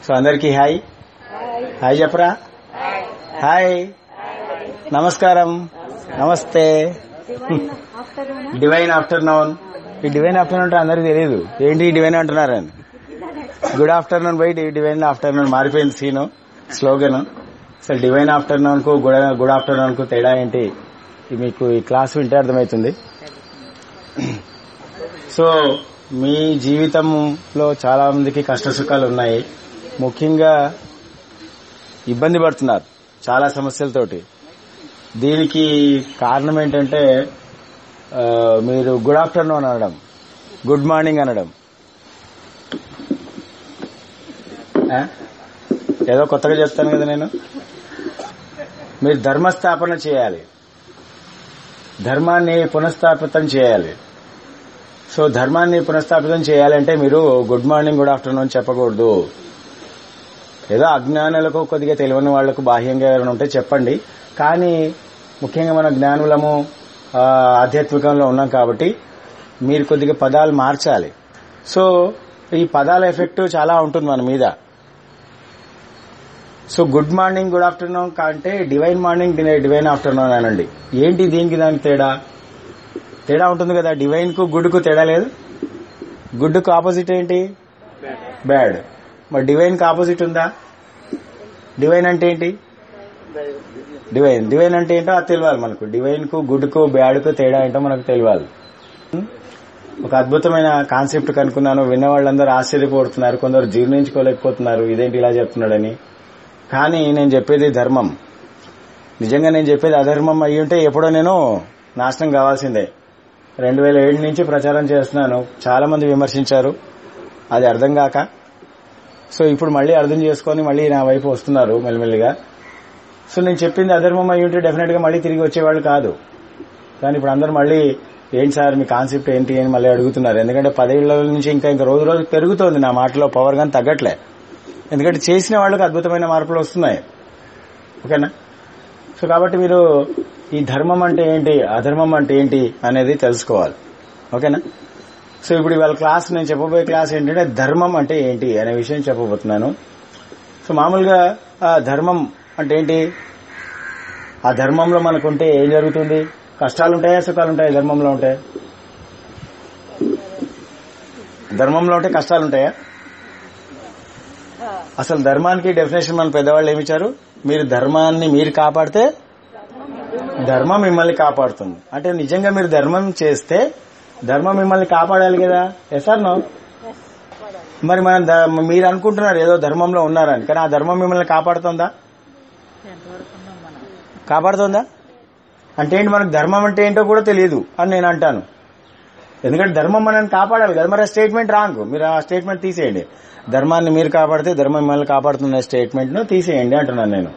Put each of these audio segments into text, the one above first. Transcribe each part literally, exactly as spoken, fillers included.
So అందరికీ hi hi చెప్పరా. Hi, నమస్కారం, నమస్తే, డివైన్ ఆఫ్టర్నూన్. ఈ డివైన్ ఆఫ్టర్నూన్ అంటే అందరికీ తెలియదు ఏంటి డివైన్ అంటున్నారని. Good afternoon by divine afternoon మారిపోయింది సీను, స్లోగన్. అసలు డివైన్ ఆఫ్టర్నూన్ కు గుడ్ ఆఫ్టర్నూన్ కు తేడా ఏంటి మీకు ఈ క్లాస్ వింటే అర్థమవుతుంది. సో మీ జీవితంలో చాలా మందికి కష్ట సుఖాలు ఉన్నాయి, ముఖ్యంగా ఇబ్బంది పడుతున్నారు చాలా సమస్యలతోటి. దీనికి కారణం ఏంటంటే మీరు గుడ్ ఆఫ్టర్నూన్ అనడం, గుడ్ మార్నింగ్ అనడం, ఏదో కొత్తగా చెప్తాను కదా నేను. మీరు ధర్మస్థాపన చేయాలి, ధర్మాన్ని పునఃస్థాపితం చేయాలి. సో ధర్మాన్ని పునఃస్థాపితం చేయాలంటే మీరు గుడ్ మార్నింగ్ గుడ్ ఆఫ్టర్నూన్ చెప్పకూడదు. ఏదో అజ్ఞానులకు కొద్దిగా తెలియని వాళ్లకు బాహ్యంగా ఎవరైనా ఉంటే చెప్పండి, కానీ ముఖ్యంగా మన జ్ఞానులము ఆధ్యాత్మికంలో ఉన్నాం కాబట్టి మీరు కొద్దిగా పదాలు మార్చాలి. సో ఈ పదాల ఎఫెక్ట్ చాలా ఉంటుంది మన మీద. So good morning good afternoon కంటే డివైన్ మార్నింగ్ డివైన్ ఆఫ్టర్నూన్ అనండి. ఏంటి దీనికి దానికి తేడా? తేడా ఉంటుంది కదా. డివైన్ కు గుడ్ కు తేడా లేదు. గుడ్ కు ఆపోజిట్ ఏంటి? బ్యాడ్. మరి డివైన్ కు ఆపోజిట్ ఉందా? డివైన్ అంటే ఏంటి? డివైన్ డివైన్ అంటే ఏంటో అది తెలియాలి మనకు. డివైన్ కు గుడ్ కు బ్యాడ్ కు తేడా ఏంటో మనకు తెలియాలి. ఒక అద్భుతమైన కాన్సెప్ట్ కనుక్కున్నాను, విన్న వాళ్ళందరూ ఆశ్చర్యపోతున్నారు, కొందరు జీర్ణించుకోలేకపోతున్నారు ఇదేంటి ఇలా చెప్తున్నాడని. కానీ నేను చెప్పేది ధర్మం. నిజంగా నేను చెప్పేది అధర్మం అయ్యి ఉంటే ఎప్పుడో నేను నాశనం కావాల్సిందే. రెండు వేల ఏడు నుంచి ప్రచారం చేస్తున్నాను, చాలా మంది విమర్శించారు, అది అర్థం కాక. సో ఇప్పుడు మళ్లీ అర్థం చేసుకుని మళ్లీ నా వైపు వస్తున్నారు మెల్లిమెల్లిగా. సో నేను చెప్పింది అధర్మం అయ్యి ఉంటే డెఫినెట్ గా మళ్లీ తిరిగి వచ్చేవాళ్ళు కాదు. కానీ ఇప్పుడు అందరూ మళ్లీ ఏంటి సార్ మీ కాన్సెప్ట్ ఏంటి అని మళ్లీ అడుగుతున్నారు. ఎందుకంటే పదేళ్ల నుంచి ఇంకా ఇంకా రోజు రోజు పెరుగుతోంది నా మాటలో పవర్ గాని తగ్గట్లే. ఎందుకంటే చేసిన వాళ్ళకి అద్భుతమైన మార్పులు వస్తున్నాయి. ఓకేనా? సో కాబట్టి మీరు ఈ ధర్మం అంటే ఏంటి, అధర్మం అంటే ఏంటి అనేది తెలుసుకోవాలి. ఓకేనా? సో ఇప్పుడు ఇవాళ క్లాస్ నేను చెప్పబోయే క్లాస్ ఏంటంటే ధర్మం అంటే ఏంటి అనే విషయం చెప్పబోతున్నాను. సో మామూలుగా ఆ ధర్మం అంటే ఏంటి? ఆ ధర్మంలో మనకుంటే ఏం జరుగుతుంది? కష్టాలుంటాయా సుఖాలుంటాయా? ధర్మంలో ఉంటే ధర్మంలో ఉంటే కష్టాలుంటాయా? అసలు ధర్మానికి డెఫినేషన్ మన పెద్దవాళ్ళు ఏమిచ్చారు? మీరు ధర్మాన్ని మీరు కాపాడితే ధర్మం మిమ్మల్ని కాపాడుతుంది. అంటే నిజంగా మీరు ధర్మం చేస్తే ధర్మం మిమ్మల్ని కాపాడాలి కదా. Yes or no? మరి మనం మీరు అనుకుంటున్నారు ఏదో ధర్మంలో ఉన్నారని, కానీ ఆ ధర్మం మిమ్మల్ని కాపాడుతుందా? కాపాడుతుందా? అంటే ఏంటి? మనకు ధర్మం అంటే ఏంటో కూడా తెలియదు అని నేను అంటాను. ఎందుకంటే ధర్మం మనల్ని కాపాడాలి కదా. మరి ఆ స్టేట్మెంట్ రాంగ్. మీరు ఆ స్టేట్మెంట్ తీసేయండి. ధర్మాన్ని మీరు కాపాడితే ధర్మం మిమ్మల్ని కాపాడుతున్న స్టేట్మెంట్ ను తీసేయండి అంటున్నాను నేను.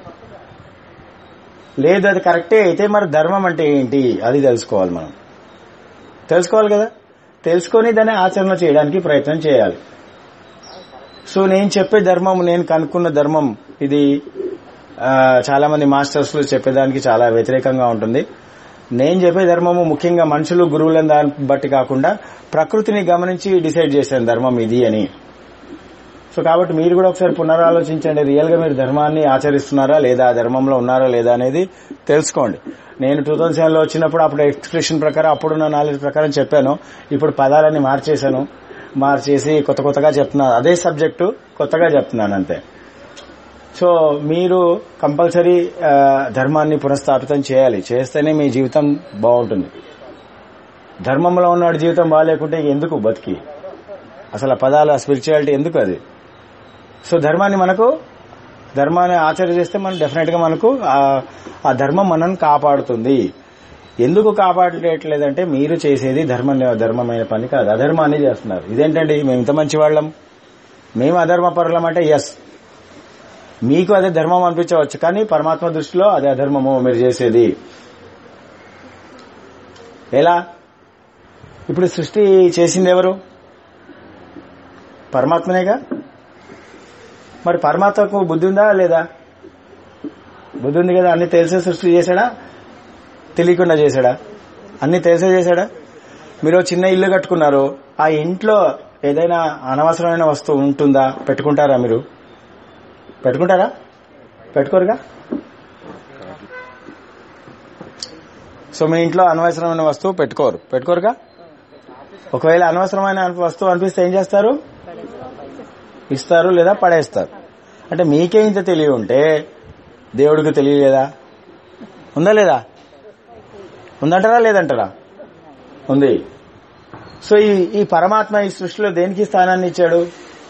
లేదు అది కరెక్టే అయితే మరి ధర్మం అంటే ఏంటి అది తెలుసుకోవాలి. మనం తెలుసుకోవాలి కదా. తెలుసుకొని దాన్ని ఆచరణ చేయడానికి ప్రయత్నం చేయాలి. సో నేను చెప్పే ధర్మం, నేను కనుక్కున్న ధర్మం ఇది చాలా మంది మాస్టర్స్ చెప్పేదానికి చాలా వ్యతిరేకంగా ఉంటుంది. నేను చెప్పే ధర్మము ముఖ్యంగా మనుషులు గురువులను దాన్ని బట్టి కాకుండా ప్రకృతిని గమనించి డిసైడ్ చేశాను ధర్మం ఇది అని. సో కాబట్టి మీరు కూడా ఒకసారి పునరాలోచించండి. రియల్ గా మీరు ధర్మాన్ని ఆచరిస్తున్నారా లేదా, ధర్మంలో ఉన్నారా లేదా అనేది తెలుసుకోండి. నేను టూ థౌసండ్ సెవెన్ లో వచ్చినప్పుడు అప్పుడు ఎక్స్ప్రెషన్ ప్రకారం అప్పుడున్న నాలెడ్జ్ ప్రకారం చెప్పాను. ఇప్పుడు పదాలన్నీ మార్చేశాను, మార్చేసి కొత్త కొత్తగా చెప్తున్నాను. అదే సబ్జెక్టు కొత్తగా చెప్తున్నాను అంతే. సో మీరు కంపల్సరీ ధర్మాన్ని పునఃస్థాపితం చేయాలి. చేస్తేనే మీ జీవితం బాగుంటుంది. ధర్మంలో ఉన్నవాడి జీవితం బాగాలేకుంటే ఎందుకు బతికి? అసలు ఆ పదాలు, ఆ స్పిరిచువాలిటీ ఎందుకు అది? సో ధర్మాన్ని మనకు ధర్మాన్ని ఆచరణ చేస్తే మనం డెఫినెట్ గా మనకు ఆ ధర్మం మనల్ని కాపాడుతుంది. ఎందుకు కాపాడలేట్లేదంటే మీరు చేసేది ధర్మ ధర్మమైన పని కాదు, అధర్మాన్ని చేస్తున్నారు. ఇదేంటండి మేము ఇంత మంచి వాళ్ళం, మేము అధర్మ పరులం అంటే ఎస్, మీకు అదే ధర్మం అనిపించవచ్చు, కానీ పరమాత్మ దృష్టిలో అదే అధర్మము మీరు చేసేది. ఎలా? ఇప్పుడు సృష్టి చేసింది ఎవరు? పరమాత్మనేగా. మరి పరమాత్మకు బుద్ధి ఉందా లేదా? బుద్ధి ఉంది కదా. అన్ని తెలిసే సృష్టి చేశాడా, తెలియకుండా చేశాడా? అన్ని తెలిసే చేశాడా? మీరు చిన్న ఇల్లు కట్టుకున్నారు, ఆ ఇంట్లో ఏదైనా అనవసరమైన వస్తువు ఉంటుందా? పెట్టుకుంటారా మీరు? పెట్టుకుంటారా? పెట్టుకోరుగా. సో మీ ఇంట్లో అనవసరమైన వస్తువు పెట్టుకోరు పెట్టుకోరుగా. ఒకవేళ అనవసరమైన వస్తువు అనిపిస్తే ఏం చేస్తారు? ఇస్తారు లేదా పడేస్తారు. అంటే మీకే ఇంత తెలివి ఉంటే దేవుడికి తెలియలేదా? ఉందా లేదా? ఉందంటారా లేదంటారా? ఉంది. సో ఈ ఈ పరమాత్మ ఈ సృష్టిలో దేనికి స్థానాన్ని ఇచ్చాడు?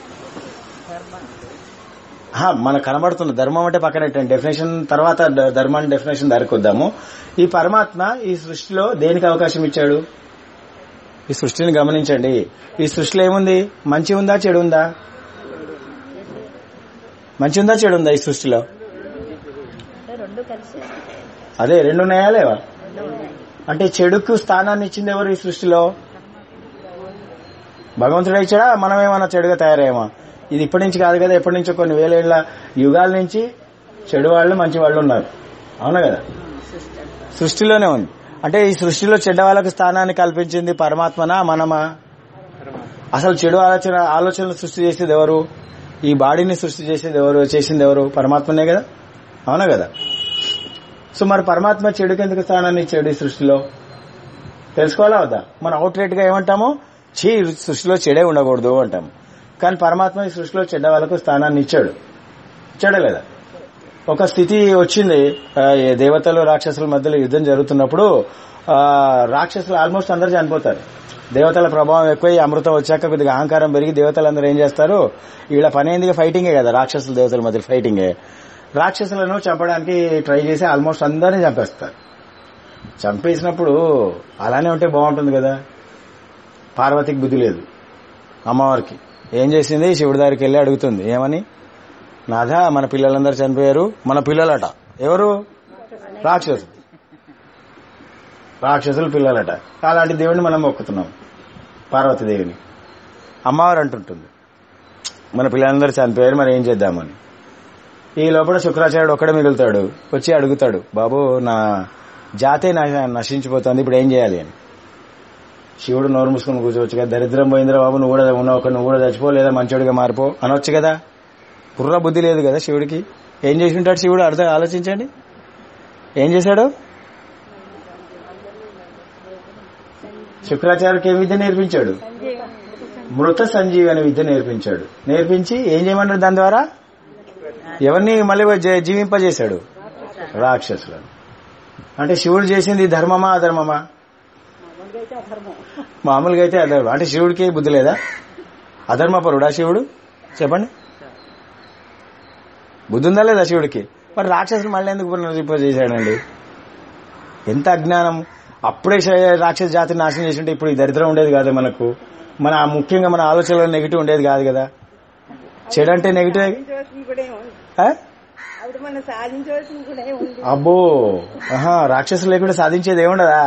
మనకు కనబడుతుంది. ధర్మం అంటే పక్కన డెఫినేషన్ తర్వాత ధర్మాన్ని డెఫినేషన్ దరికొద్దాము. ఈ పరమాత్మ ఈ సృష్టిలో దేనికి అవకాశం ఇచ్చాడు? ఈ సృష్టిని గమనించండి. ఈ సృష్టిలో ఏముంది? మంచి ఉందా చెడు ఉందా? మంచి ఉందా చెడు ఉందా ఈ సృష్టిలో? అదే రెండు ఉన్నాయా లేవా? అంటే చెడుకు స్థానాన్ని ఇచ్చింది ఎవరు ఈ సృష్టిలో? భగవంతుడే ఇచ్చాడా? మనమేమన్నా చెడుగా తయారయ్యామా? ఇది ఇప్పటి నుంచి కాదు కదా, ఎప్పటి నుంచో కొన్ని వేల యుగాల నుంచి చెడు వాళ్ళు మంచి వాళ్ళు ఉన్నారు. అవునా కదా? సృష్టిలోనే ఉంది. అంటే ఈ సృష్టిలో చెడ్డ వాళ్ళకు స్థానాన్ని కల్పించింది పరమాత్మనా మనమా? అసలు చెడు ఆలోచన ఆలోచనలు సృష్టి చేసేది ఎవరు? ఈ బాడీని సృష్టి చేసేది ఎవరు? చేసింది ఎవరు? పరమాత్మనే కదా. అవునా కదా? సో మరి పరమాత్మ చెడుకి ఎందుకు స్థానాన్ని ఇచ్చాడు ఈ సృష్టిలో? తెలుసుకోవాలా వద్దా? మనం అవుట్ రైట్ గా ఏమంటాము? చీ సృష్టిలో చెడే ఉండకూడదు అంటాము. కానీ పరమాత్మ ఈ సృష్టిలో చెడ్డ వాళ్ళకు స్థానాన్ని ఇచ్చాడు. ఇచ్చాడా లేదా? ఒక స్థితి వచ్చింది, దేవతలు రాక్షసుల మధ్యలో యుద్ధం జరుగుతున్నప్పుడు రాక్షసులు ఆల్మోస్ట్ అందరూ చనిపోతారు. దేవతల ప్రభావం ఎక్కువ, అమృతం వచ్చాక కొద్దిగా అహంకారం పెరిగి దేవతలందరూ ఏం చేస్తారు? వీళ్ళ పని ఏందిగా ఫైటింగే కదా, రాక్షసుల దేవతల మధ్య ఫైటింగే. రాక్షసులను చంపడానికి ట్రై చేసి ఆల్మోస్ట్ అందరినీ చంపేస్తారు. చంపేసినప్పుడు అలానే ఉంటే బాగుంటుంది కదా. పార్వతికి బుద్ధి లేదు, అమ్మవారికి ఏం చేసింది? శివుడి దగ్గరికి వెళ్ళి అడుగుతుంది, ఏమని? నాథ మన పిల్లలందరూ చనిపోయారు, మన పిల్లలట. ఎవరు? రాక్షసులు. రాక్షసులు పిల్లలట. అలాంటి దేవుడిని మనం మొక్కుతున్నాం, పార్వతీదేవిని. అమ్మవారు అంటుంటుంది మన పిల్లలందరూ చనిపోయారు, మరి ఏం చేద్దామని. ఈ లోపల శుక్రాచార్యుడు ఒక్కడే మిగులుతాడు. వచ్చి అడుగుతాడు, బాబు నా జాతే నశించిపోతుంది, ఇప్పుడు ఏం చేయాలి అని. శివుడు నోరు మూసుకుని కూర్చోవచ్చు కదా, దరిద్రం పోయిందిరా బాబు, నువ్వు కూడా ఉన్నావు, నువ్వు కూడా చచ్చిపో, లేదా మంచోడిగా మారిపో అనొచ్చు కదా. కుర్ర బుద్ధి లేదు కదా శివుడికి. ఏం చేసి ఉంటాడు శివుడు? అర్థం ఆలోచించండి. ఏం చేశాడు? శుక్రాచార్యుడికి ఏ విద్య నేర్పించాడు? మృత సంజీవి అనే విద్య నేర్పించాడు. నేర్పించి ఏం చేయమన్నాడు? దాని ద్వారా ఎవరిని మళ్ళీ జీవింపజేశాడు? రాక్షసులను. అంటే శివుడు చేసింది ధర్మమా అధర్మమా? మామూలుగా అయితే అధర్మం. అంటే శివుడికి బుద్ధి లేదా? అధర్మపరుడా శివుడు? చెప్పండి, బుద్ధి ఉందా లేదా శివుడికి? మరి రాక్షసులు మళ్ళీ ఎందుకు పునరుద్ధరింపజేశాడండి? ఎంత అజ్ఞానం. అప్పుడే రాక్షస జాతిని నాశనం చేసింటే ఇప్పుడు ఈ దరిద్రం ఉండేది కాదు మనకు. మన ముఖ్యంగా మన ఆలోచనలో నెగిటివ్ ఉండేది కాదు కదా. చెడు అంటే నెగిటివ్. అబ్బో, ఆహా, రాక్షసులు లేకుండా సాధించేది ఏముండదా?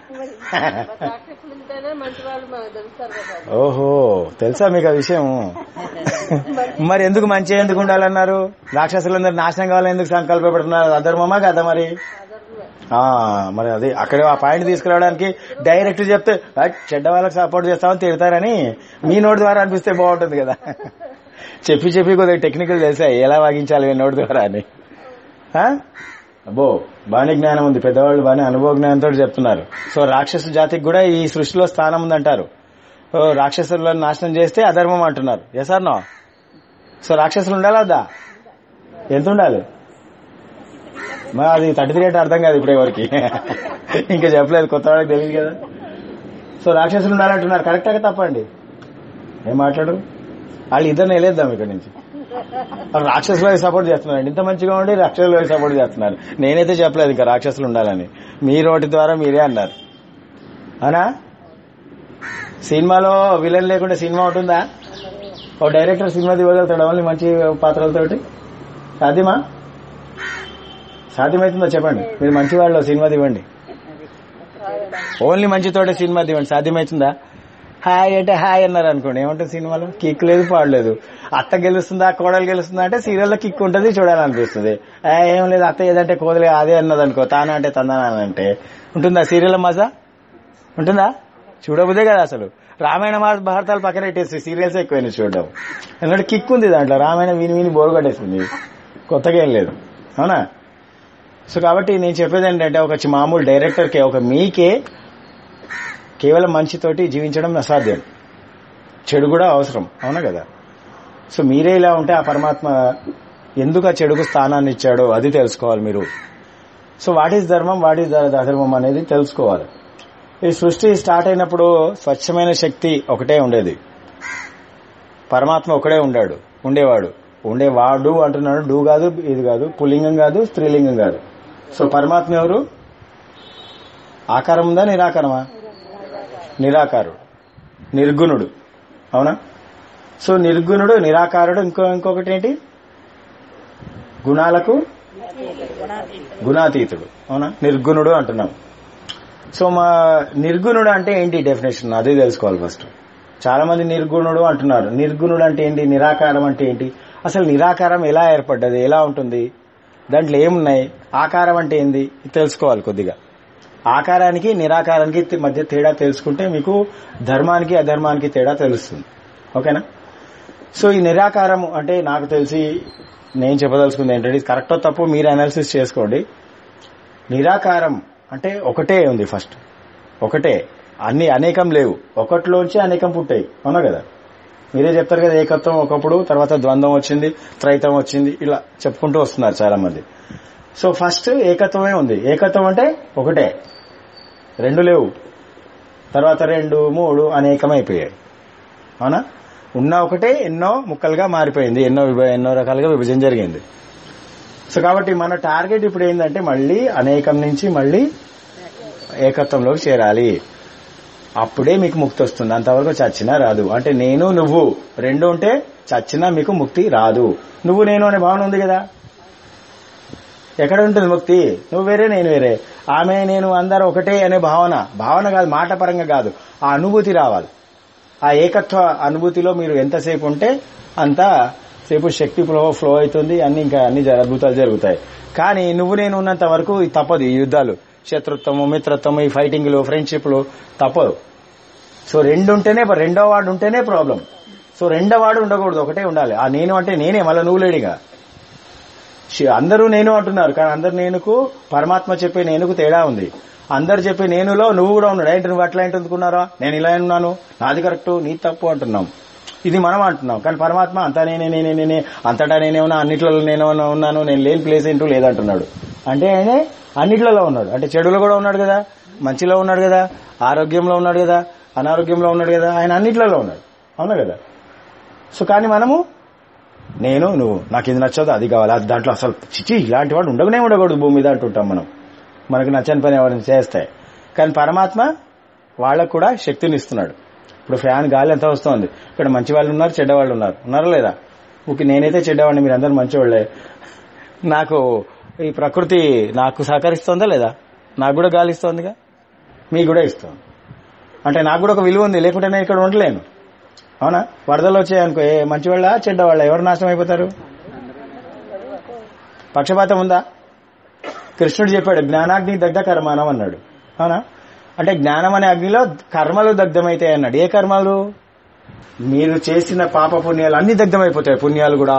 ఓహో, తెలుసా మీకు ఆ విషయం? మరి ఎందుకు మంచి ఎందుకు ఉండాలన్నారు? రాక్షసులందరూ నాశనం కావాలని ఎందుకు సంకల్పడుతున్నారు? అధర్మమా కదా మరి? మరి అది అక్కడ ఆ పాయింట్ తీసుకురావడానికి డైరెక్ట్ చెప్తే చెడ్డ వాళ్ళకి సపోర్ట్ చేస్తామని తిడతారని మీ నోటి ద్వారా అనిపిస్తే బాగుంటుంది కదా. చెప్పి చెప్పి కొద్దిగా టెక్నికల్ తెలిసాయి ఎలా వాగించాలి నోటి ద్వారా అని. అబ్బో, బాగానే జ్ఞానం ఉంది, పెద్దవాళ్ళు బాగానే అనుభవ జ్ఞానంతో చెప్తున్నారు. సో రాక్షస జాతికి కూడా ఈ సృష్టిలో స్థానం ఉందంటారు. రాక్షసులను నాశనం చేస్తే అధర్మం అంటున్నారు. Yes or no? సో రాక్షసులు ఉండాలా వద్దా? ఎంత ఉండాలి? మరి అది థర్టీ త్రీ అంటే అర్థం కాదు ఇప్పుడు ఎవరికి. ఇంకా చెప్పలేదు, కొత్త వాళ్ళకి తెలియదు కదా. సో రాక్షసులు ఉండాలంటున్నారు. కరెక్ట్గా తప్పండి? ఏం మాట్లాడరు? వాళ్ళు ఇద్దరిని వెళ్ళేద్దాం ఇక్కడ నుంచి. రాక్షసులకు సపోర్ట్ చేస్తున్నారు. ఇంత మంచిగా ఉండి రాక్షసులకు సపోర్ట్ చేస్తున్నారు. నేనైతే చెప్పలేదు ఇంకా రాక్షసులు ఉండాలని. మీ నోటి ద్వారా మీరే అన్నారు. అవునా? సినిమాలో విలన్ లేకుండా సినిమా ఉంటుందా? ఓ డైరెక్టర్ సినిమా ఇవ్వగలుగుతాడు ఓన్లీ మంచి పాత్రలతోటి? సాధ్యమా? సాధ్యమవుతుందా చెప్పండి? మీరు మంచి వాళ్ళు సినిమా ఇవ్వండి, ఓన్లీ మంచితోటే సినిమా ఇవ్వండి, సాధ్యమవుతుందా? హాయ్ అంటే హాయ్ అన్నారు అనుకోండి, ఏమంటుంది సినిమాలో? కిక్ లేదు, పాడలేదు. అత్త గెలుస్తుందా కోడలు గెలుస్తుందా అంటే సీరియల్లో కిక్ ఉంటుంది, చూడాలనిపిస్తుంది. ఏం లేదు, అత్త ఏదంటే కోదలే అదే అన్నది అనుకో, తానా అంటే తందానా అంటే ఉంటుందా సీరియల్ మజా? ఉంటుందా? చూడబుదే కదా అసలు. రామాయణ భారతాలు పక్కన పెట్టేసి సీరియల్స్ ఎక్కువైనా చూడడం, ఎందుకంటే కిక్ ఉంది దాంట్లో. రామాయణ విని విని బోరు కొట్టేసింది, కొత్తగా ఏం లేదు, అవునా? సో కాబట్టి నేను చెప్పేది ఏంటంటే ఒక మామూలు డైరెక్టర్కే, ఒక మీకే కేవలం మంచితోటి జీవించడం అసాధ్యం, చెడు కూడా అవసరం, అవునా కదా? సో మీరే ఇలా ఉంటే ఆ పరమాత్మ ఎందుకు ఆ చెడుకు స్థానాన్ని ఇచ్చాడో అది తెలుసుకోవాలి మీరు. సో వాట్ ఈజ్ ధర్మం, వాట్ ఈజ్ అధర్మం అనేది తెలుసుకోవాలి. ఈ సృష్టి స్టార్ట్ అయినప్పుడు స్వచ్ఛమైన శక్తి ఒకటే ఉండేది, పరమాత్మ ఒకడే ఉండాడు, ఉండేవాడు, ఉండేవాడు అంటున్నాడు. డూ కాదు, ఇది కాదు, పుల్లింగం కాదు, స్త్రీలింగం కాదు. సో పరమాత్మ ఎవరు? ఆకారం ఉందా, నిరాకారమా? నిరాకారుడు, నిర్గుణుడు, అవునా? సో నిర్గుణుడు, నిరాకారుడు, ఇంకో ఇంకొకటి ఏంటి? గుణాలకు గుణాతీతుడు, అవునా? నిర్గుణుడు అంటున్నాం. సో మా నిర్గుణుడు అంటే ఏంటి డెఫినేషన్, అది తెలుసుకోవాలి ఫస్ట్. చాలా మంది నిర్గుణుడు అంటున్నారు. నిర్గుణుడు అంటే ఏంటి, నిరాకారం అంటే ఏంటి, అసలు నిరాకారం ఎలా ఏర్పడ్డది, ఎలా ఉంటుంది, దాంట్లో ఏమున్నాయి, ఆకారం అంటే ఏంది తెలుసుకోవాలి కొద్దిగా. ఆకారానికి నిరాకారానికి మధ్య తేడా తెలుసుకుంటే మీకు ధర్మానికి అధర్మానికి తేడా తెలుస్తుంది, ఓకేనా? సో ఈ నిరాకారం అంటే నాకు తెలిసి నేను చెప్పదలుచుకుంది ఏంటంటే, కరెక్టో తప్పు మీరు అనాలిసిస్ చేసుకోండి. నిరాకారం అంటే ఒకటే ఉంది, ఫస్ట్ ఒకటే, అన్ని అనేకం లేవు, ఒకటిలోంచి అనేకం పుట్టాయి, అవునా కదా? మీరే చెప్తారు కదా, ఏకత్వం ఒకప్పుడు, తర్వాత ద్వంద్వం వచ్చింది, త్రైతం వచ్చింది, ఇలా చెప్పుకుంటూ వస్తున్నారు చాలా మంది. సో ఫస్ట్ ఏకత్వమే ఉంది. ఏకత్వం అంటే ఒకటే, రెండు లేవు, తర్వాత రెండు మూడు అనేకమైపోయాయి, అవునా? ఉన్న ఒకటే ఎన్నో ముక్కలుగా మారిపోయింది, ఎన్నో ఎన్నో రకాలుగా విభజన జరిగింది. సో కాబట్టి మన టార్గెట్ ఇప్పుడు ఏంటంటే మళ్ళీ అనేకం నుంచి మళ్ళీ ఏకత్వంలోకి చేరాలి, అప్పుడే మీకు ముక్తి వస్తుంది. అంతవరకు చచ్చినా రాదు. అంటే నేను నువ్వు రెండు ఉంటే చచ్చినా మీకు ముక్తి రాదు. నువ్వు నేను అనే భావన ఉంది కదా, ఎక్కడ ఉంటుంది ముక్తి? నువ్వు వేరే నేను వేరే, ఆమె నేను అందరూ ఒకటే అనే భావన, భావన కాదు, మాట పరంగా కాదు, ఆ అనుభూతి రావాలి. ఆ ఏకత్వ అనుభూతిలో మీరు ఎంతసేపు ఉంటే అంత సేపు శక్తి ఫ్లో ఫ్లో అవుతుంది, అన్ని ఇంకా అన్ని అద్భుతాలు జరుగుతాయి. కానీ నువ్వు నేను ఉన్నంత వరకు ఇది తప్పదు. ఈ యుద్ధాలు, శత్రుత్వము, మిత్రత్వము, ఈ ఫైటింగ్లు, ఫ్రెండ్షిప్లు తప్పదు. సో రెండు ఉంటేనే, రెండో వాడు ఉంటేనే ప్రాబ్లం. సో రెండో వాడు ఉండకూడదు, ఒకటే ఉండాలి. ఆ నేను అంటే నేనే, మళ్ళీ నువ్వు లేడిగా. అందరూ నేను అంటున్నారు, కానీ అందరు నేనుకు పరమాత్మ చెప్పే నేనుకు తేడా ఉంది. అందరు చెప్పే నేనులో నువ్వు కూడా ఉన్నాడు. ఏంటి నువ్వు అట్లా ఏంటి అనుకున్నారా, నేను ఇలా ఉన్నాను, నాది కరెక్టు, నీ తప్పు అంటున్నాం. ఇది మనం అంటున్నాం, కానీ పరమాత్మ అంతా నేనే నేనే నేనే అంతటా నేనే ఉన్నా, అన్నిట్లో నేనే ఉన్నాను, నేను లేని ప్లేస్ ఏంటో లేదంటున్నాడు. అంటే ఆయన అన్నిట్లలో ఉన్నాడు. అంటే చెడులో కూడా ఉన్నాడు కదా, మంచిలో ఉన్నాడు కదా, ఆరోగ్యంలో ఉన్నాడు కదా, అనారోగ్యంలో ఉన్నాడు కదా, ఆయన అన్నిట్లలో ఉన్నాడు, అవునా కదా? సో కానీ మనము నేను నువ్వు, నాకు ఇది నచ్చదు అది కావాలి, అది దాంట్లో అసలు చిచి ఇలాంటి వాడు ఉండగానే ఉండకూడదు భూమి మీద అంటుంటాం మనం. మనకు నచ్చని పని ఎవరిని చేస్తాయి. కానీ పరమాత్మ వాళ్ళకు కూడా శక్తిని ఇస్తున్నాడు. ఇప్పుడు ఫ్యాన్ గాలి ఎంత వస్తుంది, ఇక్కడ మంచి వాళ్ళు ఉన్నారు, చెడ్డవాళ్ళు ఉన్నారు, ఉన్నారా లేదా? ఓకే, నేనైతే చెడ్డవాడిని, మీరు అందరూ మంచివాళ్లే. నాకు ఈ ప్రకృతి నాకు సహకరిస్తోందా లేదా? నాకు కూడా గాలి ఇస్తోందిగా, మీకు కూడా ఇస్తుంది. అంటే నాకు కూడా ఒక విలువ ఉంది, లేకుంటే నేను ఇక్కడ ఉండలేను, అవునా? వరదలు వచ్చాయనుకో, ఏ మంచివాళ్ళ చెడ్డవాళ్ళ, ఎవరు నాశనం అయిపోతారు? పక్షపాతం ఉందా? కృష్ణుడు చెప్పాడు, జ్ఞానాగ్ని దగ్ధ కర్మానం అన్నాడు, అవునా? అంటే జ్ఞానం అనే అగ్నిలో కర్మలు దగ్ధమైతాయి అన్నాడు. ఏ కర్మలు? మీరు చేసిన పాప పుణ్యాలు అన్ని దగ్ధమైపోతాయి. పుణ్యాలు కూడా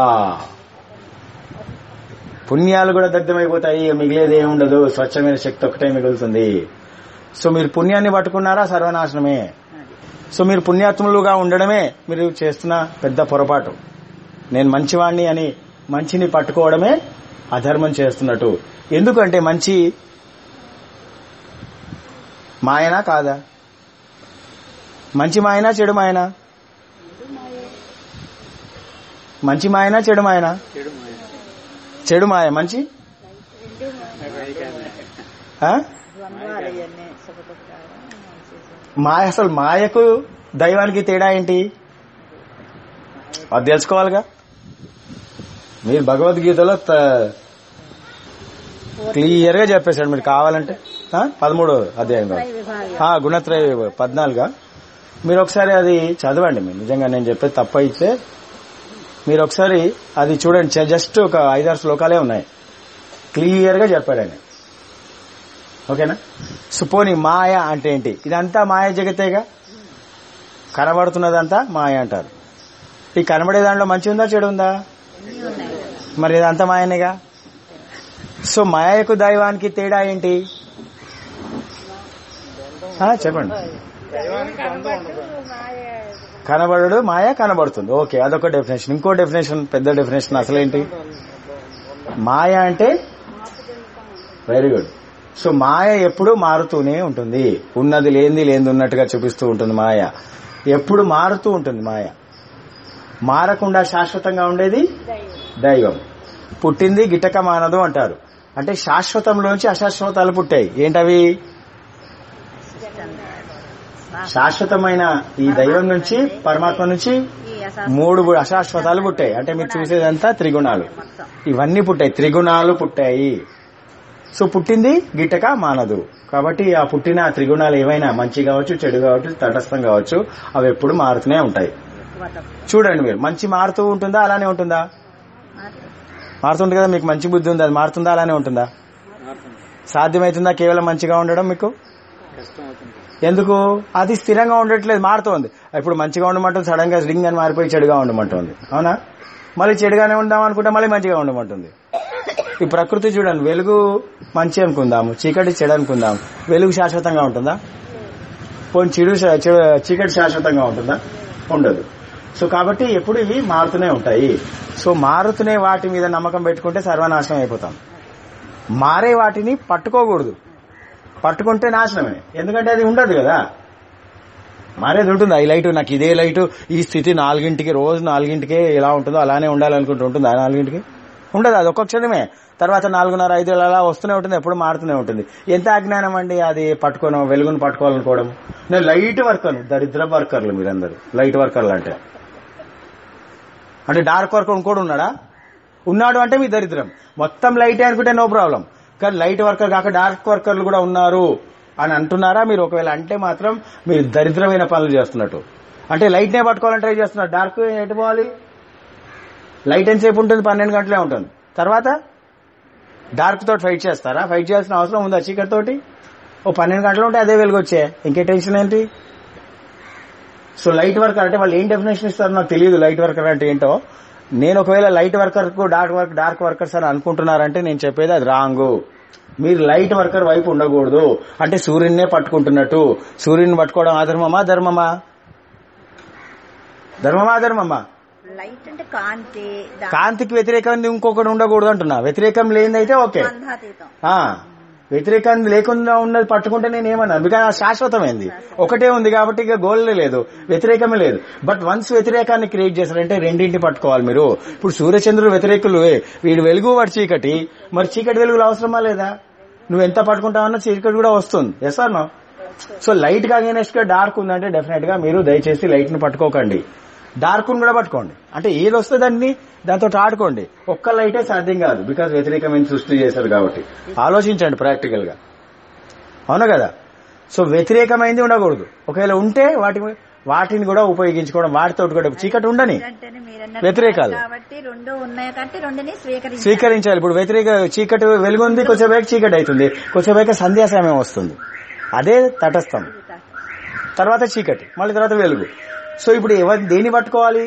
పుణ్యాలు కూడా దగ్ధమైపోతాయి, మిగిలేది ఏముండదు, స్వచ్ఛమైన శక్తి ఒకటే మిగులుతుంది. సో మీరు పుణ్యాన్ని పట్టుకున్నారా, సర్వనాశనమే. సో మీరు పుణ్యాత్ములుగా ఉండడమే మీరు చేస్తున్న పెద్ద పొరపాటు. నేను మంచివాణ్ణి అని మంచిని పట్టుకోవడమే అధర్మం చేస్తున్నట్టు. ఎందుకంటే మంచి మాయనా కాదా? మంచి మాయనా చెడు మాయనా? మంచి మాయనా చెడు మాయనా? చెడు మాయ, మంచి మాయ. అసలు మాయకు దైవానికి తేడా ఏంటి అది తెలుసుకోవాలిగా. మీరు భగవద్గీతలో క్లియర్ గా చెప్పేశాడు. మీరు కావాలంటే పదమూడో అధ్యాయం గుణత్రయ పద్నాలుగా మీరు ఒకసారి అది చదవండి. మీరు నిజంగా నేను చెప్పేది తప్ప అయితే మీరు ఒకసారి అది చూడండి. జస్ట్ ఒక ఐదారు శ్లోకాలే ఉన్నాయి, క్లియర్ గా చెప్పాడు ఆయన, ఓకేనా? సుపోని మాయ అంటే ఏంటి? ఇదంతా మాయ జగతేగా. కనబడుతున్నదంతా మాయ అంటారు. ఈ కనబడే దాంట్లో మంచి ఉందా చెడు ఉందా? మరి ఇదంతా మాయనేగా. సో మాయకు దైవానికి తేడా ఏంటి చెప్పండి. కనబడడు, మాయ కనబడుతుంది. ఓకే, అదొక డెఫినేషన్. ఇంకో డెఫినేషన్, పెద్ద డెఫినేషన్ అసలేంటి? మాయ అంటే వెరీ గుడ్. సో మాయ ఎప్పుడు మారుతూనే ఉంటుంది. ఉన్నది లేనిది లేనిది ఉన్నట్టుగా చూపిస్తూ ఉంటుంది మాయ. ఎప్పుడు మారుతూ ఉంటుంది మాయ. మారకుండా శాశ్వతంగా ఉండేది దైవం. పుట్టింది గిట్టక మానదు అంటారు. అంటే శాశ్వతంలోంచి అశాశ్వతాలు పుట్టాయి. ఏంటవి? శాశ్వతమైన ఈ దైవం నుంచి, పరమాత్మ నుంచి మూడు అశాశ్వతాలు పుట్టాయి. అంటే మీరు చూసేదంతా త్రిగుణాలు. ఇవన్నీ పుట్టాయి, త్రిగుణాలు పుట్టాయి. సో పుట్టింది గిట్టక మానదు. కాబట్టి ఆ పుట్టిన త్రిగుణాలు ఏవైనా మంచి కావచ్చు, చెడు కావచ్చు, తటస్థం కావచ్చు, అవి ఎప్పుడు మారుతూనే ఉంటాయి. చూడండి మీరు, మంచి మారుతూ ఉంటుందా అలానే ఉంటుందా? మారుతుంది కదా. మీకు మంచి బుద్ధి ఉంది, అది మారుతుందా అలానే ఉంటుందా? సాధ్యమవుతుందా కేవలం మంచిగా ఉండడం మీకు? ఎందుకు? అది స్థిరంగా ఉండట్లేదు, మారుతోంది. ఇప్పుడు మంచిగా ఉండమంటుంది, సడన్ గా రింగ్ అని మారిపోయి చెడుగా ఉండమంటుంది. అవునా? మళ్ళీ చెడుగానే ఉందాం అనుకుంటే మళ్ళీ మంచిగా ఉండమంటుంది. ఈ ప్రకృతి చూడండి, వెలుగు మంచి అనుకుందాము, చీకటి చెడు అనుకుందాం. వెలుగు శాశ్వతంగా ఉంటుందా? పోనీ చెడు చీకటి శాశ్వతంగా ఉంటుందా? ఉండదు. సో కాబట్టి ఎప్పుడు ఇవి మారుతూనే ఉంటాయి. సో మారుతూనే వాటి మీద నమ్మకం పెట్టుకుంటే సర్వనాశనం అయిపోతాం. మారే వాటిని పట్టుకోకూడదు. పట్టుకుంటే నాశనమే. ఎందుకంటే అది ఉండదు కదా. మారేది ఉంటుంది. ఈ లైటు, నాకు ఇదే లైటు, ఈ స్థితి నాలుగింటికి, రోజు నాలుగింటికే ఎలా ఉంటుందో అలానే ఉండాలనుకుంటూ ఉంటుంది. ఆ నాలుగింటికి ఉండదు, అది ఒక్క క్షణమే. తర్వాత నాలుగున్నర ఐదు అలా వస్తూనే ఉంటుంది, ఎప్పుడు మారుతూనే ఉంటుంది. ఎంత అజ్ఞానం అండి అది. పట్టుకోను, వెలుగును పట్టుకోవాలనుకోవడం. నేను లైట్ వర్కర్ను, దరిద్ర వర్కర్లు మీరందరూ. లైట్ వర్కర్లు అంటే అంటే డార్క్ వర్కర్ ఇంకోటి ఉన్నాడా? ఉన్నాడు అంటే మీ దరిద్రం. మొత్తం లైటే అనుకుంటే నో ప్రాబ్లం. కానీ లైట్ వర్కర్ కాక డార్క్ వర్కర్లు కూడా ఉన్నారు అని అంటున్నారా మీరు? ఒకవేళ అంటే మాత్రం మీరు దరిద్రమైన పనులు చేస్తున్నట్టు. అంటే లైట్ నే పట్టుకోవాలని ట్రై చేస్తున్నారు. డార్క్ ఎటు పోవాలి? లైట్ ఎంతసేపు ఉంటుంది? పన్నెండు గంటలే ఉంటుంది. తర్వాత డార్క్ తోటి ఫైట్ చేస్తారా? ఫైట్ చేయాల్సిన అవసరం ఉందా? చీకటి తోటి ఓ పన్నెండు గంటలు ఉంటే అదే వెలుగు వచ్చే, ఇంకే టెన్షన్ ఏంటి? సో లైట్ వర్కర్ అంటే వాళ్ళు ఏం డెఫినేషన్ ఇస్తారో నాకు తెలియదు. లైట్ వర్కర్ అంటే ఏంటో. నేను ఒకవేళ లైట్ వర్కర్ కు డార్క్ వర్క్ డార్క్ వర్కర్స్ అని అనుకుంటున్నారంటే నేను చెప్పేది అది రాంగ్. మీరు లైట్ వర్కర్ వైపు ఉండకూడదు. అంటే సూర్యున్నే పట్టుకుంటున్నట్టు. సూర్యుని పట్టుకోవడం అధర్మమా ధర్మమా? ధర్మమా ధర్మమా? లైట్ అంటే కాంతి, కాంతికి వ్యతిరేకం ఇంకొకటి ఉండకూడదు అంటున్నా. వ్యతిరేకం లేనిదైతే ఓకే. వ్యతిరేకం లేకుండా ఉన్నది పట్టుకుంటే నేను ఏమన్నా, బికాజ్ శాశ్వతమైంది ఒకటే ఉంది కాబట్టి ఇక గోల్నే లేదు, వ్యతిరేకమే లేదు. బట్ వన్స్ వ్యతిరేకాన్ని క్రియేట్ చేశారంటే రెండింటి పట్టుకోవాలి మీరు. ఇప్పుడు సూర్యచంద్రుడు వ్యతిరేకులు, వీడు వెలుగు వాడు చీకటి. మరి చీకటి వెలుగులు అవసరమా లేదా? నువ్వు ఎంత పట్టుకుంటావన్నా చీకటి కూడా వస్తుంది. Yes or no? So light గా అగైనెస్ట్ గా డార్క్ ఉందంటే డెఫినెట్ గా మీరు దయచేసి లైట్ ని పట్టుకోకండి, డార్క్ ను కూడా పట్టుకోండి. అంటే ఏది వస్తే దాన్ని దాంతో ఆడుకోండి. ఒక్క లైటే సాధ్యం కాదు, బికాజ్ వ్యతిరేకమైన సృష్టి చేశారు కాబట్టి. ఆలోచించండి ప్రాక్టికల్ గా, అవునా కదా? సో వ్యతిరేకమైంది ఉండకూడదు. ఒకవేళ ఉంటే వాటి వాటిని కూడా ఉపయోగించుకోవడం, వాటితో కూడా చీకటి ఉండని వ్యతిరేకాలు స్వీకరించాలి. ఇప్పుడు వ్యతిరేక చీకటి వెలుగుంది, కొంచెంసేపు చీకటి అవుతుంది, కొంచెంసేపు సంధ్యా సమయం వస్తుంది, అదే తటస్థం. తర్వాత చీకటి, మళ్ళీ తర్వాత వెలుగు. సో ఇప్పుడు ఎవరు దేన్ని పట్టుకోవాలి?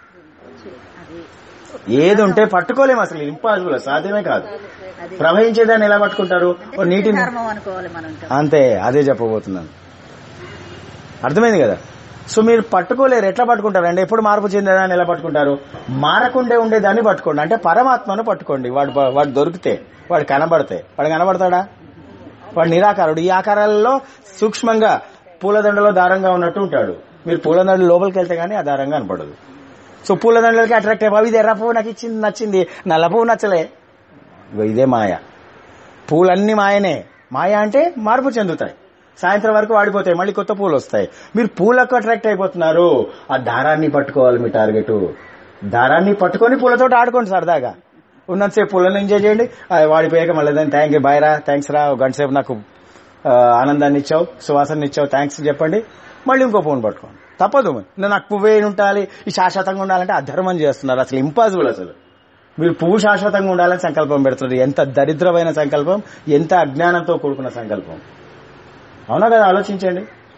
ఏది ఉంటే పట్టుకోలేము, అసలు ఇంపాసిబుల్, సాధ్యమే కాదు. ప్రవహించేదాన్ని ఎలా పట్టుకుంటారు? నీటిని అంతే, అదే చెప్పబోతున్నాను. అర్థమైంది కదా? సో మీరు పట్టుకోలేరు. ఎట్లా పట్టుకుంటారండి? ఎప్పుడు మార్పు చెందేదాన్ని ఎలా పట్టుకుంటారు? మారకుండే ఉండేదాన్ని పట్టుకోండి. అంటే పరమాత్మను పట్టుకోండి. వాడు వాడు దొరికితే, వాడు కనబడితే. వాడు కనబడతాడా? వాడు నిరాకారుడు. ఈ ఆకారాలలో సూక్ష్మంగా పూలదండలో దారంగా ఉన్నట్టు ఉంటాడు. మీరు పూలదండ లోపలికి వెళ్తే గానీ ఆ దారంగా కనపడదు. సో పూలదండలకి అట్రాక్ట్ అయిపోయి ఇది ఎర్ర పువ్వు నాకు ఇచ్చింది నచ్చింది, నల్ల పువ్వు నచ్చలే. ఇదే మాయ. పూలన్నీ మాయనే. మాయ అంటే మార్పు చెందుతాయి, సాయంత్రం వరకు వాడిపోతాయి, మళ్ళీ కొత్త పూలు వస్తాయి. మీరు పూలకు అట్రాక్ట్ అయిపోతున్నారు. ఆ దారాన్ని పట్టుకోవాలి మీ టార్గెట్. దారాన్ని పట్టుకొని పూలతో ఆడుకోండి సరదాగా. ఉన్నంతసేపు పూలను ఎంజాయ్ చేయండి. వాడిపోయాక మళ్ళీ దాన్ని థ్యాంక్ యూ, బాయ్ రా, థ్యాంక్స్ రా, గంట సేపు నాకు ఆనందాన్ని ఇచ్చావు, సువాసనని ఇచ్చావు, థ్యాంక్స్ చెప్పండి. మళ్ళీ ఇంకో ఫోన్ పట్టుకోండి. తప్పదు. నాకు పువ్వే ఉండాలి, ఈ శాశ్వతంగా ఉండాలంటే అధర్మం చేస్తున్నారు. అసలు ఇంపాసిబుల్. అసలు మీరు పువ్వు శాశ్వతంగా ఉండాలని సంకల్పం పెడుతున్నారు. ఎంత దరిద్రమైన సంకల్పం, ఎంత అజ్ఞానంతో కూడుకున్న సంకల్పం. అవునా కదా? ఆలోచించండి.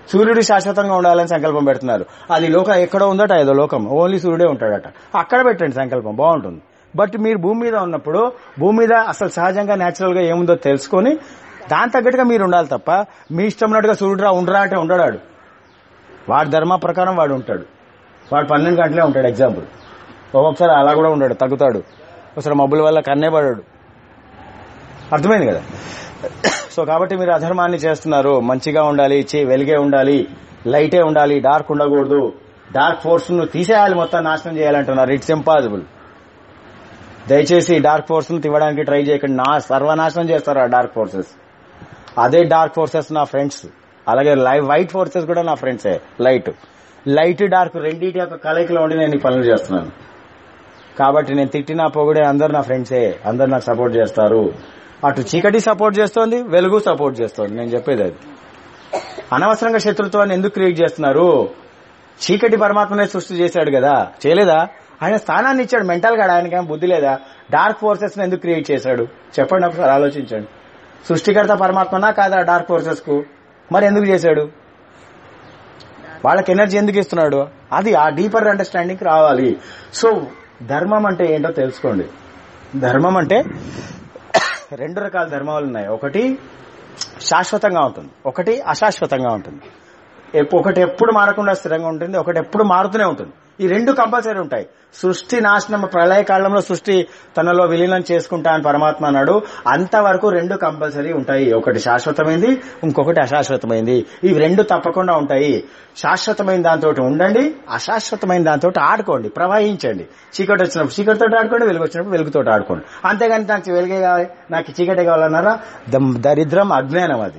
సూర్యుడు శాశ్వతంగా ఉండాలని సంకల్పం పెడుతున్నారు. అది లోకం ఎక్కడో ఉందట, ఏదో లోకం ఓన్లీ సూర్యుడే ఉంటాడట. అక్కడ పెట్టండి సంకల్పం, బాగుంటుంది. బట్ మీరు భూమి మీద ఉన్నప్పుడు భూమి మీద అసలు సహజంగా న్యాచురల్ గా ఏముందో తెలుసుకొని దాని తగ్గట్టుగా మీరు ఉండాలి తప్ప మీ ఇష్టం ఉన్నట్టుగా సూర్యుడు ఉండరా అంటే ఉండడాడు. వాడి ధర్మ ప్రకారం వాడు ఉంటాడు. వాడు పన్నెండు గంటలే ఉంటాడు. ఎగ్జాంపుల్ ఒక్కొక్కసారి అలా కూడా ఉంటాడు, తగ్గుతాడు. ఒకసారి మబ్బుల వల్ల కన్నే పడాడు. అర్థమైంది కదా? సో కాబట్టి మీరు అధర్మాన్ని చేస్తున్నారు. మంచిగా ఉండాలి, వెలిగే ఉండాలి, లైటే ఉండాలి, డార్క్ ఉండకూడదు. డార్క్ ఫోర్స్ ను తీసేయాలి, మొత్తం నాశనం చేయాలంటున్నారు. It's impossible. దయచేసి డార్క్ ఫోర్స్ ను తివ్వడానికి ట్రై చేయకండి. నా సర్వనాశనం చేస్తారు ఆ డార్క్ ఫోర్సెస్. అదే డార్క్ ఫోర్సెస్ నా ఫ్రెండ్స్. అలాగే వైట్ ఫోర్సెస్ కూడా నా ఫ్రెండ్సే. లైట్ లైట్ డార్క్ రెండింటి యొక్క కలయికలో ఉండి నేను ఈ పనులు చేస్తున్నాను. కాబట్టి నేను తిట్టినా పొగిడే అందరు నా ఫ్రెండ్సే, అందరు నాకు సపోర్ట్ చేస్తారు. అటు చీకటి సపోర్ట్ చేస్తోంది, వెలుగు సపోర్ట్ చేస్తోంది. నేను చెప్పేది అది. అనవసరంగా శత్రుత్వాన్ని ఎందుకు క్రియేట్ చేస్తున్నారు? చీకటి పరమాత్మనే సృష్టి చేశాడు కదా, చేయలేదా? ఆయన స్థానాన్ని ఇచ్చాడు. మెంటల్ గా ఆయనకేం బుద్ధి లేదా? డార్క్ ఫోర్సెస్ ఎందుకు క్రియేట్ చేశాడు చెప్పండి ఒకసారి, ఆలోచించండి. సృష్టికర్త పరమాత్మనా కాదా డార్క్ ఫోర్సెస్ కు? మరి ఎందుకు చేశాడు? వాళ్ళకి ఎనర్జీ ఎందుకు ఇస్తున్నాడు? అది ఆ డీపర్ అండర్స్టాండింగ్ రావాలి. సో ధర్మం అంటే ఏంటో తెలుసుకోండి. ధర్మం అంటే రెండు రకాల ధర్మాలు ఉన్నాయి. ఒకటి శాశ్వతంగా ఉంటుంది, ఒకటి అశాశ్వతంగా ఉంటుంది. ఒకటి ఎప్పుడు మారకుండా స్థిరంగా ఉంటుంది, ఒకటి ఎప్పుడు మారుతూనే ఉంటుంది. ఈ రెండు కంపల్సరీ ఉంటాయి. సృష్టి నాశనం ప్రళయ కాలంలో సృష్టి తనలో విలీనం చేసుకుంటా అని పరమాత్మ అన్నాడు. అంతవరకు రెండు కంపల్సరీ ఉంటాయి. ఒకటి శాశ్వతమైంది, ఇంకొకటి అశాశ్వతమైంది. ఇవి రెండు తప్పకుండా ఉంటాయి. శాశ్వతమైన దాంతో ఉండండి, అశాశ్వతమైన దాంతో ఆడుకోండి, ప్రవహించండి. చీకటి వచ్చినప్పుడు చీకటితో ఆడుకోండి, వెలుగు వచ్చినప్పుడు వెలుగుతో ఆడుకోండి. అంతేగాని నాకు వెలుగే కావాలి, నాకు చీకటే కావాలన్నారా? దరిద్రం, అజ్ఞానం. అది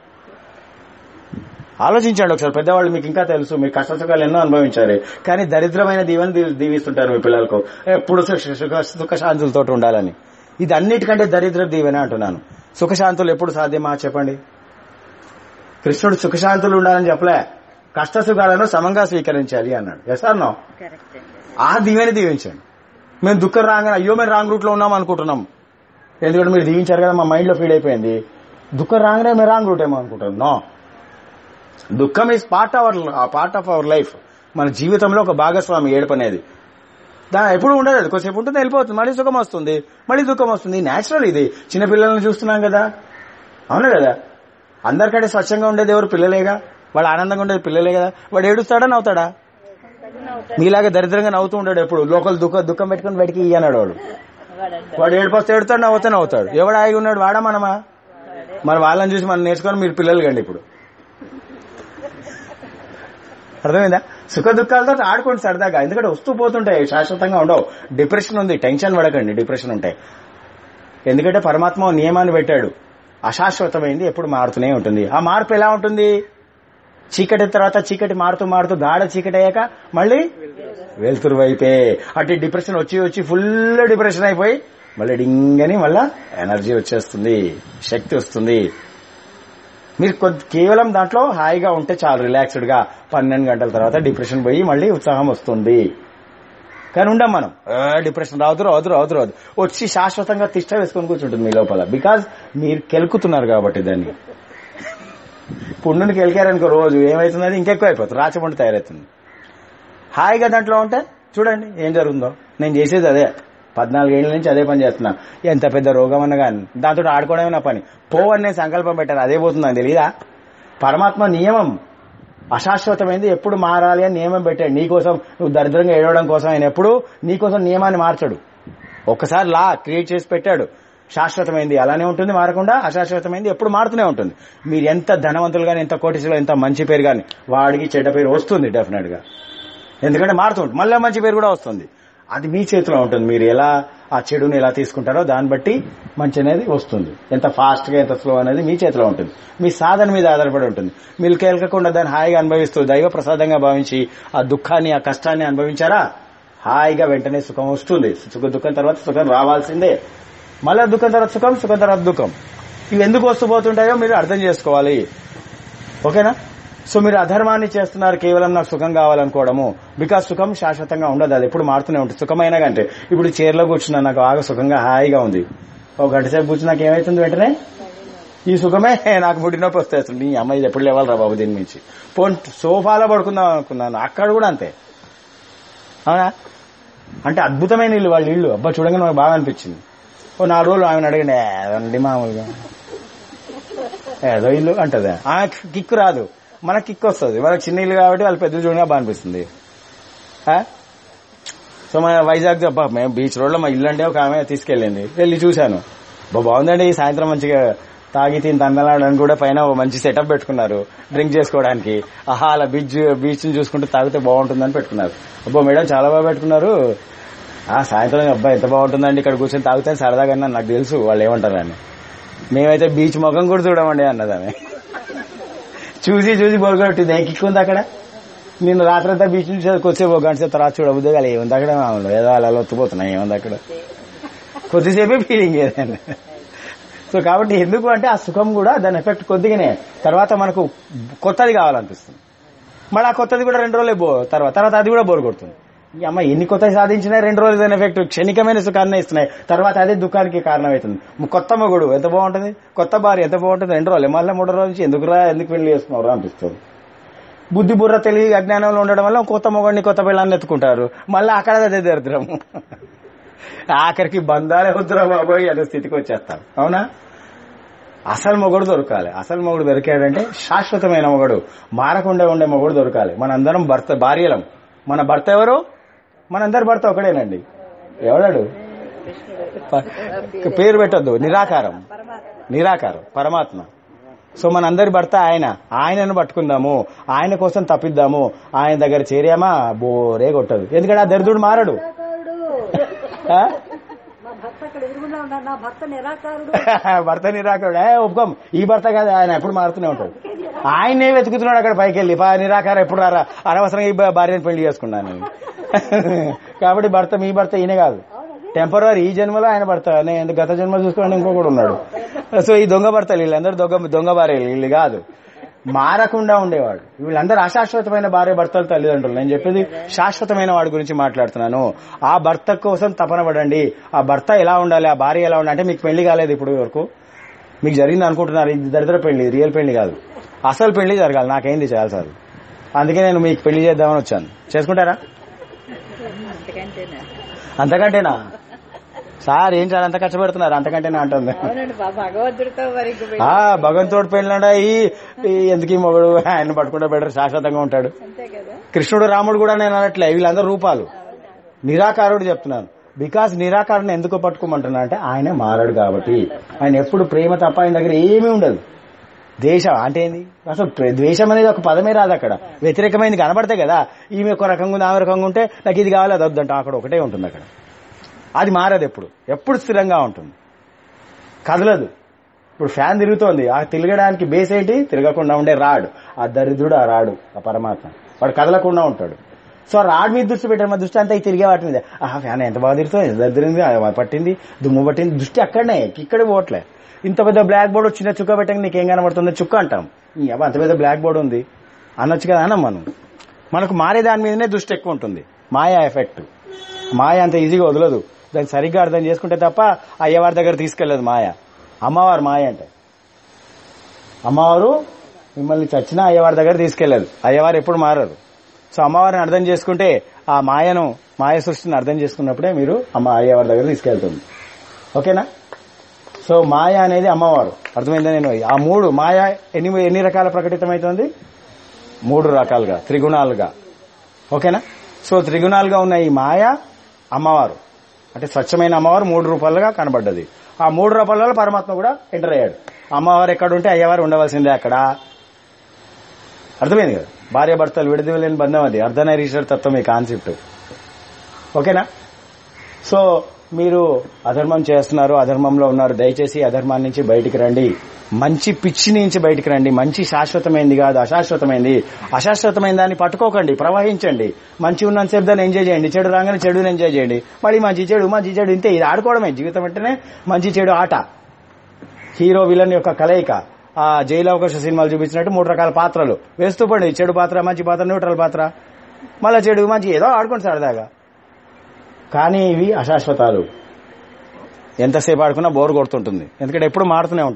ఆలోచించండి ఒకసారి. పెద్దవాళ్ళు మీకు ఇంకా తెలుసు, మీరు కష్ట సుఖాలు ఎన్నో అనుభవించారు. కానీ దరిద్రమైన దీవెని దీవిస్తుంటారు మీ పిల్లలకు, ఎప్పుడు సుఖశాంతులతో ఉండాలని. ఇది అన్నిటికంటే దరిద్ర దీవెన అంటున్నాను. సుఖశాంతులు ఎప్పుడు సాధ్యమా చెప్పండి? కృష్ణుడు సుఖశాంతులు ఉండాలని చెప్పలే, కష్ట సుఖాలను సమంగా స్వీకరించాలి అన్నాడు. Yes or no? ఆ దీవెని దీవించండి. మేము దుఃఖం రాగానే అయ్యో మేము రాంగ్ రూట్ లో ఉన్నాం అనుకుంటున్నాం. ఎందుకంటే మీరు దీవించారు కదా, మా మైండ్ లో ఫీడ్ అయిపోయింది. దుఃఖం రాగానే మేము రాంగ్ రూట్ ఏమో అనుకుంటాం. నో, దుఃఖం is part our part of our life. మన జీవితంలో ఒక భాగస్వామి ఏడుపు అనేది. దాని ఎప్పుడు ఉండదు, అది కొద్దిసేపు ఉంటుంది, వెళ్ళిపోతుంది, మళ్ళీ సుఖం వస్తుంది, మళ్ళీ దుఃఖం వస్తుంది. నేచురల్. ఇది చిన్నపిల్లల్ని చూస్తున్నాం కదా, అవునా కదా? అందరికంటే స్వచ్ఛంగా ఉండేది ఎవరు? పిల్లలేగా. వాడు ఆనందంగా ఉండేది పిల్లలే కదా. వాడు ఏడుస్తాడా నవ్వుతాడా? మీలాగా దరిద్రంగా నవ్వుతూ ఉంటాడు ఎప్పుడు. లోకల్ దుఃఖం దుఃఖం పెట్టుకుని బయటికి ఇయ్యన్నాడు వాడు. వాడు ఏడుపొస్తే ఏడుతాడు, నవ్వుతా నవ్వుతాడు. ఎవడు ఆగి ఉన్నాడు? వాడా మనమా? మరి వాళ్ళని చూసి మనం నేర్చుకొని మీరు పిల్లలు కండి ఇప్పుడు. అర్థమైందా? సుఖ దుఃఖాలతో ఆడుకోండి సరదాగా. ఎందుకంటే వస్తూ పోతుంటాయి, శాశ్వతంగా ఉండవు. డిప్రెషన్ ఉంది, టెన్షన్ పడకండి. డిప్రెషన్ ఉంటాయి. ఎందుకంటే పరమాత్మ నియమాన్ని పెట్టాడు. అశాశ్వతమైంది ఎప్పుడు మారుతూనే ఉంటుంది. ఆ మార్పు ఎలా ఉంటుంది? చీకటి తర్వాత చీకటి మారుతూ మారుతూ గాఢ చీకటి అయ్యాక మళ్ళీ వెలుతురు వైపే. అటు డిప్రెషన్ వచ్చి వచ్చి ఫుల్ డిప్రెషన్ అయిపోయి మళ్ళీ డింగని మళ్ళా ఎనర్జీ వచ్చేస్తుంది, శక్తి వస్తుంది. మీరు కొద్ది కేవలం దాంట్లో హాయిగా ఉంటే చాలు, రిలాక్స్డ్ గా. పన్నెండు గంటల తర్వాత డిప్రెషన్ పోయి మళ్ళీ ఉత్సాహం వస్తుంది. కానీ ఉండం మనం. డిప్రెషన్ రావద్దు రావద్దు రావద్దు రావద్దు వచ్చి శాశ్వతంగా తిష్ట వేసుకొని కూర్చుంటుంది మీ లోపల. బికాజ్ మీరు కెలుకుతున్నారు కాబట్టి దాన్ని. పుండుని కెలికారనుకో రోజు ఏమైతుంది? అది ఇంకెక్కువ అయిపోతుంది, రాచబండి తయారవుతుంది. హాయిగా దాంట్లో ఉంటే చూడండి ఏం జరుగుతుందో. నేను చేసేది అదే, పద్నాలుగేళ్ల నుంచి అదే పని చేస్తున్నా. ఎంత పెద్ద రోగం అన్నా కానీ దాంతో ఆడుకోవడమే నా పని. పోవని నేను సంకల్పం పెట్టాను, అదే పోతుందని తెలీదా? పరమాత్మ నియమం అశాశ్వతమైంది, ఎప్పుడు మారాలి అని నియమం పెట్టాడు నీకోసం. నువ్వు దరిద్రంగా ఏడవడం కోసం ఆయన ఎప్పుడు నీకోసం నియమాన్ని మార్చడు. ఒక్కసారి లా క్రియేట్ చేసి పెట్టాడు. శాశ్వతమైంది అలానే ఉంటుంది, మారకుండా. అశాశ్వతమైంది ఎప్పుడు మారుతూనే ఉంటుంది. మీరు ఎంత ధనవంతులు కానీ, ఎంత కోటీసులు, ఎంత మంచి పేరు కానీ, వాడికి చెడ్డ పేరు వస్తుంది డెఫినెట్ గా. ఎందుకంటే మారుతుంది, మళ్ళీ మంచి పేరు కూడా వస్తుంది. అది మీ చేతిలో ఉంటుంది. మీరు ఎలా ఆ చెడుని ఎలా తీసుకుంటారో దాన్ని బట్టి మంచి అనేది వస్తుంది. ఎంత ఫాస్ట్ గా ఎంత స్లో అనేది మీ చేతిలో ఉంటుంది. మీ సాధన మీద ఆధారపడి ఉంటుంది. మీరు కేలకకుండా దాన్ని హాయిగా అనుభవిస్తూ దైవ ప్రసాదంగా భావించి ఆ దుఃఖాన్ని ఆ కష్టాన్ని అనుభవించారా, హాయిగా వెంటనే సుఖం వస్తుంది. సుఖ దుఃఖం తర్వాత సుఖం రావాల్సిందే. మళ్ళా దుఃఖం తర్వాత సుఖం, సుఖం తర్వాత దుఃఖం. ఇవి ఎందుకు వస్తూ పోతుంటాయో మీరు అర్థం చేసుకోవాలి. ఓకేనా? సో మీరు అధర్మాన్ని చేస్తున్నారు కేవలం నాకు సుఖం కావాలనుకోవడము. బికాస్ సుఖం శాశ్వతంగా ఉండదు, అది ఎప్పుడు మారుతూనే ఉంటుంది. సుఖమైనా కంటే ఇప్పుడు చైర్లో కూర్చున్నా, నాకు బాగా సుఖంగా హాయిగా ఉంది. ఒక గంట సేపు కూర్చుని నాకు ఏమైతుంది? వెంటనే ఈ సుఖమే నాకు ముడి నొప్పి వస్తాయి. అసలు నీ అమ్మాయి ఎప్పుడు లేవాలరా బాబు దీని నుంచి. పోన్ సోఫాలో పడుకుందాం అనుకున్నాను, అక్కడ కూడా అంతే. అవునా? అంటే అద్భుతమైన ఇల్లు వాళ్ళ ఇల్లు. అబ్బా చూడంగానే నాకు బాగా అనిపించింది. ఓ నాలుగు రోజులు ఆమెను అడిగండి, ఏదండి మామూలుగా ఏదో ఇల్లు అంటది. ఆమె కిక్కు రాదు, మనకు కిక్కు వస్తుంది. మనకు చిన్న ఇల్లు కాబట్టి వాళ్ళు పెద్ద చూడగా బాగా అనిపిస్తుంది. సో మన వైజాగ్ అబ్బా మేము బీచ్ రోడ్ లో మా ఇల్లు అంటే ఒక ఆమె తీసుకెళ్ళింది, వెళ్ళి చూశాను. బా బాగుందండి, సాయంత్రం మంచిగా తాగి తిని తందలాడడానికి కూడా పైన మంచి సెటప్ పెట్టుకున్నారు డ్రింక్ చేసుకోవడానికి. ఆహా అలా బీచ్ బీచ్ ని చూసుకుంటూ తాగితే బాగుంటుందని పెట్టుకున్నారు. అబ్బా మేడం చాలా బాగా పెట్టుకున్నారు. ఆ సాయంత్రం అబ్బా ఎంత బాగుంటుందండి ఇక్కడ కూర్చొని తాగితే సరదాగా నాకు తెలుసు వాళ్ళు ఏమంటారని. మేమైతే బీచ్ ముఖం కూడా చూడమండి అన్నదామె. చూసి చూసి బొరగొట్టింది. ఏం కిక్కుంది అక్కడ. నేను రాత్రంతా బీచ్ నుంచి కొద్దిసేపు ఒక గంట సేపు తర్వాత చూడ ఉద్యోగాలు ఏముంది అక్కడ, ఏదో అలా ఒత్తిపోతున్నాయి ఏముంది అక్కడ, కొద్దిసేపే ఫీలింగ్ ఏదైనా. సో కాబట్టి ఎందుకు అంటే ఆ సుఖం కూడా దాని ఎఫెక్ట్ కొద్దిగానే, తర్వాత మనకు కొత్తది కావాలనిపిస్తుంది. మళ్ళీ ఆ కొత్తది కూడా రెండు రోజులే బో తర్వాత తర్వాత అది కూడా బోరు కొడుతుంది. ఈ అమ్మ ఎన్ని కొత్తది సాధించినా రెండు రోజులు దాని ఎఫెక్ట్ క్షణికమైన సుఖాన్ని ఇస్తున్నాయి, తర్వాత అదే దుఃఖానికి కారణమవుతుంది. కొత్త మొగుడు ఎంత బాగుంటుంది, కొత్త భార్య ఎంత బాగుంటుంది, రెండు రోజులు మళ్ళీ మూడో రోజు నుంచి ఎందుకురా ఎందుకు పెళ్లి చేసుకున్నారా అనిపిస్తుంది. బుద్ధి బుర్ర తెలివి అజ్ఞానంలో ఉండడం వల్ల కొత్త మొగుడిని కొత్త పిల్లల్ని ఎత్తుకుంటారు, మళ్ళీ అక్కడ అదే దరిద్రము. ఆఖరికి బంధాలే వద్దురా బాబోయ్ అనే స్థితికి వచ్చేస్తాం. అవునా? అసలు మొగుడు దొరకాలి. అసలు మొగుడు దొరికాడంటే శాశ్వతమైన మొగుడు, మారకుండా ఉండే మొగుడు దొరకాలి. మనందరం భర్త భార్యలం. మన భర్త ఎవరు? మనందరి భర్త ఒకడేనండి. ఎవడాడు? పేరు పెట్టొద్దు. నిరాకారం, నిరాకారం పరమాత్మ. సో మనందరి భర్త ఆయన. ఆయనను పట్టుకుందాము, ఆయన కోసం తప్పిద్దాము. ఆయన దగ్గర చేరామా బోరే కొట్టదు, ఎందుకంటే ఆ దరిద్రుడు మారడు. భర్త నిరాకారుడు ఒప్పుకోం. ఈ భర్త కాదు, ఆయన ఎప్పుడు మారుతూనే ఉంటాడు. ఆయనే వెతుకుతున్నాడు అక్కడ పైకి వెళ్ళి. నిరాకారం ఎప్పుడు రారా, అనవసరంగా ఈ భార్యను పెళ్లి చేసుకున్నాను. కాబట్టి భర్త మీ భర్త ఈయన కాదు, టెంపరీ. ఈ జన్మలో ఆయన భర్త, నేను గత జన్మ చూసుకోండి ఇంకొకడు ఉన్నాడు. సో ఈ దొంగ భర్తలు వీళ్ళందరూ దొంగ దొంగ భార్యలు వీళ్ళు కాదు, మారకుండా ఉండేవాడు. వీళ్ళందరూ అశాశ్వతమైన భార్య భర్తలు తల్లిదండ్రులు. నేను చెప్పేది శాశ్వతమైన వాడి గురించి మాట్లాడుతున్నాను. ఆ భర్త కోసం తపన పడండి. ఆ భర్త ఎలా ఉండాలి, ఆ భార్య ఎలా ఉండాలి. అంటే మీకు పెళ్లి కాలేదు ఇప్పుడు వరకు, మీకు జరిగింది అనుకుంటున్నారు. ఇది దరిద్ర పెళ్లి, రియల్ పెళ్లి కాదు, అసలు పెళ్లి జరగాలి. నాకేంది చేయాలి సార్, అందుకే నేను మీకు పెళ్లి చేద్దామని వచ్చాను. చేసుకుంటారా? అంతకంటేనా సార్? ఏం సార్ అంత కష్టపెడుతున్నారు? అంతకంటేనా అంటుంది. భగవంతుడు పెళ్ళి ఎందుకు ఈ మొగడు, ఆయన పట్టుకుంటే బెటర్, శాశ్వతంగా ఉంటాడు. కృష్ణుడు రాముడు కూడా నేను అనట్లే, వీళ్ళందరూ రూపాలు. నిరాకారుడు చెప్తున్నాను. బికాస్ నిరాకారుని ఎందుకు పట్టుకోమంటున్నా అంటే ఆయన మారాడు కాబట్టి. ఆయన ఎప్పుడు ప్రేమ తప్ప ఆయన దగ్గర ఏమీ ఉండదు. ద్వేషం అంటే ఏంది అసలు? ద్వేషం అనేది ఒక పదమే రాదు అక్కడ. వ్యతిరేకమైంది కనబడతాయి కదా, ఈమె ఒక రకంగా ఉంది, ఆమె రకంగా ఉంటే నాకు ఇది కావాలి అది వద్దంట, అక్కడ ఒకటే ఉంటుంది అక్కడ. అది మారదు, ఎప్పుడు ఎప్పుడు స్థిరంగా ఉంటుంది, కదలదు. ఇప్పుడు ఫ్యాన్ తిరుగుతోంది, ఆ తిరగడానికి బేస్ ఏంటి? తిరగకుండా ఉండే రాడ్. ఆ దరిద్రుడు ఆ రాడు, ఆ పరమాత్మ. వాడు కదలకుండా ఉంటాడు. సో రాడ్ మీద దృష్టి పెట్టారు, మా దృష్టి అంతా ఈ తిరిగే వాటి మీద. ఆ ఫ్యాన్ ఎంత బాగా తిరుగుతుంది, దరిద్రింది పట్టింది, దుమ్ము పట్టింది, దృష్టి అక్కడనే, ఇక్కడ పోవట్లే. ఇంత పెద్ద బ్లాక్ బోర్డ్ చిన్న చుక్క పెట్టక నీకేం కనబడుతుంది? చుక్క అంటాం. అంత పెద్ద బ్లాక్ బోర్డ్ ఉంది అనొచ్చు కదా అన్నాం మనం. మనకు మారే దాని మీదనే దృష్టి ఎక్కువ ఉంటుంది. మాయా ఎఫెక్ట్. మాయ అంత ఈజీగా వదలదు, దాన్ని సరిగ్గా అర్థం చేసుకుంటే తప్ప అయ్యవారి దగ్గర తీసుకెళ్లదు మాయ. అమ్మవారు మాయ అంటే, అమ్మవారు మిమ్మల్ని చచ్చినా అయ్యవారి దగ్గర తీసుకెళ్లదు. అయ్యవారు ఎప్పుడు మారరు. సో అమ్మవారిని అర్థం చేసుకుంటే, ఆ మాయను మాయ సృష్టిని అర్థం చేసుకున్నప్పుడే మీరు అమ్మ అయ్యవారి దగ్గర తీసుకెళ్తుంది. ఓకేనా? సో మాయ అనేది అమ్మవారు. అర్థమైందా? నేను ఆ మూడు మాయ ఎన్ని ఎన్ని రకాల ప్రకటితమవుతుంది? మూడు రకాలుగా, త్రిగుణాలుగా. ఓకేనా? సో త్రిగుణాలుగా ఉన్న ఈ మాయ అమ్మవారు అంటే స్వచ్ఛమైన అమ్మవారు మూడు రూపాయలుగా కనబడ్డది. ఆ మూడు రూపాయలలో పరమాత్మ కూడా ఎంటర్ అయ్యాడు. అమ్మవారు ఎక్కడ ఉంటే అయ్యవారు ఉండవలసిందే అక్కడ. అర్థమైంది కదా? భార్య భర్తలు విడదీయలేని బంధం అది. అర్ధనైరీశ్వర తత్వం ఈ కాన్సెప్ట్. ఓకేనా? సో మీరు అధర్మం చేస్తున్నారు, అధర్మంలో ఉన్నారు, దయచేసి అధర్మాన్ని నుంచి బయటికి రండి. మంచి పిచ్చి నుంచి బయటికి రండి. మంచి శాశ్వతమైంది కాదు, అశాశ్వతమైంది. అశాశ్వతమైన దాన్ని పట్టుకోకండి, ప్రవహించండి. మంచి ఉన్నంతసేపు దాన్ని ఎంజాయ్ చేయండి, చెడు రాగానే చెడుని ఎంజాయ్ చేయండి. మళ్ళీ మంచి చెడు మంచి చెడు ఇంతే. ఇది ఆడుకోవడమే జీవితం అంటేనే, మంచి చెడు ఆట. హీరో విలన్ యొక్క కలయిక. ఆ జైలు అవకాశ సినిమాలు చూపించినట్టు మూడు రకాల పాత్రలు వేస్తూ పడి, చెడు పాత్ర, మంచి పాత్ర, న్యూట్రల్ పాత్ర, మళ్ళా చెడు మంచి, ఏదో ఆడుకోండి సరదాగా. కానీ ఇవి అశాశ్వతాలు. ఎంతసేపు ఆడుకున్నా బోర్ కొడుతుంటుంది, ఎందుకంటే ఎప్పుడు మారుతూనే ఉంటాయి.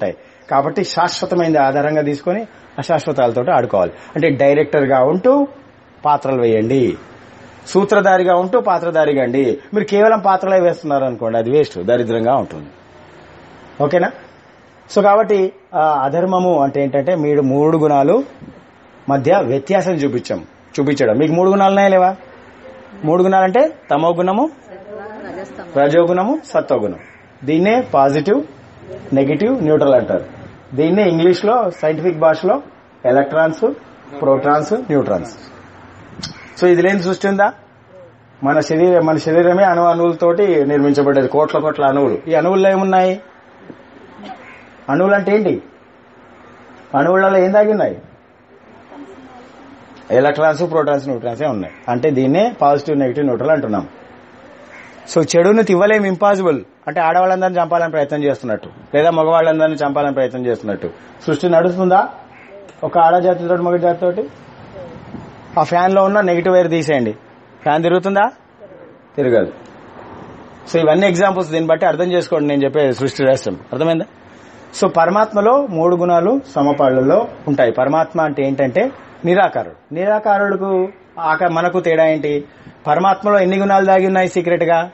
కాబట్టి శాశ్వతమైనది ఆధారంగా తీసుకొని అశాశ్వతాలతో ఆడుకోవాలి. అంటే డైరెక్టర్ గా ఉంటూ పాత్రలు వేయండి, సూత్రధారిగా ఉంటూ పాత్రధారిగా అండి. మీరు కేవలం పాత్రలే వేస్తున్నారు అనుకోండి, అది వేస్ట్, దరిద్రంగా ఉంటుంది. ఓకేనా? సో కాబట్టి అధర్మము అంటే ఏంటంటే మీరు మూడు గుణాలు మధ్య వ్యత్యాసం చూపించాం చూపించడం. మీకు మూడు గుణాలు ఉన్నాయా లేవా? మూడు గుణాలు అంటే తమో గుణము, రజోగుణము, సత్వగుణం. దీన్నే పాజిటివ్, నెగిటివ్, న్యూట్రల్ అంటారు. దీన్నే ఇంగ్లీష్ లో సైంటిఫిక్ భాషలో ఎలక్ట్రాన్స్, ప్రోటాన్స్, న్యూట్రాన్స్. సో ఇది లేని సృష్టి ఉందా? మన శరీరం మన శరీరమే అణు అణువులతోటి నిర్మించబడ్డది, కోట్ల కోట్ల అణువులు. ఈ అణువుల్లో ఏమున్నాయి? అణువులు అంటే ఏంటి? అణువులలో ఏం దాగిన్నాయి? ఎలక్ట్రాన్స్, ప్రోటాన్స్, న్యూట్రాన్సే ఉన్నాయి. అంటే దీన్నే పాజిటివ్, నెగిటివ్, న్యూట్రల్ అంటున్నాం. సో చెడును తివ్వలేం, ఇంపాసిబుల్. అంటే ఆడవాళ్ళందరినీ చంపాలని ప్రయత్నం చేస్తున్నట్టు, లేదా మగవాళ్ళందరినీ చంపాలని ప్రయత్నం చేస్తున్నట్టు సృష్టి నడుస్తుందా? ఒక ఆడజాతితో మగ జాతితోటి. ఆ ఫ్యాన్ లో ఉన్న నెగిటివ్ వైర్ తీసేయండి, ఫ్యాన్ తిరుగుతుందా? తిరగదు. సో ఇవన్నీ ఎగ్జాంపుల్స్, దీన్ని బట్టి అర్థం చేసుకోండి నేను చెప్పే సృష్టి రహస్యం. అర్థమైందా? సో పరమాత్మలో మూడు గుణాలు సమపాళ్లలో ఉంటాయి. పరమాత్మ అంటే ఏంటంటే నిరాకారుడు. నిరాకారుడుకు మనకు తేడా ఏంటి? పరమాత్మలో ఎన్ని గుణాలు దాగి ఉన్నాయి సీక్రెట్ గా?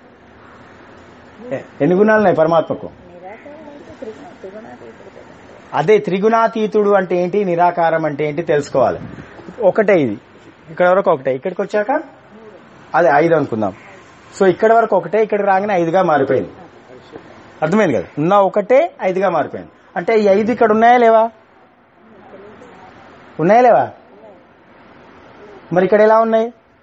ఎన్ని గుణాలు ఉన్నాయి పరమాత్మకు? అదే త్రిగుణాతీతుడు అంటే ఏంటి, నిరాకారం అంటే ఏంటి తెలుసుకోవాలి. ఒకటే ఇది, ఇక్కడ వరకు ఒకటే, ఇక్కడికి వచ్చాక అదే ఐదు అనుకుందాం. సో ఇక్కడ వరకు ఒకటే, ఇక్కడికి రాగానే ఐదుగా మారిపోయింది. అర్థమైంది కదా? ఉన్న ఒకటే ఐదుగా మారిపోయింది. అంటే ఈ ఐదు ఇక్కడ ఉన్నాయా లేవా? ఉన్నాయా లేవా? మరి ఇక్కడ ఎలా ఉన్నాయి?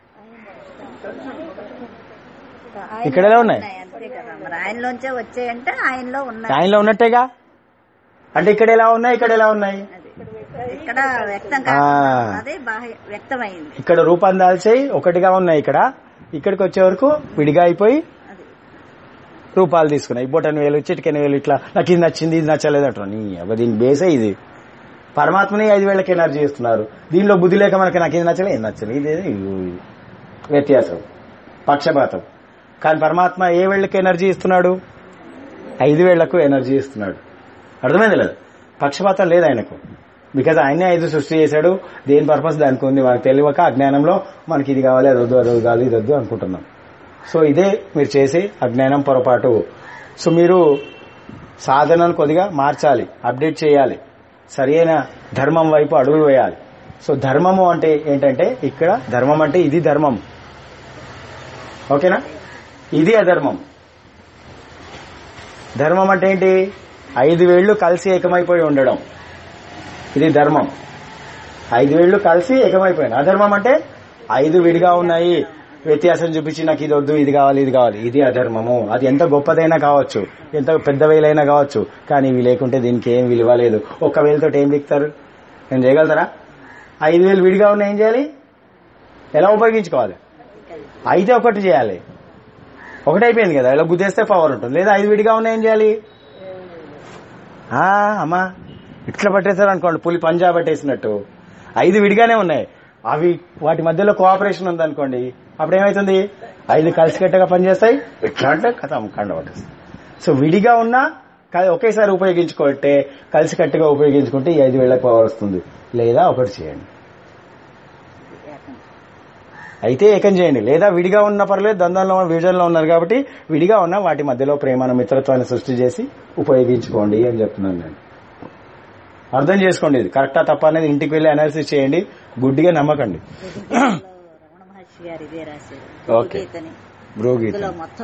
ఇక్కడ ఎలా ఉన్నాయి? ఆయనలోంచే వచ్చాయంటే ఆయనలో ఉన్నాయి, ఆయనలో ఉన్నట్టేగా. అంటే ఇక్కడ ఎలా ఉన్నాయి, ఇక్కడ ఎలా ఉన్నాయి? ఇక్కడ వ్యక్తం అదే వ్యక్తమైంది. ఇక్కడ రూపం దాల్చేయి ఒకటిగా ఉన్నాయి, ఇక్కడ ఇక్కడికి వచ్చే వరకు విడిగా అయిపోయి రూపాలు తీసుకున్నాయి. బొటన్ వేలు, చిటికెన వేలు, ఇట్లా నాకు ఇది నచ్చింది, ఇది నచ్చలేదు అంటున్నా. నీ అవ్వ దీని బేసే ఇది. పరమాత్మని ఐదు వేళ్లకి ఎనర్జీ ఇస్తున్నారు, దీనిలో బుద్ధి లేక మనకి నాకు ఇది నచ్చలేదు, ఇది నచ్చలేదు, ఇదేది వ్యత్యాసం, పక్షపాతం. కానీ పరమాత్మ ఏ వేళ్లకి ఎనర్జీ ఇస్తున్నాడు? ఐదు వేళ్లకు ఎనర్జీ ఇస్తున్నాడు. అర్థమైంది లేదు? పక్షపాతం లేదు ఆయనకు. బికాజ్ ఆయనే ఐదు సృష్టి చేశాడు. దేని పర్పస్ దానికి ఉంది. మనకు తెలియక అజ్ఞానంలో మనకి ఇది కావాలి, అది వద్దు, అది కాదు, ఇది వద్దు అనుకుంటున్నాం. సో ఇదే మీరు చేసే అజ్ఞానం, పొరపాటు. సో మీరు సాధనను కొద్దిగా మార్చాలి, అప్డేట్ చేయాలి, సరైన ధర్మం వైపు అడుగులు వేయాలి. సో ధర్మము అంటే ఏంటంటే ఇక్కడ ధర్మం అంటే ఇది ధర్మం. ఓకేనా? ఇది అధర్మం. ధర్మం అంటే ఏంటి? ఐదు వేళ్లు కలిసి ఏకమైపోయి ఉండడం, ఇది ధర్మం. ఐదు వేళ్లు కలిసి ఏకమైపోయింది. అధర్మం అంటే ఐదు విడిగా ఉన్నాయి, వ్యత్యాసం చూపించి నాకు ఇది వద్దు, ఇది కావాలి, ఇది కావాలి, ఇది అధర్మము. అది ఎంత గొప్పదైనా కావచ్చు, ఎంత పెద్ద వేలైనా కావచ్చు, కానీ ఇవి లేకుంటే దీనికి ఏం విలువ లేదు. ఒక్క వేలతో ఏం దిక్తారు? నేను చేయగలుగుతారా? ఐదు వేలు విడిగా ఉన్నాయి, ఏం చేయాలి? ఎలా ఉపయోగించుకోవాలి? అయితే ఒకటి చేయాలి. ఒకటైపోయింది కదా, ఇలా గుద్దేస్తే పవర్ ఉంటుంది. లేదా ఐదు విడిగా ఉన్నాయి, ఏం చేయాలి? అమ్మా ఇట్లా పట్టేశారు అనుకోండి, పులి పంజా పట్టేసినట్టు. ఐదు విడిగానే ఉన్నాయి, అవి వాటి మధ్యలో కోఆపరేషన్ ఉందనుకోండి, అప్పుడు ఏమైతుంది? ఐదు కలిసికట్టుగా పనిచేస్తాయి, ఎట్లా అంటే కథ కండ పట్టేస్తాయి. సో విడిగా ఉన్నా ఒకేసారి ఉపయోగించుకుంటే, కలిసికట్టుగా ఉపయోగించుకుంటే ఈ ఐదు వేళ్లకు పవర్ వస్తుంది. లేదా ఒకటి చేయండి, అయితే ఏకం చేయండి. లేదా విడిగా ఉన్న పర్లేదు, ద్వంద్వంలో విభజనలో ఉన్నారు కాబట్టి విడిగా ఉన్న వాటి మధ్యలో ప్రేమను, మిత్రత్వాన్ని సృష్టి చేసి ఉపయోగించుకోండి అని చెప్తున్నాను నేను. అర్థం చేసుకోండి, ఇది కరెక్టా తప్ప అనేది ఇంటికి వెళ్లి అనాలిసిస్ చేయండి, గుడ్డిగా నమ్మకండి. ఓకే, భృగీత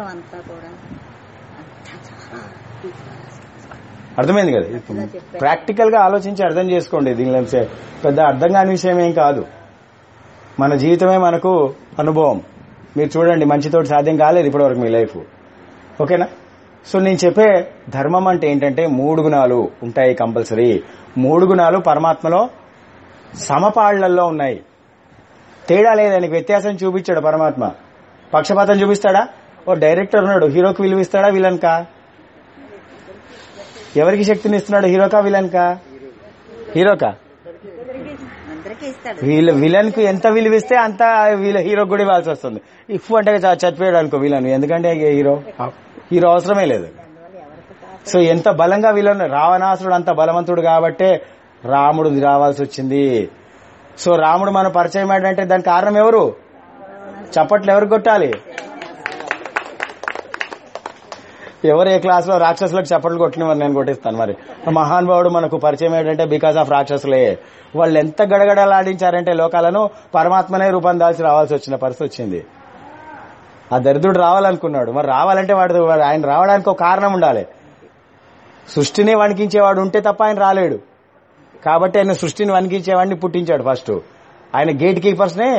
అర్థమైంది కదా? ప్రాక్టికల్ గా ఆలోచించి అర్థం చేసుకోండి. దీనిలో పెద్ద అర్థం కాని విషయం ఏం కాదు. మన జీవితమే మనకు అనుభవం. మీరు చూడండి, మంచితోటి సాధ్యం కాలేదు ఇప్పటివరకు మీ లైఫ్. ఓకేనా? సో నేను చెప్పే ధర్మం అంటే ఏంటంటే మూడు గుణాలు ఉంటాయి కంపల్సరీ. మూడు గుణాలు పరమాత్మలో సమపాళ్లలో ఉన్నాయి. తేడా లేదానికి వ్యత్యాసం చూపించాడు పరమాత్మ. పక్షపాతం చూపిస్తాడా? ఓ డైరెక్టర్ ఉన్నాడు, హీరోకి విలువిస్తాడా విలన్ కా? ఎవరికి శక్తిని ఇస్తున్నాడు, హీరోకా విలన్ కా? హీరోకా? విలన్ కు ఎంత విలువిస్తే అంత హీరోకి కూడా ఇవ్వాల్సి వస్తుంది. ఇఫ్ అంటే చచ్చిపోయాడు అనుకో విలన్, ఎందుకంటే హీరో హీరో అవసరమే లేదు. సో ఎంత బలంగా వీళ్ళని, రావణాసురుడు అంత బలవంతుడు కాబట్టే రాముడు రావాల్సి వచ్చింది. సో రాముడు మన పరిచయం ఏంటంటే దానికి కారణం ఎవరు? చప్పట్లు ఎవరు కొట్టాలి? ఎవరు ఏ క్లాస్ లో రాక్షసులకు చప్పట్లు కొట్టిన మరి నేను కొట్టిస్తాను. మరి మహానుభావుడు మనకు పరిచయం ఏంటంటే బికాస్ ఆఫ్ రాక్షసులే. వాళ్ళు ఎంత గడగడలాడించారంటే లోకాలను, పరమాత్మనే రూపం దాల్చి రావాల్సి వచ్చిన పరిస్థితి వచ్చింది. ఆ దరిద్రుడు రావాలనుకున్నాడు. మరి రావాలంటే వాడు ఆయన రావడానికి ఒక కారణం ఉండాలి. సృష్టిని వణికించేవాడు ఉంటే తప్ప ఆయన రాలేడు. కాబట్టి ఆయన సృష్టిని వణికించేవాడిని పుట్టించాడు ఫస్ట్. ఆయన గేట్ కీపర్స్ నే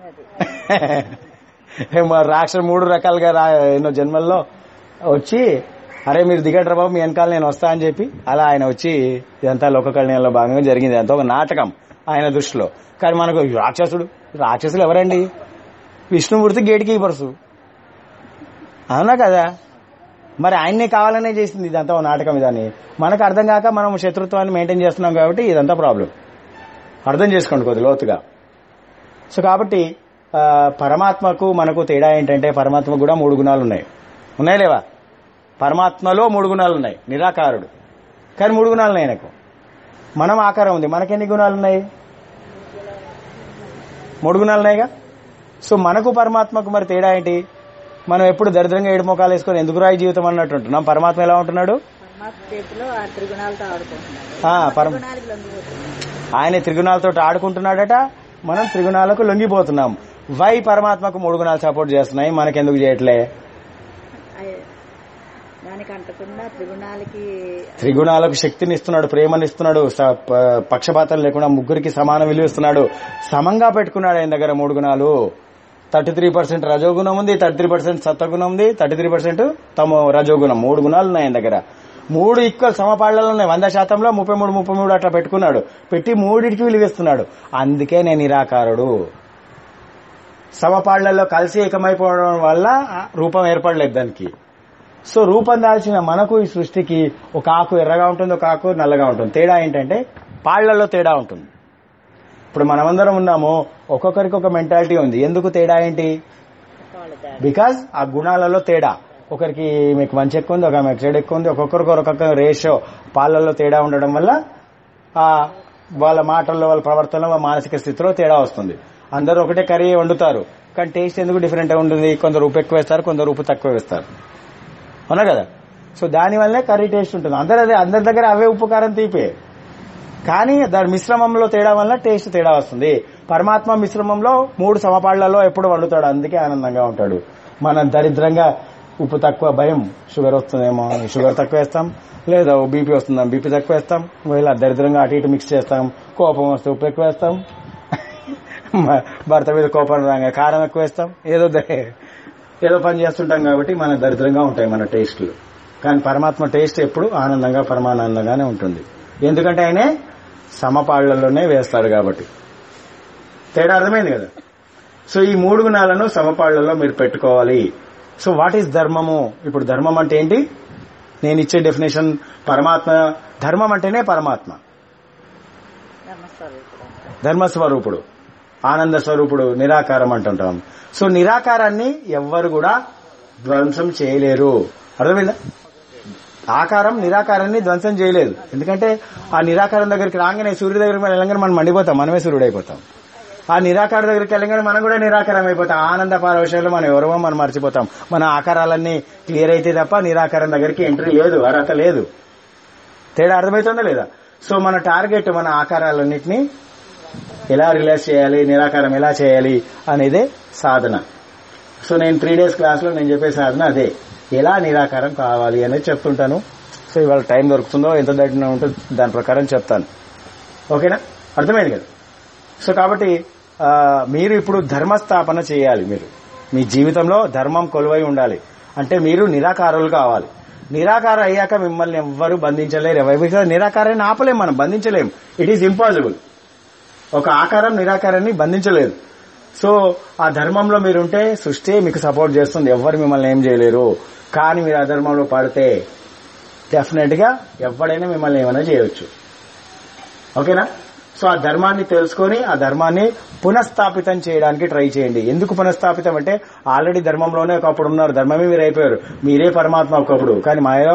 రాక్షసు మూడు రకాలుగా రా ఎన్నో జన్మల్లో వచ్చి, అరే మీరు దిగండి బాబు మీ వెనకాల నేను వస్తా అని చెప్పి అలా ఆయన వచ్చి ఇదంతా లోక కళ్యాణంలో భాగంగా జరిగింది. అంతా ఒక నాటకం ఆయన దృష్టిలో. కానీ మనకు రాక్షసుడు, రాక్షసులు ఎవరండి? విష్ణుమూర్తి గేట్ కీపర్స్, అవునా కదా? మరి ఆయన్నే కావాలనే చేసింది ఇదంతా ఒక నాటకం. ఇదని మనకు అర్థం కాక మనం శత్రుత్వాన్ని మెయింటైన్ చేస్తున్నాం కాబట్టి ఇదంతా ప్రాబ్లం. అర్థం చేసుకోండి కొద్ది లోతుగా. సో కాబట్టి పరమాత్మకు మనకు తేడా ఏంటంటే, పరమాత్మకు కూడా మూడు గుణాలు ఉన్నాయి. ఉన్నాయి లేవా? పరమాత్మలో మూడు గుణాలు ఉన్నాయి. నిరాకారుడు కానీ మూడు గుణాలు ఉన్నాయి ఆయనకు. మనం ఆకారం ఉంది, మనకెన్ని గుణాలు ఉన్నాయి? మూడు గుణాలు ఉన్నాయిగా. సో మనకు పరమాత్మకు మరి తేడా ఏంటి? మనం ఎప్పుడు దరిద్రంగా ఏడు ముఖాలు వేసుకొని ఎందుకు రాయి జీవితం అన్నట్టు ఉంటున్నాం. పరమాత్మ ఎలా ఉంటున్నాడు? ఆయన త్రిగుణాలతో ఆడుకుంటున్నాడట, మనం త్రిగుణాలకు లొంగిపోతున్నాం. వై పరమాత్మకు మూడు గుణాలు సపోర్ట్ చేస్తున్నాయి, మనకెందుకు చేయట్లే? త్రిగుణాలకు శక్తిని ఇస్తున్నాడు, ప్రేమని ఇస్తున్నాడు, పక్షపాతం లేకుండా ముగ్గురికి సమాన విలువ ఇస్తున్నాడు. సమంగా పెట్టుకున్నాడు ఆయన దగ్గర మూడు గుణాలు. థర్టీ త్రీ పర్సెంట్ రజోగుణం ఉంది, థర్టీ త్రీ పర్సెంట్ సత్వగుణం ఉంది, థర్టీ త్రీ పర్సెంట్ తమ రజోగుణం. మూడు గుణాలు ఉన్నాయి ఆయన దగ్గర. మూడు ఈక్వల్ సమపాళ్లలో ఉన్నాయి. వంద శాతంలో ముప్పై మూడు ముప్పై మూడు అట్లా పెట్టుకున్నాడు. పెట్టి మూడింటికి విలువిస్తున్నాడు. అందుకే నేను నిరాకారుడు. సమపాళ్లలో కలిసి ఏకమైపోవడం వల్ల రూపం ఏర్పడలేదు దానికి. సో రూపం దాల్చిన మనకు ఈ సృష్టికి ఒక ఆకు ఎర్రగా ఉంటుంది, ఒక ఆకు నల్లగా ఉంటుంది. తేడా ఏంటంటే పాళ్లలో తేడా ఉంటుంది. ఇప్పుడు మనమందరం ఉన్నాము, ఒక్కొక్కరికి ఒక మెంటాలిటీ ఉంది. ఎందుకు తేడా ఏంటి? బికాజ్ ఆ గుణాలలో తేడా. ఒకరికి మీకు మంచి ఎక్కువ ఉంది, ఒక మీకు చెడు ఎక్కువ ఉంది. ఒక్కొక్కరికి ఒక్కొక్క రేషియో పాళ్లలో తేడా ఉండడం వల్ల ఆ వాళ్ళ మాటల్లో, వాళ్ళ ప్రవర్తనలో, వాళ్ళ మానసిక స్థితిలో తేడా వస్తుంది. అందరూ ఒకటే కర్రీ వండుతారు కానీ టేస్ట్ ఎందుకు డిఫరెంట్ గా ఉంటుంది? కొందరు ఉప్పు ఎక్కువ వేస్తారు, కొందరు ఉప్పు తక్కువ వేస్తారు, అవునా కదా? సో దానివల్లే కర్రీ టేస్ట్ ఉంటుంది. అందరూ అదే, అందరి దగ్గర అవే ఉప్పు కారం తీపే. కానీ దాని మిశ్రమంలో తేడా వల్ల టేస్ట్ తేడా వస్తుంది. పరమాత్మ మిశ్రమంలో మూడు సమపాళ్లలో ఎప్పుడు వండుతాడు, అందుకే ఆనందంగా ఉంటాడు. మనం దరిద్రంగా ఉప్పు తక్కువ, భయం షుగర్ వస్తుందేమో, షుగర్ తక్కువ వేస్తాం, లేదా బీపీ వస్తుందాం బీపీ తక్కువ వేస్తాం, ఇలా దరిద్రంగా అటు ఇటు మిక్స్ చేస్తాం. కోపం వస్తే ఉప్పు ఎక్కువ వేస్తాం, భర్త మీద కోపం రాగా కారం ఎక్కువ వేస్తాం. ఏదో ఏదో పని చేస్తుంటాం కాబట్టి మన దరిద్రంగా ఉంటాయి మన టేస్ట్లు. కానీ పరమాత్మ టేస్ట్ ఎప్పుడు ఆనందంగా, పరమానందంగానే ఉంటుంది. ఎందుకంటే ఆయనే సమపాళ్లలోనే వేస్తాడు కాబట్టి. తేడా అర్థమైంది కదా? సో ఈ మూడు గుణాలను సమపాళ్లలో మీరు పెట్టుకోవాలి. సో వాట్ ఈజ్ ధర్మము? ఇప్పుడు ధర్మం అంటే ఏంటి? నేను ఇచ్చే డెఫినేషన్, పరమాత్మ ధర్మం అంటేనే పరమాత్మ ధర్మస్వరూపుడు, ఆనంద స్వరూపుడు, నిరాకారం అంటుంటాం. సో నిరాకారాన్ని ఎవ్వరు కూడా ధ్వంసం చేయలేరు. అర్థమైందా? ఆకారం నిరాకారాన్ని ధ్వంసం చేయలేదు. ఎందుకంటే ఆ నిరాకారం దగ్గరికి రాగానే, సూర్యుడి దగ్గరికి మనం వెళ్ళగానే మనం మండిపోతాం, మనమే సూర్యుడు అయిపోతాం. ఆ నిరాకార దగ్గరికి వెళ్ళగానే మనం కూడా నిరాకారం అయిపోతాం. ఆనంద పారవశ్యంలో మనం ఎవరమో మనం మర్చిపోతాం. మన ఆకారాలన్నీ క్లియర్ అయితే తప్ప నిరాకారం దగ్గరికి ఎంట్రీ లేదు, అర్హత లేదు. తేడా అర్థమవుతుందా లేదా? సో మన టార్గెట్ మన ఆకారాలన్నింటినీ ఎలా రిలాక్స్ చేయాలి, నిరాకారం ఎలా చేయాలి అనేదే సాధన. సో నేను త్రీ డేస్ క్లాస్ లో నేను చెప్పే సాధన అదే, ఎలా నిరాకారం కావాలి అనేది చెప్తుంటాను. సో ఇవాళ టైం దొరుకుతుందో ఎంత దగ్గర ఉంటుందో దాని ప్రకారం చెప్తాను. ఓకేనా? అర్థమైంది కదా? సో కాబట్టి మీరు ఇప్పుడు ధర్మస్థాపన చేయాలి. మీరు మీ జీవితంలో ధర్మం కొలువై ఉండాలి. అంటే మీరు నిరాకారులు కావాలి. నిరాకారం అయ్యాక మిమ్మల్ని ఎవ్వరూ బంధించలేరు. బికాజ్ నిరాకారాన్ని ఆపలేం, మనం బంధించలేం. It is impossible. ఒక ఆకారం నిరాకారాన్ని బంధించలేదు. సో ఆ ధర్మంలో మీరుంటే సృష్టి మీకు సపోర్ట్ చేస్తుంది, ఎవ్వరు మిమ్మల్ని ఏం చేయలేరు. కానీ మీరు ఆ ధర్మంలో పడితే డెఫినెట్ గా ఎవడైనా మిమ్మల్ని ఏమైనా చేయవచ్చు. ఓకేనా? సో ఆ ధర్మాన్ని తెలుసుకొని ఆ ధర్మాన్ని పునఃస్థాపితం చేయడానికి ట్రై చేయండి. ఎందుకు పునఃస్థాపితం అంటే ఆల్రెడీ ధర్మంలోనే ఒకప్పుడు ఉన్నారు, ధర్మమే మీరు అయిపోయారు, మీరే పరమాత్మ ఒకప్పుడు. కానీ మాయలో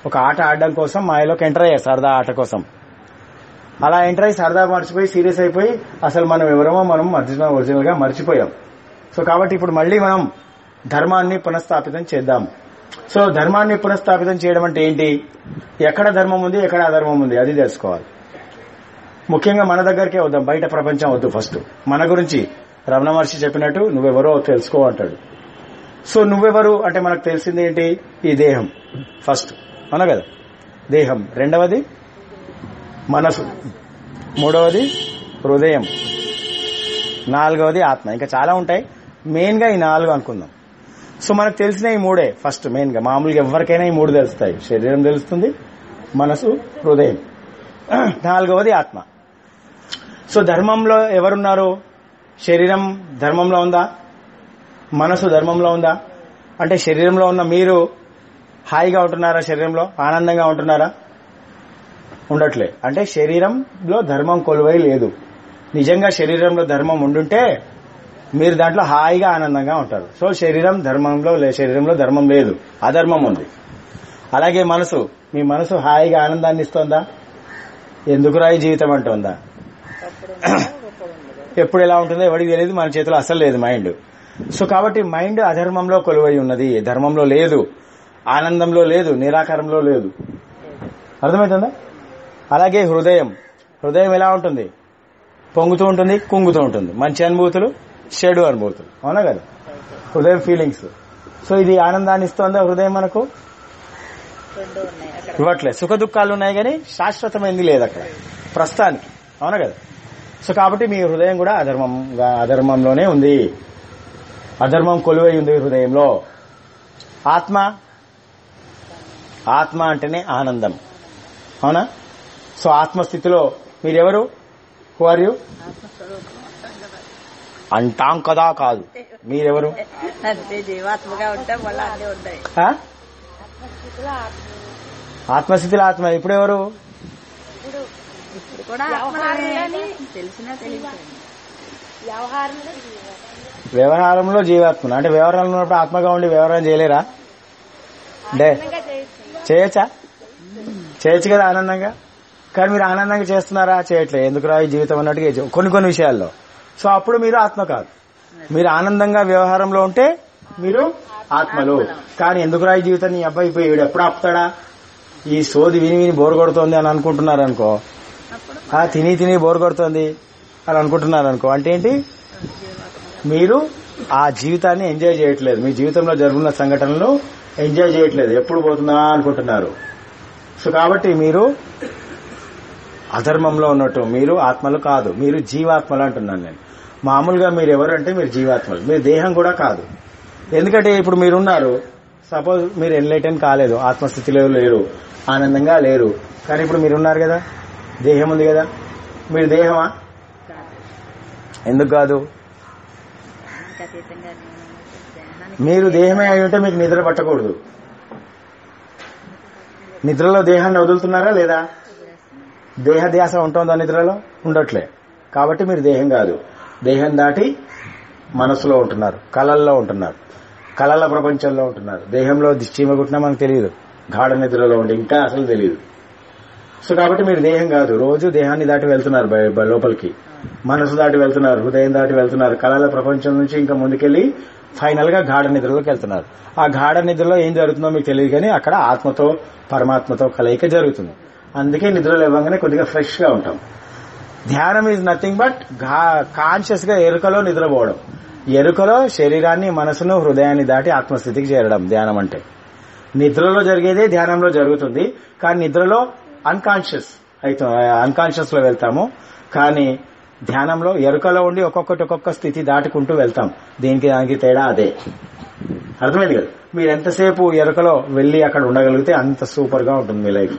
ఒక ఆట ఆడడం కోసం మాయలోకి ఎంటర్ అయ్యారు సరదా ఆట కోసం. అలా ఎంటర్ అయ్యి సరదా మర్చిపోయి సీరియస్ అయిపోయి అసలు మనం ఎవరమో మనం ఒరిజినల్ ఒరిజినల్ గా మర్చిపోయాం. సో కాబట్టి ఇప్పుడు మళ్లీ మనం ధర్మాన్ని పునఃస్థాపితం చేద్దాం. సో ధర్మాన్ని పునఃస్థాపితం చేయడం అంటే ఏంటి? ఎక్కడ ధర్మం ఉంది, ఎక్కడ అధర్మం ఉంది అది తెలుసుకోవాలి. ముఖ్యంగా మన దగ్గరికే వద్దాం, బయట ప్రపంచం వద్దు. ఫస్ట్ మన గురించి రమణ మహర్షి చెప్పినట్టు నువ్వెవరో తెలుసుకో అంటాడు. సో నువ్వెవరు అంటే మనకు తెలిసింది ఏంటి? ఈ దేహం ఫస్ట్, అవునా కదా? దేహం. రెండవది మనసు. మూడవది హృదయం. నాలుగవది ఆత్మ. ఇంకా చాలా ఉంటాయి, మెయిన్ గా ఈ నాలుగు అనుకుందాం. సో మనకు తెలిసిన ఈ మూడే ఫస్ట్ మెయిన్ గా. మామూలుగా ఎవరికైనా ఈ మూడు తెలుస్తాయి. శరీరం తెలుస్తుంది, మనసు, హృదయం. నాలుగవది ఆత్మ. సో ధర్మంలో ఎవరున్నారు? శరీరం ధర్మంలో ఉందా? మనసు ధర్మంలో ఉందా? అంటే శరీరంలో ఉన్న మీరు హాయిగా ఉంటున్నారా? శరీరంలో ఆనందంగా ఉంటున్నారా? ఉండట్లే. అంటే శరీరంలో ధర్మం కొలువై లేదు. నిజంగా శరీరంలో ధర్మం ఉండుంటే మీరు దాంట్లో హాయిగా ఆనందంగా ఉంటారు. సో శరీరం ధర్మంలో శరీరంలో ధర్మం లేదు, అధర్మం ఉంది. అలాగే మనసు, మీ మనసు హాయిగా ఆనందాన్ని ఇస్తోందా? ఎందుకురా ఈ జీవితం అంటుందా? ఎప్పుడు ఎలా ఉంటుందో ఎవరికి తెలియదు, మన చేతిలో అసలు లేదు మైండ్. సో కాబట్టి మైండ్ అధర్మంలో కొలువై ఉన్నది, ధర్మంలో లేదు, ఆనందంలో లేదు, నిరాకారంలో లేదు. అర్థమవుతుందా? అలాగే హృదయం. హృదయం ఎలా ఉంటుంది? పొంగుతూ ఉంటుంది, కుంగుతూ ఉంటుంది. మంచి అనుభూతులు, చెడు అనుభూతులు, అవునా కదా? హృదయం ఫీలింగ్స్. సో ఇది ఆనందాన్ని ఇస్తోందా హృదయం మనకు? ఇవ్వట్లేదు. సుఖ దుఃఖాలు ఉన్నాయి కానీ శాశ్వతమైంది లేదు అక్కడ ప్రస్తుతానికి, అవునా కదా? సో కాబట్టి మీ హృదయం కూడా అధర్మంగా అధర్మంలోనే ఉంది. అధర్మం కొలువై ఉంది హృదయంలో. ఆత్మ, ఆత్మ అంటేనే ఆనందం, అవునా? సో ఆత్మస్థితిలో మీరెవరు? హు ఆర్ యు అంటాం కదా, కాదు. మీరెవరు? జీవాత్మగా ఉంటే మళ్ళీ అన్నీ ఉంటాయి. ఆత్మస్థితిలో ఆత్మ. ఇప్పుడు ఎవరు? ఇప్పుడు కూడా తెలిసినా తెలియదు. వ్యవహారంలో జీవాత్మ. అంటే వ్యవహారంలో ఉన్నప్పుడు ఆత్మగా ఉండి వ్యవహారం చేయలేరా? డే చేయొచ్చా? చేయొచ్చు కదా ఆనందంగా. కానీ మీరు ఆనందంగా చేస్తున్నారా? చేయట్లేదు. ఎందుకురా ఈ జీవితం అన్నట్టుగా కొన్ని కొన్ని విషయాల్లో. సో అప్పుడు మీరు ఆత్మ కాదు. మీరు ఆనందంగా వ్యవహారంలో ఉంటే మీరు ఆత్మలు. కానీ ఎందుకురా ఈ జీవితాన్ని ఈ అబ్బాయి వీడు ఎప్పుడు ఆపుతాడా, ఈ సోది విని విని బోర్ కొడుతోంది అని అనుకుంటున్నారు అనుకో, తిని తిని బోర్ కొడుతోంది అని అనుకుంటున్నారు అనుకో, అంటే ఏంటి? మీరు ఆ జీవితాన్ని ఎంజాయ్ చేయట్లేదు. మీ జీవితంలో జరుగుతున్న సంఘటనలు ఎంజాయ్ చేయట్లేదు, ఎప్పుడు పోతుందా అనుకుంటున్నారు. సో కాబట్టి మీరు అధర్మంలో ఉన్నట్టు. మీరు ఆత్మలు కాదు, మీరు జీవాత్మలు అంటున్నాను నేను. మామూలుగా మీరు ఎవరు అంటే మీరు జీవాత్మలు. మీరు దేహం కూడా కాదు. ఎందుకంటే ఇప్పుడు మీరున్నారు, సపోజ్ మీరు ఎన్లైటన్ కాలేదు, ఆత్మస్థితిలో లేరు, ఆనందంగా లేరు. కానీ ఇప్పుడు మీరున్నారు కదా, దేహం ఉంది కదా. మీరు దేహమా? ఎందుకు కాదు? మీరు దేహమే అయి ఉంటే మీకు నిద్ర పట్టకూడదు. నిద్రలో దేహాన్ని వదులుతున్నారా లేదా? దేహ ధ్యాస ఉంటుందా నిద్రలో? ఉండట్లే. కాబట్టి మీరు దేహం కాదు. దేహం దాటి మనసులో ఉంటున్నారు, కళల్లో ఉంటున్నారు, కళల ప్రపంచంలో ఉంటున్నారు. దేహంలో చీమ కుట్టినా మనకు తెలియదు, గాఢ నిద్రలో ఉండి ఇంకా అసలు తెలియదు. సో కాబట్టి మీరు దేహం కాదు. రోజు దేహాన్ని దాటి వెళ్తున్నారు లోపలికి, మనసు దాటి వెళ్తున్నారు, హృదయం దాటి వెళ్తున్నారు, కళల ప్రపంచం నుంచి ఇంకా ముందుకెళ్లి ఫైనల్ గా గాఢ నిద్రలోకి వెళ్తున్నారు. ఆ గాఢ నిద్రలో ఏం జరుగుతుందో మీకు తెలియదు, కానీ అక్కడ ఆత్మతో పరమాత్మతో కలయిక జరుగుతుంది. అందుకే నిద్రలో ఇవ్వగానే కొద్దిగా ఫ్రెష్ గా ఉంటాం. ధ్యానం ఈజ్ నథింగ్ బట్ కాన్షియస్ గా ఎరుకలో నిద్రపోవడం. ఎరుకలో శరీరాన్ని, మనసును, హృదయాన్ని దాటి ఆత్మస్థితికి చేరడం ధ్యానం అంటే. నిద్రలో జరిగేదే ధ్యానంలో జరుగుతుంది, కానీ నిద్రలో అన్కాన్షియస్ అయితే అన్కాన్షియస్ లో వెళ్తాము. కానీ ధ్యానంలో ఎరుకలో ఉండి ఒక్కొక్కటి ఒక్కొక్క స్థితి దాటుకుంటూ వెళ్తాం. దీనికి దానికి తేడా అదే. అర్థమైంది కదా? మీరు ఎంతసేపు ఎరుకలో వెళ్లి అక్కడ ఉండగలిగితే అంత సూపర్ గా ఉంటుంది మీ లైఫ్.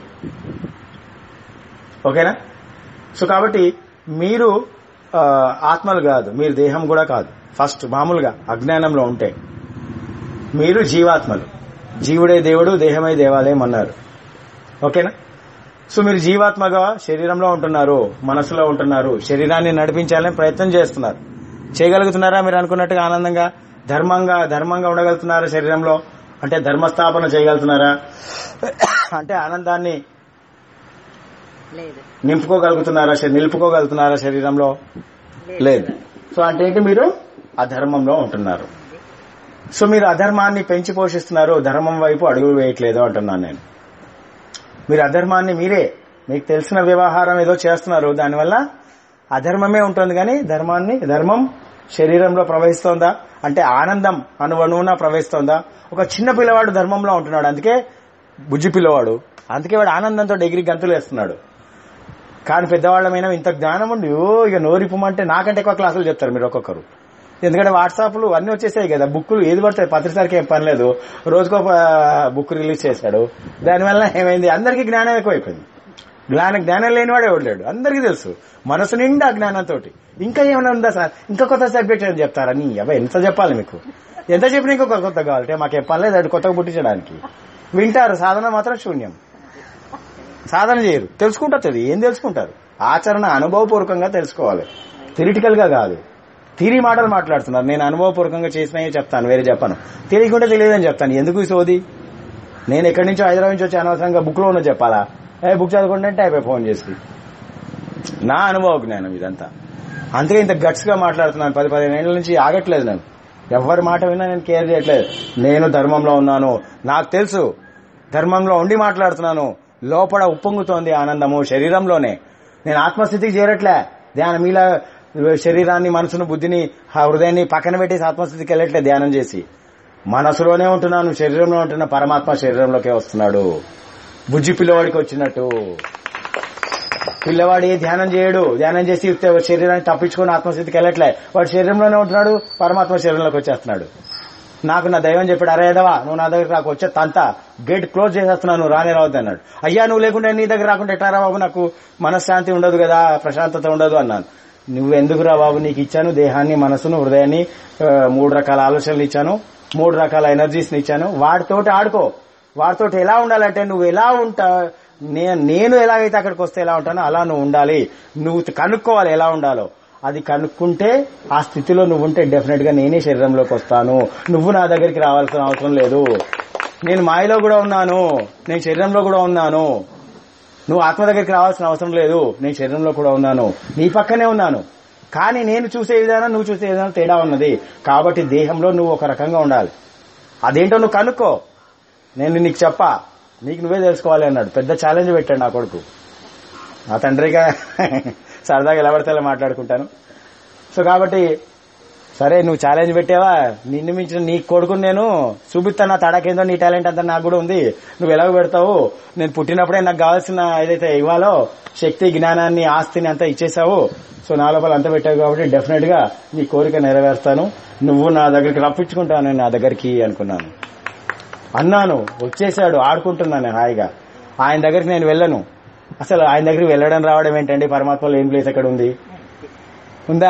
ఓకేనా? సో కాబట్టి మీరు ఆత్మలు కాదు, మీరు దేహం కూడా కాదు. ఫస్ట్ మామూలుగా అజ్ఞానంలో ఉంటే మీరు జీవాత్మలు. జీవుడే దేవుడు, దేహమై దేవాలయం అన్నారు. ఓకేనా? సో మీరు జీవాత్మగా శరీరంలో ఉంటున్నారు, మనసులో ఉంటున్నారు, శరీరాన్ని నడిపించాలని ప్రయత్నం చేస్తున్నారు. చేయగలుగుతున్నారా మీరు అనుకున్నట్టుగా ఆనందంగా ధర్మంగా ధర్మంగా ఉండగలుగుతున్నారా? శరీరంలో అంటే ధర్మస్థాపన చేయగలుగుతున్నారా అంటే ఆనందాన్ని లేదు నింపుకోగలుగుతున్నారా నిలుపుకోగలుగుతున్నారా శరీరంలో లేదు. సో అంటే ఏంటి, మీరు అధర్మంలో ఉంటున్నారు. సో మీరు అధర్మాన్ని పెంచి పోషిస్తున్నారు, ధర్మం వైపు అడుగులు వేయట్లేదు అంటున్నాను నేను. మీరు అధర్మాన్ని మీరే మీకు తెలిసిన వ్యవహారం ఏదో చేస్తున్నారు, దానివల్ల అధర్మమే ఉంటుంది. కానీ ధర్మాన్ని ధర్మం శరీరంలో ప్రవహిస్తోందా అంటే ఆనందం అనువనువున ప్రవహిస్తోందా? ఒక చిన్న పిల్లవాడు ధర్మంలో ఉంటున్నాడు, అందుకే బుజ్జి పిల్లవాడు, అందుకే వాడు ఆనందంతో ఎగిరి గంతులు వేస్తున్నాడు. కానీ పెద్దవాళ్ళమైనా ఇంత జ్ఞానం ఉండి ఓ ఇక నోరిపమంటే నాకంటే ఎక్కువ క్లాసులు చెప్తారు మీరు ఒక్కొక్కరు. ఎందుకంటే వాట్సాప్లు అన్ని వచ్చేసాయి కదా, బుక్కులు ఏది పడతాయి, పత్రిసారికి ఏం పని లేదు, రోజుకో బుక్ రిలీజ్ చేశాడు. దానివల్ల ఏమైంది, అందరికీ జ్ఞానం ఎక్కువైపోయింది. జ్ఞానం జ్ఞానం లేనివాడే ఎవడలేడు, అందరికీ తెలుసు, మనసు నిండా జ్ఞానంతో. ఇంకా ఏమైనా ఉందా సార్, ఇంకా కొత్త సబ్జెక్ట్ అని చెప్తారా? నీ అవ ఎంత చెప్పాలి మీకు, ఎంత చెప్పినా ఇంకొక కొత్త కావాలంటే మాకు చెప్పాలి లేదు, అది కొత్తగా పుట్టించడానికి. వింటారు, సాధన మాత్రం శూన్యం. సాధన చేయరు, తెలుసుకుంటారు. ఏం తెలుసుకుంటారు? ఆచరణ అనుభవపూర్వకంగా తెలుసుకోవాలి, థిరిటికల్ గా కాదు. తీరి మాటలు మాట్లాడుతున్నారు. నేను అనుభవపూర్వకంగా చేసినవి చెప్తాను, వేరే చెప్పను. తెలియకుండా తెలియదని చెప్తాను. ఎందుకు ఈ సోది? నేను ఎక్కడి నుంచో హైదరాబాద్ నుంచి వచ్చి అనవసరంగా బుక్ లో ఉన్న చెప్పాలా? ఏ బుక్ చదువుకుంటే అంటే అయిపోయి ఫోన్ చేసి. నా అనుభవ జ్ఞానం ఇదంతా. అందుకే ఇంత గట్స్ గా మాట్లాడుతున్నాను. పది పదిహేను ఏళ్ల నుంచి ఆగట్లేదు నేను. ఎవరి మాట విన్నా నేను కేర్ చేయట్లేదు. నేను ధర్మంలో ఉన్నాను, నాకు తెలుసు. ధర్మంలో ఉండి మాట్లాడుతున్నాను. లోపల ఉప్పొంగుతోంది ఆనందము శరీరంలోనే. నేను ఆత్మస్థితికి చేరట్లే. ధ్యానం ఇలా శరీరాన్ని, మనసును, బుద్ధిని, హృదయాన్ని పక్కన పెట్టేసి ఆత్మస్థితికి వెళ్ళట్లే ధ్యానం చేసి. మనసులోనే ఉంటున్నాను, శరీరంలో ఉంటున్న పరమాత్మ శరీరంలోకే వస్తున్నాడు. బుజ్జి పిల్లవాడికి వచ్చినట్టు. పిల్లవాడి ధ్యానం చేయడు, ధ్యానం చేసి శరీరాన్ని తప్పించుకొని ఆత్మస్థితికి వెళ్ళట్లే. వాడు శరీరంలోనే ఉంటున్నాడు, పరమాత్మ శరీరంలోకి వచ్చేస్తున్నాడు. నాకు నా దైవం చెప్పాడు, అరే ఎదవా నువ్వు నా దగ్గర నాకు వచ్చే తంత గేట్ క్లోజ్ చేసేస్తున్నాను, రానే రావద్దు అన్నాడు. అయ్యా నువ్వు లేకుండా నీ దగ్గర రాకుండా ఎట్టారా బాబు, నాకు మనశ్శాంతి ఉండదు కదా, ప్రశాంతత ఉండదు అన్నాను. నువ్వెందుకురా బాబు, నీకు ఇచ్చాను దేహాన్ని, మనసును, హృదయాన్ని, మూడు రకాల ఆలోచనలు ఇచ్చాను, మూడు రకాల ఎనర్జీస్ ఇచ్చాను. వాటితోటి ఆడుకో. వాటితోటి ఎలా ఉండాలంటే నువ్వు ఎలా ఉంటా, నేను ఎలాగైతే అక్కడికి వస్తే ఎలా ఉంటానో అలా నువ్వు ఉండాలి. నువ్వు కనుక్కోవాలి ఎలా ఉండాలో. అది కనుక్కుంటే ఆ స్థితిలో నువ్వు ఉంటే డెఫినెట్ గా నేనే శరీరంలోకి వస్తాను. నువ్వు నా దగ్గరికి రావాల్సిన అవసరం లేదు. నేను మాయలో కూడా ఉన్నాను, నేను శరీరంలో కూడా ఉన్నాను. నువ్వు ఆత్మ దగ్గరికి రావాల్సిన అవసరం లేదు, నేను శరీరంలో కూడా ఉన్నాను, నీ పక్కనే ఉన్నాను. కానీ నేను చూసే విధానం, నువ్వు చూసే విధానం తేడా ఉన్నది. కాబట్టి దేహంలో నువ్వు ఒక రకంగా ఉండాలి. అదేంటో నువ్వు కనుక్కో, నేను నీకు చెప్పా, నీకు నువ్వే తెలుసుకోవాలి అన్నాడు. పెద్ద ఛాలెంజ్ పెట్టాడు నా కొడుకు. నా తండ్రిగా సరదాగా ఎలా పడితే అలా మాట్లాడుకుంటాను. సో కాబట్టి సరే నువ్వు ఛాలెంజ్ పెట్టావా, నిన్ను మించిన నీ కొడుకుని నేను చూపిస్తాను, నా తడాకేందో నీ టాలెంట్ అంతా నాకు కూడా ఉంది, నువ్వు ఎలాగో పెడతావు. నేను పుట్టినప్పుడే నాకు కావాల్సిన ఏదైతే ఇవ్వాలో శక్తి, జ్ఞానాన్ని, ఆస్తిని అంతా ఇచ్చేసావు. సో నా లోపల అంతా పెట్టావు కాబట్టి డెఫినెట్ గా నీ కోరిక నెరవేరుస్తాను, నువ్వు నా దగ్గరికి రప్పించుకుంటాను నా దగ్గరికి అనుకున్నాను. అన్నాను, వచ్చేసాడు, ఆడుకుంటున్నాను హాయిగా. ఆయన దగ్గరికి నేను వెళ్ళను. అసలు ఆయన దగ్గరికి వెళ్ళడం రావడం ఏంటండి, పరమాత్మలో ఏం ప్లేస్ ఎక్కడ ఉంది, ఉందా?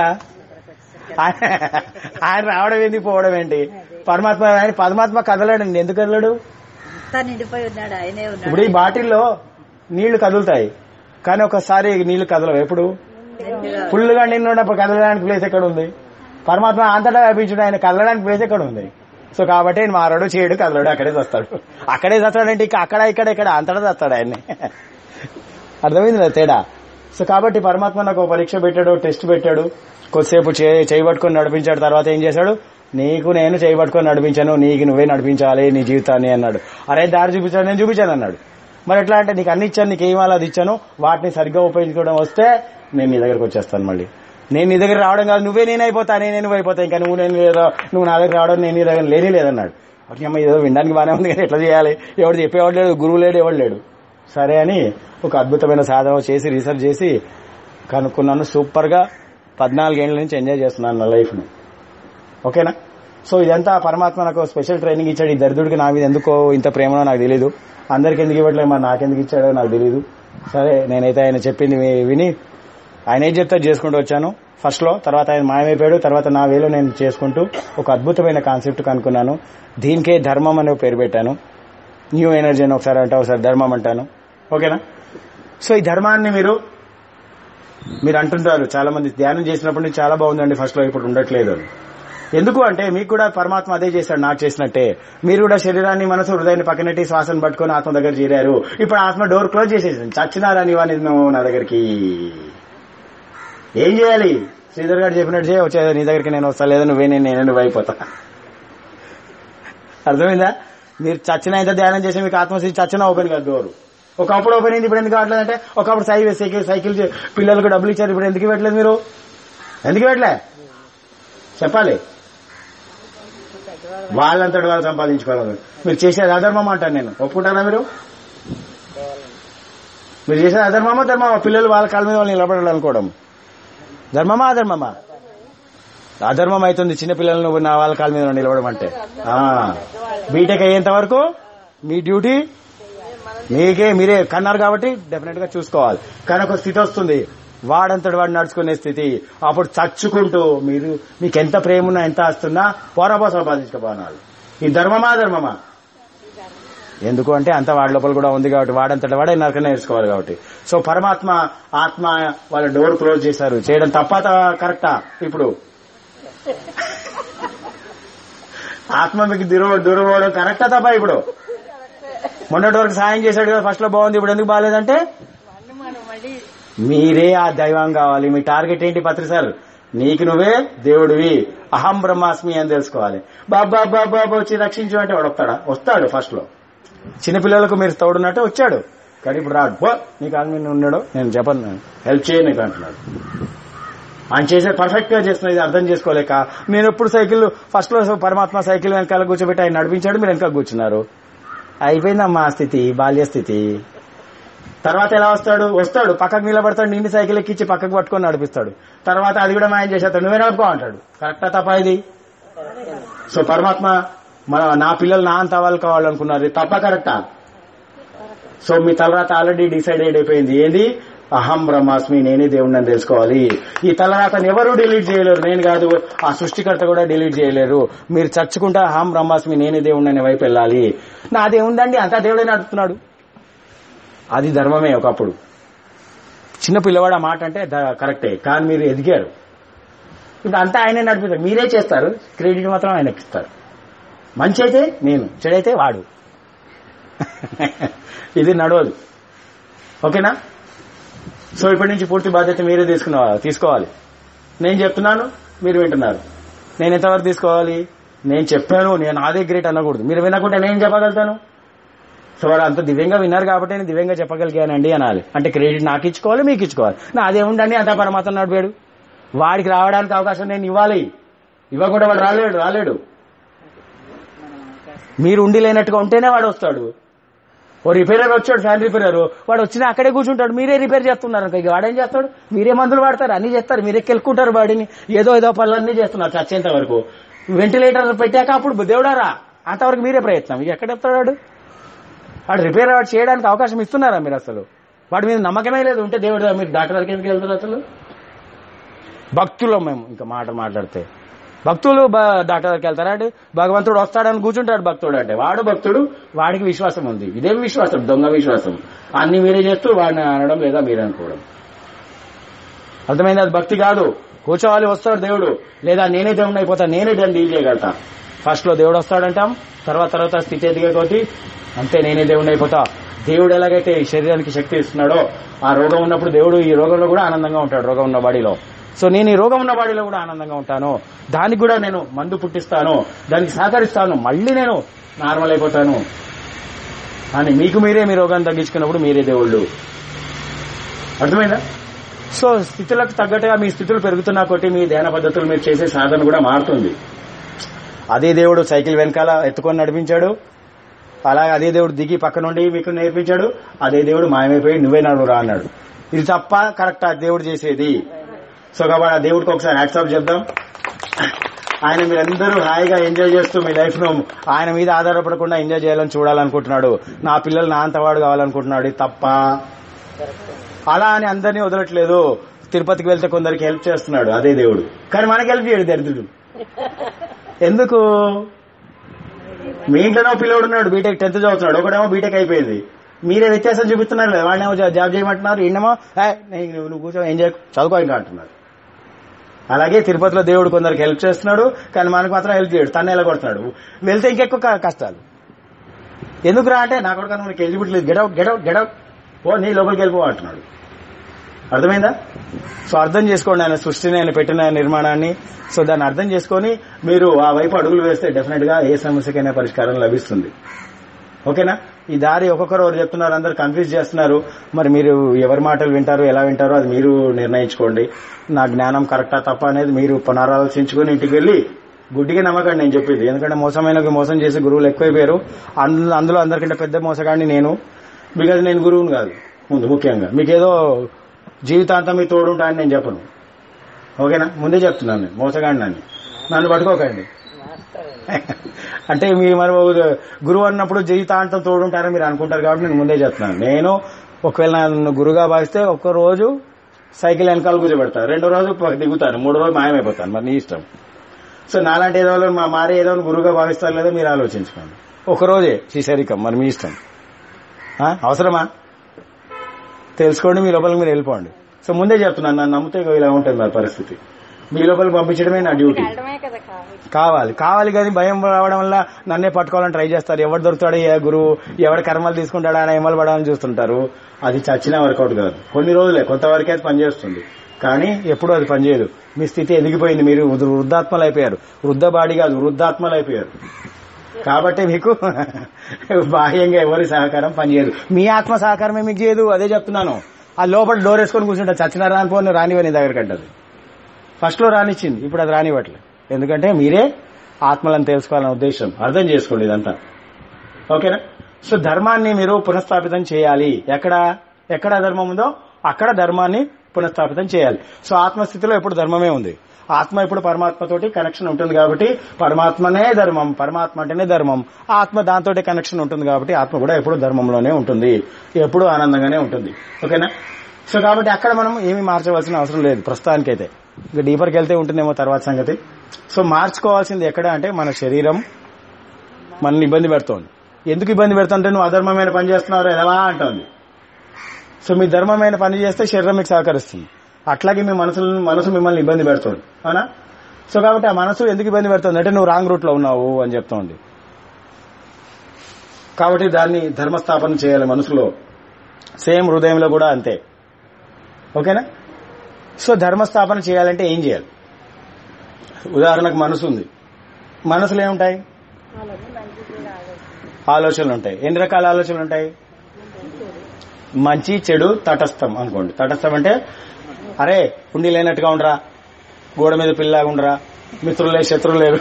ఆయన రావడం ఏంటి, పోవడం ఏంటి? పరమాత్మ ఆయన పరమాత్మ కదలాడండి, ఎందుకు కదలడు? ఇప్పుడు ఈ బాటిల్లో నీళ్లు కదులుతాయి, కానీ ఒకసారి నీళ్లు కదలవు. ఎప్పుడు ఫుల్గా నిన్నప్పుడు కదలడానికి ప్లేస్ ఎక్కడ ఉంది? పరమాత్మ అంతటా వ్యాపించుడు, ఆయన కదలడానికి ప్లేస్ ఎక్కడ ఉంది? సో కాబట్టి ఆయన మారాడు, చేయడు, కదలడు, అక్కడే చస్తాడు. అక్కడే చస్తాడంటే ఇక అక్కడ ఇక్కడ ఇక్కడ అంతటా చస్తాడు ఆయన్ని. అర్థమైంది కదా తేడా? సో కాబట్టి పరమాత్మ నాకు పరీక్ష పెట్టాడు, టెస్ట్ పెట్టాడు, కొద్దిసేపు చేయబట్టుకొని నడిపించాడు. తర్వాత ఏం చేశాడు, నీకు నేను చేయబట్టుకొని నడిపించాను, నీకు నువ్వే నడిపించాలి నీ జీవితాన్ని అన్నాడు. అరే దారి చూపించాడు, నేను చూపించాను అన్నాడు. మరి ఎట్లా అంటే నీకు అన్ని ఇచ్చాను, నీకు ఏమాలో అది ఇచ్చాను, వాటిని సరిగ్గా ఉపయోగించుకోవడం వస్తే నేను నీ దగ్గరకు వచ్చేస్తాను. మళ్ళీ నేను నీ దగ్గర రావడం కాదు, నువ్వే నేను అయిపోతా, నేను నువ్వు అయిపోతా, ఇంకా నువ్వు నేను నువ్వు నా దగ్గర రావడం నేను నీ దగ్గర లేని లేదన్నాడు. అప్పుడు అమ్మ ఏదో వినడానికి బాగానే ఉంది కానీ ఎట్లా చేయాలి, ఎవడు చెప్పేవాడు లేడు, గురువు లేడు, ఎవడు లేడు. సరే అని ఒక అద్భుతమైన సాధన చేసి రీసెర్చ్ చేసి కనుక్కున్నాను. సూపర్ గా పద్నాలుగేళ్ల నుంచి ఎంజాయ్ చేస్తున్నాను నా లైఫ్ ను. ఓకేనా? సో ఇదంతా పరమాత్మ నాకు స్పెషల్ ట్రైనింగ్ ఇచ్చాడు. ఈ దరిద్రుడికి నా మీద ఎందుకో ఇంత ప్రేమనో నాకు తెలియదు, అందరికి ఎందుకు ఇవ్వట్లేదు, మరి నాకెందుకు ఇచ్చాడో నాకు తెలియదు. సరే నేనైతే ఆయన చెప్పింది విని ఆయన ఏం చెప్తే చేసుకుంటూ వచ్చాను ఫస్ట్ లో. తర్వాత ఆయన మాయమైపోయాడు. తర్వాత నా వేలో నేను చేసుకుంటూ ఒక అద్భుతమైన కాన్సెప్ట్ కనుక్కున్నాను. దీనికే ధర్మం అనే పేరు పెట్టాను. న్యూ ఎనర్జీ అని ఒకసారి అంటే ఒకసారి ధర్మం అంటాను. ఓకేనా? సో ఈ ధర్మాన్ని మీరు మీరు అంటుంటారు చాలా మంది, ధ్యానం చేసినప్పుడు చాలా బాగుందండి ఫస్ట్ లో, ఇప్పుడు ఉండట్లేదు అని. ఎందుకు అంటే మీకు కూడా పరమాత్మ అదే చేశాడు, నాకు చేసినట్టే. మీరు కూడా శరీరాన్ని, మనసు, హృదయాన్ని పక్కనట్టి శ్వాసను పట్టుకుని ఆత్మ దగ్గర చేరారు. ఇప్పుడు ఆత్మ డోర్ క్లోజ్ చేసేసింది. చచ్చినారని ఇవన్నీ నా దగ్గరికి ఏం చేయాలి? శ్రీధర్ గారు చెప్పినట్టు చేయ, వచ్చేది నీ దగ్గరికి నేను వస్తా, లేదా నువ్వే నేను నేను నువ్వు అయిపోతా. అర్థమైందా? మీరు చచ్చిన ఎంత ధ్యానం చేసి మీకు ఆత్మస్థితి చచ్చిన ఓపెన్ కాదు డోరు. ఒకప్పుడు ఓపెన్ అయింది, ఇప్పుడు ఎందుకు కావట్లేదంటే ఒకప్పుడు సైకిల్ సైకిల్ సైకిల్ పిల్లలకు డబ్బులు ఇచ్చారు, ఇప్పుడు ఎందుకు పెట్టలేదు? మీరు ఎందుకు పెట్టలే చెప్పాలి. వాళ్ళంతటి వాళ్ళు సంపాదించుకోవాలి. మీరు చేసేది అధర్మం అంటాను నేను. ఒప్పుకుంటారా? మీరు మీరు చేసేది అధర్మమా ధర్మమా? పిల్లలు వాళ్ళ కాళ్ళ మీద వాళ్ళు నిలబడాలనుకోవడం ధర్మమా అధర్మమా? అధర్మం అవుతుంది చిన్నపిల్లలు నువ్వు నా వాళ్ళ కాళ్ళ మీద నిలబడడం అంటే. బీటెక్ అయ్యేంత వరకు మీ డ్యూటీ మీకే, మీరే కన్నారు కాబట్టి డెఫినెట్ గా చూసుకోవాలి. కానీ ఒక స్థితి వస్తుంది, వాడంతటి వాడు నడుచుకునే స్థితి. అప్పుడు చచ్చుకుంటూ మీరు మీకు ఎంత ప్రేమ ఉన్నా ఎంత వస్తున్నా పోరాపో సంపాదించుకోవాలి. ఈ ధర్మమా ధర్మమా? ఎందుకు అంటే అంత వాడి లోపల కూడా ఉంది కాబట్టి, వాడంతటి వాడే నరక నేర్చుకోవాలి కాబట్టి. సో పరమాత్మ ఆత్మ వాళ్ళ డోర్ క్లోజ్ చేశారు. చేయడం తప్ప కరెక్టా? ఇప్పుడు ఆత్మ మీకు దూరం దూరం పోవడం కరెక్టా తప్ప? ఇప్పుడు మొన్నటి వరకు సాయం చేశాడు కదా, ఫస్ట్ లో బాగుంది, ఇప్పుడు ఎందుకు బాగాలేదంటే మీరే ఆ దైవం కావాలి. మీ టార్గెట్ ఏంటి పత్రి సార్? నీకు నువ్వే దేవుడివి, అహం బ్రహ్మాస్మి అని తెలుసుకోవాలి. బాబా బాబా వచ్చి రక్షించు అంటే వాడు వస్తాడా? వస్తాడు. ఫస్ట్ లో చిన్నపిల్లలకు మీరు తోడున్నట్టే వచ్చాడు, కానీ ఇప్పుడు రాడు. బో నీకు ఆత్మ ఉన్నాడు, నేను చెప్పను, హెల్ప్ చేయను నీకు అంటున్నాడు. ఆయన చేసే పర్ఫెక్ట్ గా చేస్తున్నా, ఇది అర్థం చేసుకోలేక నేను ఎప్పుడు సైకిల్ ఫస్ట్ లో పరమాత్మ సైకిల్ వెనకాల కూర్చోబెట్టి ఆయన నడిపించాడు, మీరు వెనకాల కూర్చున్నారు. అయిపోయిందమ్మా స్థితి, బాల్య స్థితి. తర్వాత ఎలా వస్తాడు? వస్తాడు పక్కకు నిలబడతాడు, నిండి సైకిల్ ఎక్కించి పక్కకు పట్టుకొని నడిపిస్తాడు. తర్వాత అది కూడా మాయం చేసేస్తాడు, నువ్వే నడుపుకో అంటాడు. కరెక్టా తప్ప ఇది? సో పరమాత్మ మన నా పిల్లలు నా అంత వాళ్ళు కావాలనుకున్నారు, తప్ప కరెక్టా? సో మీ తలరాత ఆల్రెడీ డిసైడెడ్ అయిపోయింది. ఏది? అహం బ్రహ్మాస్మి, నేనే దేవుడిని అని తెలుసుకోవాలి. ఈ తలరాతను ఎవరు డిలీట్ చేయలేరు, నేను కాదు, ఆ సృష్టికర్త కూడా డిలీట్ చేయలేరు. మీరు చచ్చుకుంటా అహం బ్రహ్మాస్మి నేనే దేవుడిని అనే వైపు వెళ్ళాలి. నా దేవుందండి అంతా దేవుడే నడుపుతున్నాడు, అది ధర్మమే. ఒకప్పుడు చిన్న పిల్లవాడు ఆ మాట అంటే కరెక్టే, కానీ మీరు ఎదిగారు, ఇప్పుడు అంతా ఆయనే నడిపిస్తారు, మీరే చేస్తారు, క్రెడిట్ మాత్రం ఆయనకి ఇస్తారు. మంచి అయితే నేను, చెడైతే వాడు. ఇది నడవదు. ఓకేనా? సో ఇప్పటి నుంచి పూర్తి బాధ్యత మీరే తీసుకున్న తీసుకోవాలి. నేను చెప్తున్నాను, మీరు వింటున్నారు. నేను ఎంతవరకు తీసుకోవాలి? నేను చెప్పాను, నేను అదే గ్రేట్ అనకూడదు. మీరు వినకుంటే నేను చెప్పగలుగుతాను. సో వాడు అంత దివ్యంగా విన్నారు కాబట్టి నేను దివ్యంగా చెప్పగలిగానండి అనాలి. అంటే క్రెడిట్ నాకు ఇచ్చుకోవాలి, మీకు ఇచ్చుకోవాలి. నా అదేముండండి అంతా పరమాత్మ నడిపాడు, వాడికి రావడానికి అవకాశం నేను ఇవ్వాలి. ఇవ్వకుండా వాడు రాలేడు రాలేడు మీరు ఉండి లేనట్టుగా ఉంటేనే వాడు వస్తాడు. ఓ రిపేరర్ వచ్చాడు, ఫ్యాన్ రిపేరర్, వాడు వచ్చినా అక్కడే కూర్చుంటాడు, మీరే రిపేర్ చేస్తున్నారు. ఇక వాడేం చేస్తాడు? మీరే మందులు వాడతారు, అన్ని చేస్తారు, మీరే కెలుక్కుంటారు బాడీని, ఏదో ఏదో పనులన్నీ చేస్తున్నారు చచ్చేంత వరకు. వెంటిలేటర్ పెట్టాక అప్పుడు దేవుడారా అంతవరకు మీరే ప్రయత్నం. ఇక ఎక్కడ చెప్తాడు వాడు? వాడు రిపేర్ వాడు చేయడానికి అవకాశం ఇస్తున్నారా మీరు? అసలు వాడి మీద నమ్మకమే లేదు. ఉంటే దేవుడు మీరు డాక్టర్ దగ్గరికి ఎందుకు వెళ్తారు? అసలు భక్తులు మేము ఇంకా మాట మాట్లాడితే భక్తులు డాక్టర్ దగ్గరికి వెళ్తారా అంటే భగవంతుడు వస్తాడని కూర్చుంటాడు భక్తుడు అంటే. వాడు భక్తుడు, వాడికి విశ్వాసం ఉంది. ఇదేం విశ్వాసం? దొంగ విశ్వాసం. అన్ని మీరే చేస్తూ వాడిని అనడం లేదా మీరు అనుకోవడం. అర్థమైంది? అది భక్తి కాదు. కూర్చోవాలి, వస్తాడు దేవుడు, లేదా నేనే దేవుడిని అయిపోతా, నేనే దాన్ని డీల్ చేయగలుగుతా. ఫస్ట్ లో దేవుడు వస్తాడంటాం, తర్వాత తర్వాత స్థితి ఎదిగే కొద్దీ అంతే నేనే దేవుడిని అయిపోతా. దేవుడు ఎలాగైతే ఈ శరీరానికి శక్తి ఇస్తున్నాడో, ఆ రోగం ఉన్నప్పుడు దేవుడు ఈ రోగంలో కూడా ఆనందంగా ఉంటాడు, రోగం ఉన్న బాడీలో. సో నేను ఈ రోగం ఉన్న బాడీలో కూడా ఆనందంగా ఉంటాను, దానికి కూడా నేను మందు పుట్టిస్తాను, దానికి సహకరిస్తాను, మళ్ళీ నేను నార్మల్ అయిపోతాను అని మీకు మీరే మీ రోగాన్ని తగ్గించుకున్నప్పుడు మీరే దేవుళ్ళు. అర్థమైందా? సో స్థితులకు తగ్గట్టుగా మీ స్థితులు పెరుగుతున్నా కొట్టి మీ ధ్యాన పద్ధతులు మీరు చేసే సాధన కూడా మారుతుంది. అదే దేవుడు సైకిల్ వెనకాల ఎత్తుకొని నడిపించాడు, అలాగే అదే దేవుడు దిగి పక్క నుండి మీకు నేర్పించాడు, అదే దేవుడు మాయమైపోయి నువ్వే నడువురా అన్నాడు. ఇది తప్ప కరెక్టా దేవుడు చేసేది? సో కాబట్టి ఆ దేవుడికి ఒకసారి హ్యాట్సాప్ చెప్దాం. ఆయన మీరందరూ హాయిగా ఎంజాయ్ చేస్తూ మీ లైఫ్ ను ఆయన మీద ఆధారపడకుండా ఎంజాయ్ చేయాలని చూడాలనుకుంటున్నాడు. నా పిల్లలు నా అంతవాడు కావాలనుకుంటున్నాడు. ఇది తప్ప? అలా అని అందరినీ వదలట్లేదు. తిరుపతికి వెళ్తే కొందరికి హెల్ప్ చేస్తున్నాడు అదే దేవుడు, కానీ మనకి హెల్ప్ చేయడు దరిద్రుడు. ఎందుకు? మీ ఇంట్లోనో పిల్లడు ఉన్నాడు, బీటెక్ టెన్త్ చదువుతున్నాడు, ఒకడేమో బీటెక్ అయిపోయింది. మీరే వ్యత్యాసం చూపిస్తున్నారు కదా. వాడినేమో జాబ్ చేయమంటున్నారు, ఈయనేమో నువ్వు కూర్చో ఎంజాయ్ చదువుకో ఇంకా అంటున్నారు. అలాగే తిరుపతిలో దేవుడు కొందరికి హెల్ప్ చేస్తున్నాడు, కానీ మనకు మాత్రం హెల్ప్ చేయడు, తన ఎలా కొడుతున్నాడు. వెళ్తే ఇంకెక్కువ క- కష్టాలు. ఎందుకురా అంటే నా కొడుకు మనకి ఎలిజిబిలిటీ లేదు, గెడౌట్ గెడౌట్ గెడౌట్ ఓ నీ లోపలికి వెళ్ళిపో అంటున్నాడు. అర్థమైందా? సో అర్థం చేసుకోండి ఆయన సృష్టిని, ఆయన పెట్టిన నిర్మాణాన్ని. సో దాన్ని అర్థం చేసుకొని మీరు ఆ వైపు అడుగులు వేస్తే డెఫినెట్ గా ఏ సమస్యకైనా పరిష్కారం లభిస్తుంది. ఓకేనా? ఈ దారి ఒక్కొక్కరు ఎవరు చెప్తున్నారు, అందరు కన్ఫ్యూజ్ చేస్తున్నారు. మరి మీరు ఎవరి మాటలు వింటారు, ఎలా వింటారో అది మీరు నిర్ణయించుకోండి. నా జ్ఞానం కరెక్టా తప్ప అనేది మీరు పునరాలోచించుకుని ఇంటికి వెళ్లి గుడ్డిగా నమ్మకండి నేను చెప్పింది. ఎందుకంటే మోసమైన మోసం చేసే గురువులు ఎక్కువైపోయారు. అందులో అందులో అందరికంటే పెద్ద మోసగాడిని నేను. బికాజ్ నేను గురువుని కాదు ముందు. ముఖ్యంగా మీకేదో జీవితాంతం మీ తోడుంటా అని నేను చెప్పను. ఓకేనా? ముందే చెప్తున్నాను నేను మోసగాడిని అని. నన్ను పట్టుకోకండి. అంటే మీ మరి గురువు అన్నప్పుడు జీవితాంతం తోడుంటారని మీరు అనుకుంటారు కాబట్టి నేను ముందే చెప్తున్నాను. నేను ఒకవేళ నన్ను గురుగా భావిస్తే ఒక్క రోజు సైకిల్ వెనకాల కూర్చోబెడతాను, రెండో రోజు దిగుతాను, మూడో రోజు మాయమైపోతాను. మరి నీ ఇష్టం. సో నాలాంటి ఏదో మా మారే ఏదో గురువుగా భావిస్తారు లేదో మీరు ఆలోచించుకోండి. ఒక రోజే శిశరికం, మరి మీ ఇష్టం. ఆ? అవసరమా? తెలుసుకోండి, మీ లోపలికి మీరు వెళ్ళిపోండి. సో ముందే చెప్తున్నాను, నన్ను నమ్మితే ఇలా ఉంటుంది నా పరిస్థితి. మీ లోపలికి పంపించడమే నా డ్యూటీ. వెళ్ళడమే కదా కావాలి. కావాలి కావాలి కానీ భయం రావడం వల్ల నన్నే పట్టుకోవాలని ట్రై చేస్తారు. ఎవరు దొరుకుతాడు ఏ గురువు, ఎవరి కర్మలు తీసుకుంటాడా అని ఎమ్మలు పడాలని చూస్తుంటారు. అది చచ్చినా వర్కౌట్ కాదు. కొన్ని రోజులే, కొంతవరకే అది పనిచేస్తుంది, కానీ ఎప్పుడూ అది పనిచేయదు. మీ స్థితి ఎదిగిపోయింది, మీరు వృద్ధాత్మలు అయిపోయారు. వృద్ధ బాడీ కాదు, వృద్ధాత్మలు అయిపోయారు. కాబట్టి మీకు బాహ్యంగా ఎవరి సహకారం పనిచేయదు, మీ ఆత్మ సహకారమే మీకు చేయదు. అదే చెప్తున్నాను. ఆ లోపల డోర్ వేసుకొని కూర్చుంటా, చచ్చిన రానిపోని రానివని దగ్గరికి అంటది. ఫస్ట్ లో రానిచ్చింది, ఇప్పుడు అది రానివ్వట్లేదు. ఎందుకంటే మీరే ఆత్మలను తెలుసుకోవాలనే ఉద్దేశం. అర్థం చేసుకోండి ఇదంతా. ఓకేనా? సో ధర్మాన్ని మీరు పునఃస్థాపితం చేయాలి. ఎక్కడ ఎక్కడ ధర్మం ఉందో అక్కడ ధర్మాన్ని పునఃస్థాపితం చేయాలి. సో ఆత్మస్థితిలో ఎప్పుడు ధర్మమే ఉంది. ఆత్మ ఇప్పుడు పరమాత్మతోటి కనెక్షన్ ఉంటుంది కాబట్టి పరమాత్మనే ధర్మం, పరమాత్మ అంటేనే ధర్మం. ఆత్మ దాంతో కనెక్షన్ ఉంటుంది కాబట్టి ఆత్మ కూడా ఎప్పుడు ధర్మంలోనే ఉంటుంది, ఎప్పుడు ఆనందంగానే ఉంటుంది. ఓకేనా? సో కాబట్టి అక్కడ మనం ఏమీ మార్చవలసిన అవసరం లేదు ప్రస్తుతానికైతే. ఇంకా డీపర్కి వెళ్తే ఉంటుందేమో తర్వాత సంగతి. సో మార్చుకోవాల్సింది ఎక్కడ అంటే మన శరీరం మనల్ని ఇబ్బంది పెడుతోంది. ఎందుకు ఇబ్బంది పెడుతుంటే నువ్వు అధర్మమైన పని చేస్తున్నావు ఎలా అంటోంది. సో మీ ధర్మమైన పని చేస్తే శరీరం మీకు సహకరిస్తుంది. అట్లాగే మీ మనసు మనసు మిమ్మల్ని ఇబ్బంది పెడుతుంది, అవునా? సో కాబట్టి ఆ మనసు ఎందుకు ఇబ్బంది పెడుతుంది అంటే నువ్వు రాంగ్ రూట్ లో ఉన్నావు అని చెప్తోంది. కాబట్టి దాన్ని ధర్మస్థాపన చేయాలి మనసులో. సేమ్ హృదయంలో కూడా అంతే. ఓకేనా? సో ధర్మస్థాపన చేయాలంటే ఏం చేయాలి? ఉదాహరణకు మనసు ఉంది. మనసులో ఏముంటాయి? ఆలోచనలు ఉంటాయి. ఎన్ని రకాల ఆలోచనలు ఉంటాయి? మంచి చెడు తటస్థం అనుకోండి. తటస్థం అంటే అరే ఉండి లేనట్టుగా ఉండరా, గోడ మీద పిల్లలాగా ఉండరా, మిత్రులు లేదు శత్రువులు లేరు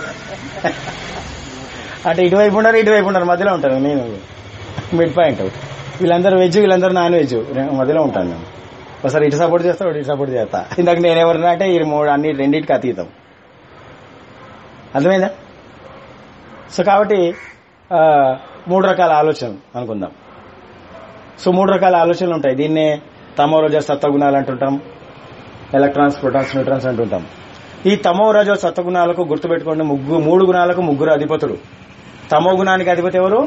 అంటే ఇటువైపు ఉండరు ఇటువైపు ఉండరు, మధ్యలో ఉంటాను నేను. Mid point. వీళ్ళందరూ వెజ్, వీళ్ళందరూ నాన్ వెజ్, మధ్యలో ఉంటాను నేను. ఒకసారి ఇటు సపోర్ట్ చేస్తా, ఇటు సపోర్ట్ చేస్తా. ఇందాక నేను ఎవరినా అంటే ఈ మూడు అన్ని రెండింటికి అతీతం. అర్థమైందా? సో కాబట్టి మూడు రకాల ఆలోచనలు అనుకుందాం. సో మూడు రకాల ఆలోచనలు ఉంటాయి. దీన్నే తమో రజో సత్వగుణాలు అంటుంటాం, ఎలక్ట్రాన్స్ ప్రోటాన్స్ న్యూట్రాన్స్ అంటుంటాం. ఈ తమో రజో సత్వగుణాలకు గుర్తుపెట్టుకోండి, ముగ్గురు మూడు గుణాలకు ముగ్గురు అధిపతులు. తమో గుణానికి అధిపతి ఎవరు?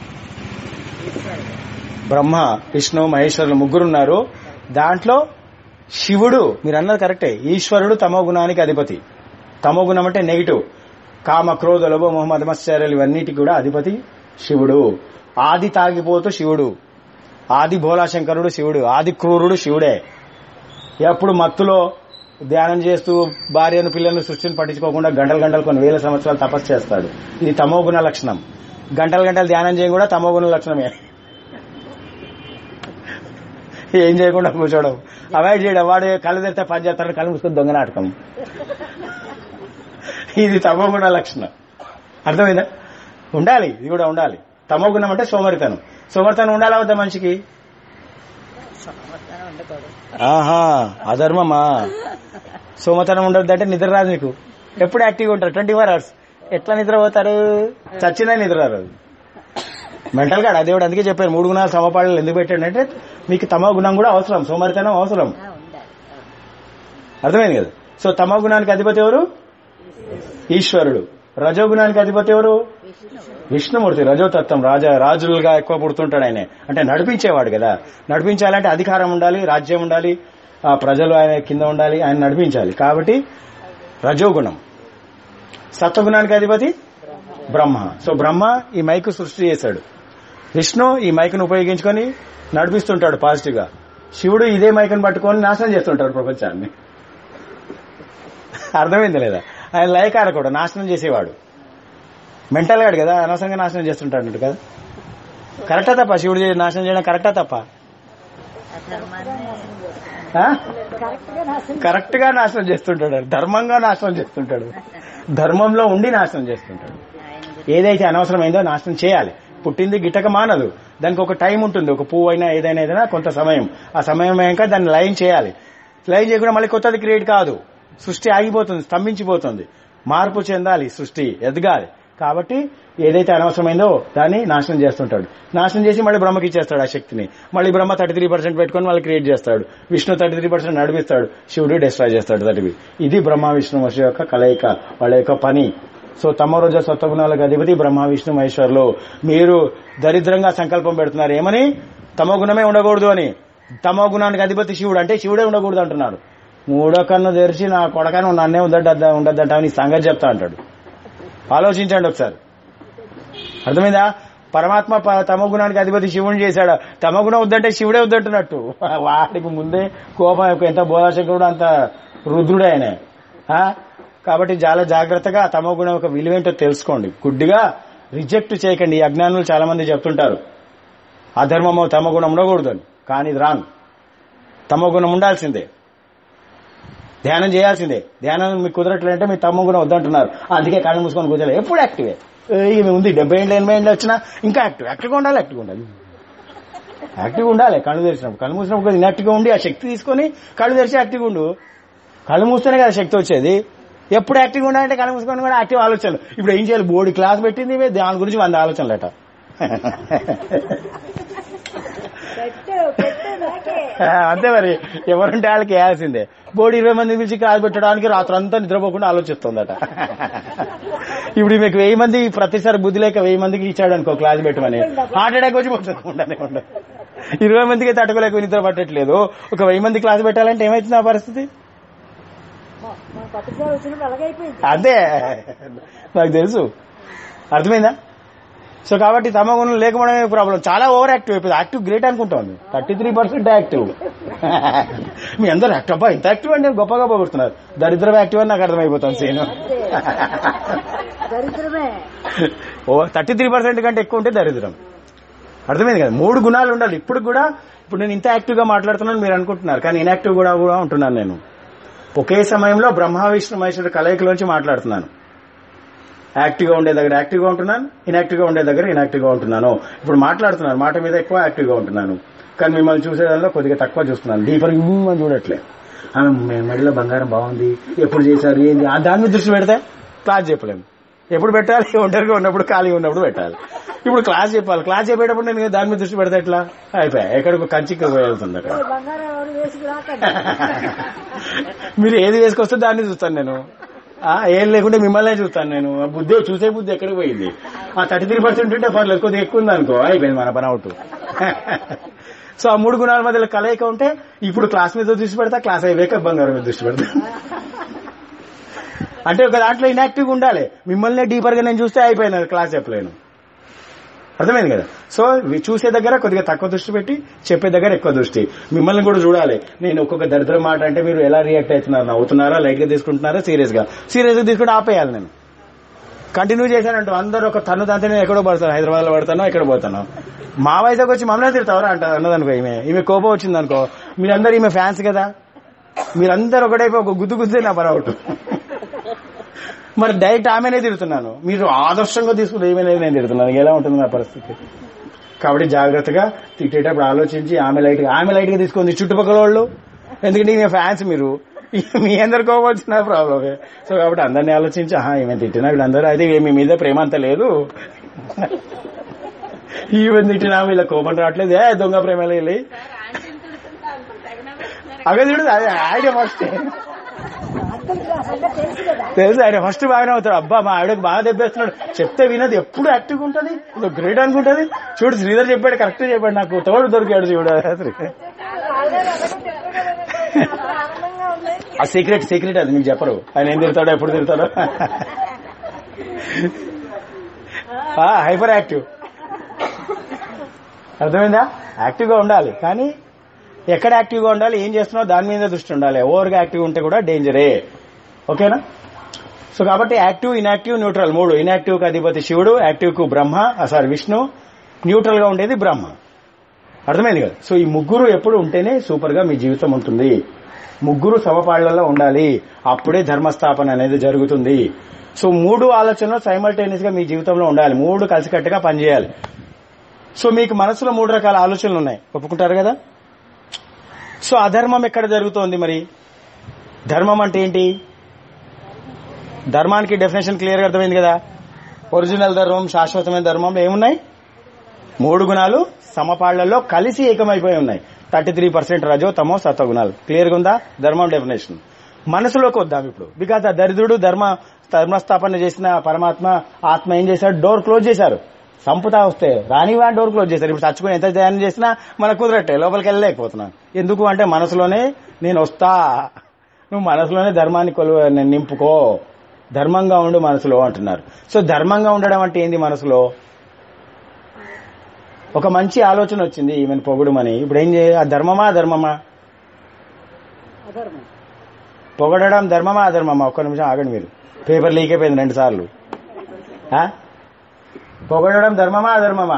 బ్రహ్మ, విష్ణు, మహేశ్వరులు ముగ్గురున్నారు. దాంట్లో శివుడు, మీరు అన్నది కరెక్టే, ఈశ్వరుడు తమో గుణానికి అధిపతి. తమో గుణం అంటే నెగిటివ్. కామ, క్రోధ, లోభ, మోహ, మదమశ్చర్యాలు ఇవన్నిటికి కూడా అధిపతి శివుడు. ఆది తాగిపోతూ శివుడు, ఆది భోలాశంకరుడు శివుడు, ఆది క్రూరుడు శివుడే. ఎప్పుడు మత్తులో ధ్యానం చేస్తూ భార్యను పిల్లలను సృష్టిని పట్టించుకోకుండా గంటలు గంటలు కొన్ని వేల సంవత్సరాలు తపస్సు చేస్తాడు. ఇది తమోగుణ లక్షణం. గంటలు గంటలు ధ్యానం చేయడం కూడా తమోగుణ లక్షణమే. ఏం చేయకుండా కూర్చోవడం, అవాయిడ్ చేయడం. వాడు కళ్ళు తెరితే పని చేస్తాడు, కళ్ళు మూసుకొని దొంగ నాటకం. ఇది తమోగుణ లక్షణం. అర్థమైందా? ఉండాలి, ఇది కూడా ఉండాలి. తమోగుణం అంటే సోమరితనం. సోమరితనం ఉండాలా వద్దా మనిషికి? ఆహా, అధర్మమా? సోమతనం ఉండద్దు అంటే నిద్ర రాదు మీకు. ఎప్పుడు యాక్టివ్గా ఉంటారు, ట్వంటీ ఫోర్ అవర్స్. ఎట్లా నిద్ర పోతారు? చచ్చినా నిద్ర రాదు. మెంటల్ గా దేవుడు అందుకే చెప్పారు మూడు గుణాలు సమపాళ్ళు ఎందుకు పెట్టాడంటే మీకు తమో గుణం కూడా అవసరం, సోమరితనం అవసరం. అర్థమైంది కదా? సో తమో గుణానికి అధిపతి ఎవరు? ఈశ్వరుడు. రజోగుణానికి అధిపతి ఎవరు? విష్ణుమూర్తి. రజోతత్వం, రాజా రాజులుగా ఎక్కువ పుడుతుంటాడు ఆయన. అంటే నడిపించేవాడు కదా. నడిపించాలంటే అధికారం ఉండాలి, రాజ్యం ఉండాలి, ప్రజలు ఆయన కింద ఉండాలి, ఆయన నడిపించాలి. కాబట్టి రజోగుణం. సత్వగుణానికి అధిపతి బ్రహ్మ. సో బ్రహ్మ ఈ మైక్ సృష్టి చేశాడు. విష్ణు ఈ మైక్ను ఉపయోగించుకొని నడిపిస్తుంటాడు పాజిటివ్ గా. శివుడు ఇదే మైక్ను పట్టుకొని నాశనం చేస్తుంటాడు ప్రపంచాన్ని. అర్థమైంది లేదా? ఆయన లయకారకుడు, నాశనం చేసేవాడు, మెంటల్ గాడు కదా, అనవసరంగా నాశనం చేస్తుంటాడు కదా. కరెక్టా తప్ప? శివుడు నాశనం చేయడం కరెక్టా తప్ప? కరెక్ట్ గా నాశనం చేస్తుంటాడు, ధర్మంగా నాశనం చేస్తుంటాడు, ధర్మంలో ఉండి నాశనం చేస్తుంటాడు. ఏదైతే అనవసరమైందో నాశనం చేయాలి. పుట్టింది గిట్టక మానదు, దానికి ఒక టైం ఉంటుంది. ఒక పువ్వు అయినా ఏదైనా ఏదైనా కొంత సమయం, ఆ సమయం అయ్యాక దాన్ని లయం చేయాలి. లయం చేయకుండా మళ్ళీ కొత్తది క్రియేట్ కాదు. సృష్టి ఆగిపోతుంది, స్తంభించిపోతుంది. మార్పు చెందాలి, సృష్టి ఎదగాలి. కాబట్టి ఏదైతే అనవసరమైందో దాన్ని నాశనం చేస్తుంటాడు. నాశనం చేసి మళ్ళీ బ్రహ్మకి ఇచ్చేస్తాడు ఆ శక్తిని. మళ్ళీ బ్రహ్మ థర్టీ త్రీ పర్సెంట్ పెట్టుకుని మళ్ళీ క్రియేట్ చేస్తాడు. విష్ణు థర్టీ త్రీ పర్సెంట్ నడిపిస్తాడు, శివుడు డిస్ట్రాయ్ చేస్తాడు థర్టీ. ఇది బ్రహ్మ విష్ణు మహేశ్వరు యొక్క కలయిక, వాళ్ళ యొక్క పని. సో తమోరజ సత్వగుణాలకు అధిపతి బ్రహ్మ విష్ణు మహేశ్వరులు. మీరు దరిద్రంగా సంకల్పం పెడుతున్నారు ఏమని? తమో గుణమే ఉండకూడదు అని. తమో గుణానికి అధిపతి శివుడు అంటే శివుడే ఉండకూడదు అంటున్నారు. మూడో కన్ను తెరిచి నా కొడకాను నన్నే ఉండద్ద ఉండద్దంటా నీ సంగతి చెప్తా అంటాడు. ఆలోచించండి ఒకసారి. అర్థమైందా? పరమాత్మ తమో గుణానికి అధిపతి శివుని చేశాడు. తమో గుణం వద్దంటే శివుడే వద్దంటున్నట్టు. వాడికి ముందే కోపం, ఎంత బోధాశంకరుడు అంత రుద్రుడే ఆయన. కాబట్టి చాలా జాగ్రత్తగా తమో గుణం యొక్క విలువేంటో తెలుసుకోండి. గుడ్డిగా రిజెక్ట్ చేయకండి. ఈ అజ్ఞానులు చాలా మంది చెప్తుంటారు అధర్మమో తమో గుణం ఉండకూడదు అని. కానీ ఇది రాంగ్. తమో గుణం ఉండాల్సిందే, ధ్యానం చేయాల్సిందే. ధ్యానం మీకు కుదరట్లేదంటే మీరు తమో గుణం వద్దంటున్నారు. అందుకే కళ్ళు మూసుకొని కూర్చోలేదు, ఎప్పుడు యాక్టివే. ఇవి ఉంది డెబ్బై ఏళ్ళు ఎనభై ఏళ్ళు వచ్చినా ఇంకా యాక్టివ్. యాక్టివ్గా ఉండాలి, యాక్టివ్గా ఉండాలి, యాక్టివ్గా ఉండాలి. కళ్ళు తెరిచినప్పుడు, కళ్ళు మూసినప్పుడు ఇన్యాక్టివ్గా ఉండి ఆ శక్తి తీసుకొని కళ్ళు తెరిచి యాక్టివ్గా ఉండు. కళ్ళు మూస్తేనే కదా శక్తి వచ్చేది. ఎప్పుడు యాక్టివ్గా ఉండాలంటే కళ్ళు మూసుకొని కూడా యాక్టివ్ ఆలోచనలు. ఇప్పుడు ఏం చేయాలి? బోర్డు క్లాస్ పెట్టింది, దాని గురించి వంద ఆలోచనలట. అంతే మరి, ఎవరుంటే వాళ్ళకి వేయాల్సిందే. బోర్డు ఇరవై మంది పిలిచి క్లాస్ పెట్టడానికి రాత్రి అంతా నిద్రపోకుండా ఆలోచిస్తుందట. ఇప్పుడు మీకు వెయ్యి మంది ప్రతిసారి బుద్ధి లేక వెయ్యి మందికి ఇచ్చాడు అనుకో క్లాస్ పెట్టమని, హార్ట్ అటాక్ వచ్చి పోతుంది. ఉండనే ఉండదు. ఇరవై మందికి తట్టుకోలేక నిద్ర పట్టట్లేదు, ఒక వెయ్యి మంది క్లాస్ పెట్టాలంటే ఏమైతుంది ఆ పరిస్థితి? అదే నాకు తెలుసు. అర్థమైందా? సో కాబట్టి తమ గుణం లేకపోవడమే ప్రాబ్లం. చాలా ఓవర్ యాక్టివ్ అయిపోయింది. యాక్టివ్ గ్రేట్ అనుకుంటాను, థర్టీ త్రీ పర్సెంట్ యాక్టివ్. మీ అందరూ యాక్టివ్, అబ్బా ఇంత యాక్టివ్ అంటే గొప్పగా పోగొడుతున్నారు. దరిద్రం యాక్టివ్ అని నాకు అర్థమైపోతాను. సీను ఓ థర్టీ త్రీ పర్సెంట్ కంటే ఎక్కువ ఉంటే దరిద్రం. అర్థమైంది కదా? మూడు గుణాలు ఉండాలి. ఇప్పుడు కూడా ఇప్పుడు నేను ఇంత యాక్టివ్ గా మాట్లాడుతున్నాను మీరు అనుకుంటున్నారు, కానీ ఇన్యాక్టివ్ కూడా కూడా ఉంటున్నాను నేను. ఒకే సమయంలో బ్రహ్మ విష్ణు మహేశ్వరుడు కలయికలోంచి మాట్లాడుతున్నాను. యాక్టివ్ గా ఉండే దగ్గర యాక్టివ్ గా ఉంటున్నాను, ఇన్యాక్టివ్ గా ఉండే దగ్గర ఇన్యాక్టివ్ గా ఉంటున్నాను. ఇప్పుడు మాట్లాడుతున్నాను, మాట మీద ఎక్కువ యాక్టివ్ గా ఉంటున్నాను, కానీ మిమ్మల్ని చూసేదానిలో కొద్దిగా తక్కువ చూస్తున్నాను. డీపర్ అని చూడట్లే. మెడలో బంగారం బాగుంది, ఎప్పుడు చేశారు, ఏంది, దాని మీద దృష్టి పెడితే క్లాస్ చెప్పలేము. ఎప్పుడు పెట్టాలి? ఒంటరిగా ఉన్నప్పుడు, ఖాళీగా ఉన్నప్పుడు పెట్టాలి. ఇప్పుడు క్లాస్ చెప్పాలి. క్లాస్ చెప్పేటప్పుడు నేను దాని మీద దృష్టి పెడితే ఎట్లా? అయిపోయా, ఎక్కడికి కంచికి వెళ్తుంది అక్కడ. మీరు ఏది వేసుకొస్తే దాన్ని చూస్తాను నేను. ఏం లేకుంటే మిమ్మల్నే చూస్తాను నేను. బుద్ధి చూసే బుద్ధి ఎక్కడికి పోయింది? ఆ థర్టీ త్రీ పర్సెంట్ ఉంటే పర్లేదు, కొద్దిగా ఎక్కువ ఉంది అనుకో, అయిపోయింది మన పని అవుట్. సో ఆ మూడు గుణాల మధ్యలో కలయిక ఉంటే ఇప్పుడు క్లాస్ మీద దృష్టి పెడతా, క్లాస్ అయ్యాక బంగారం మీద దృష్టి పెడతా. అంటే ఒక దాంట్లో ఇన్యాక్టివ్ ఉండాలి. మిమ్మల్ని డీపర్ గా నేను చూస్తే అయిపోయినా క్లాస్ చెప్పలేను. అర్థమైంది కదా? సో చూసే దగ్గర కొద్దిగా తక్కువ దృష్టి పెట్టి, చెప్పే దగ్గర ఎక్కువ దృష్టి. మిమ్మల్ని కూడా చూడాలి. నేను ఒక్కొక్క దరిద్ర మాట అంటే మీరు ఎలా రియాక్ట్ అవుతున్నారు, నవ్వుతున్నారా, లైట్ గా తీసుకుంటున్నారా, సీరియస్ గా సీరియస్ గా తీసుకుంటే ఆపేయాలి. నేను కంటిన్యూ చేశానంటూ అందరూ ఒక తన్ను దాంతో నేను ఎక్కడో పడతాను, హైదరాబాద్ లో పడతాను, ఎక్కడ పోతాను. మా వయసుకి వచ్చి మమ్మల్ని తిడతావరా అంట అన్నదనుకో, ఈమె ఈమె కోపం వచ్చిందనుకో, మీరందరూ ఈమె ఫ్యాన్స్ కదా, మీరందరూ ఒకటైపు ఒక గుద్దు గుద్దే నా పని అవుట్. మరి డైరెక్ట్ ఆమెనే తిడుతున్నాను, మీరు ఆదర్శంగా తీసుకుని ఏమైనా నేను తిడుతున్నాను. ఎలా ఉంటుంది నా పరిస్థితి? కాబట్టి జాగ్రత్తగా తిట్టేటప్పుడు ఆలోచించి, ఆమె లైట్ గా ఆమె లైట్ గా తీసుకుంది చుట్టుపక్కల వాళ్ళు. ఎందుకంటే ఈమె ఫ్యాన్స్, మీరు మీ అందరు కోపం వచ్చిన ప్రాబ్లమే. సో కాబట్టి అందరినీ ఆలోచించి, ఆహా ఈమె తిట్టినా వీళ్ళందరూ అయితే మీ మీద ప్రేమ అంత లేదు, ఈవెన్ తిట్టినా వీళ్ళ కోపం రావట్లేదు, ఏ దొంగ ప్రేమలు వెళ్ళి అదే చూడు. అదే ఐడియా ఫస్ట్ తెలుసు, ఆయన ఫస్ట్ బాగానే అవుతాడు. అబ్బా మా ఆవిడకి బాగా దెబ్బేస్తున్నాడు, చెప్తే వినది, ఎప్పుడు యాక్టివ్గా ఉంటుంది, గ్రేట్ అనుకుంటది. చూడు శ్రీధర్ చెప్పాడు, కరెక్ట్ చెప్పాడు, నాకు తోడు దొరికాడు చూడు. ఆ సీక్రెట్ సీక్రెట్ అది మీకు చెప్పరు, ఆయన ఏం తిడతాడో ఎప్పుడు తిడతాడో. హైపర్ యాక్టివ్, అర్థమైందా? యాక్టివ్ గా ఉండాలి, కానీ ఎక్కడ యాక్టివ్ గా ఉండాలి, ఏం చేస్తున్నావు దాని మీద దృష్టి ఉండాలి. ఓవర్గా యాక్టివ్ ఉంటే కూడా డేంజరే. ఓకేనా? సో కాబట్టి యాక్టివ్, ఇన్యాక్టివ్, న్యూట్రల్ మూడు. ఇన్యాక్టివ్ కు అధిపతి శివుడు, యాక్టివ్ కు బ్రహ్మ సారీ విష్ణు, న్యూట్రల్ గా ఉండేది బ్రహ్మ. అర్థమైంది కదా? సో ఈ ముగ్గురు ఎప్పుడు ఉంటేనే సూపర్ గా మీ జీవితం ఉంటుంది. ముగ్గురు సమపాళ్లలో ఉండాలి, అప్పుడే ధర్మస్థాపన అనేది జరుగుతుంది. సో మూడు ఆలోచనలు సైమల్టేనియస్ గా మీ జీవితంలో ఉండాలి, మూడు కలిసికట్టుగా పనిచేయాలి. సో మీకు మనసులో మూడు రకాల ఆలోచనలు ఉన్నాయి, ఒప్పుకుంటారు కదా? సో అధర్మం ఎక్కడ జరుగుతోంది మరి? ధర్మం అంటే ఏంటి? ధర్మానికి డెఫినేషన్ క్లియర్ గా అర్థమైంది కదా. ఒరిజినల్ ధర్మం, శాశ్వతమైన ధర్మంలో ఏమున్నాయి? మూడు గుణాలు సమపాళ్లలో కలిసి ఏకమైపోయి ఉన్నాయి. థర్టీ త్రీ పర్సెంట్ రజో తమో సత్వగుణాలు. క్లియర్ గా ఉందా ధర్మం డెఫినేషన్? మనసులోకి వద్దాం ఇప్పుడు. బికాజ్ ఆ దరిద్రుడు ధర్మ ధర్మస్థాపన చేసిన పరమాత్మ ఆత్మ ఏం చేశాడు? డోర్ క్లోజ్ చేశారు. సంపుతా వస్తే రానివా డోర్ క్లోజ్ చేశారు. ఇప్పుడు చచ్చుకుని ఎంత ధ్యానం చేసినా మనకు కుదరట్టే, లోపలికి వెళ్ళలేకపోతున్నాను. ఎందుకు అంటే మనసులోనే నేను వస్తా, నువ్వు మనసులోనే ధర్మాన్ని కొలు నింపుకో, ధర్మంగా ఉండు మనసులో అంటున్నారు. సో ధర్మంగా ఉండడం అంటే ఏంది? మనసులో ఒక మంచి ఆలోచన వచ్చింది, ఈమెను పొగడుమని. ఇప్పుడు ఏం చేయాలి? ఆ ధర్మమా అధర్మమా? పొగడడం ధర్మమా అధర్మమా? ఒక్క నిమిషం ఆగండి, మీరు పేపర్ లీక్ అయిపోయింది రెండు సార్లు. పొగడడం ధర్మమా అధర్మమా?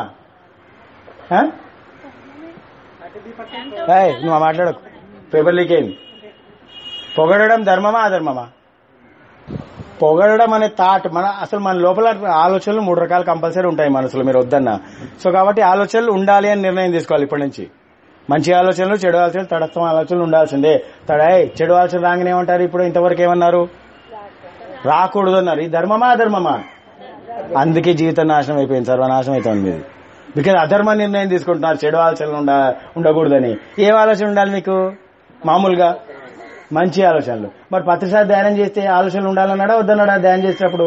నువ్వు మాట్లాడకు, పేపర్ లీక్ అయింది. పొగడడం ధర్మమా అధర్మమా? పొగడడం అనే థాట్ మన అసలు మన లోపల ఆలోచనలు మూడు రకాలు కంపల్సరీ ఉంటాయి మనసులో, మీరు వద్దన్నా. సో కాబట్టి ఆలోచనలు ఉండాలి అని నిర్ణయం తీసుకోవాలి ఇప్పటి నుంచి. మంచి ఆలోచనలు, చెడు ఆలోచనలు, తటస్థం ఆలోచనలు ఉండాల్సిందే. తడాయ్ చెడు ఆలోచన రాగానే ఏమంటారు? ఇప్పుడు ఇంతవరకు ఏమన్నారు? రాకూడదు అన్నారు. ఈ ధర్మమా అధర్మమా? అందుకే జీవితం నాశనం అయిపోయింది, సర్వనాశనం అవుతుంది మీది. బికాజ్ అధర్మ నిర్ణయం తీసుకుంటున్నారు, చెడు ఆలోచనలు ఉండ ఉండకూడదని. ఏం ఆలోచన ఉండాలి మీకు? మామూలుగా మంచి ఆలోచనలు. మరి ప్రతిసారి ధ్యానం చేస్తే ఆలోచనలు ఉండాలన్నాడా వద్దన్నాడా? ధ్యానం చేసేటప్పుడు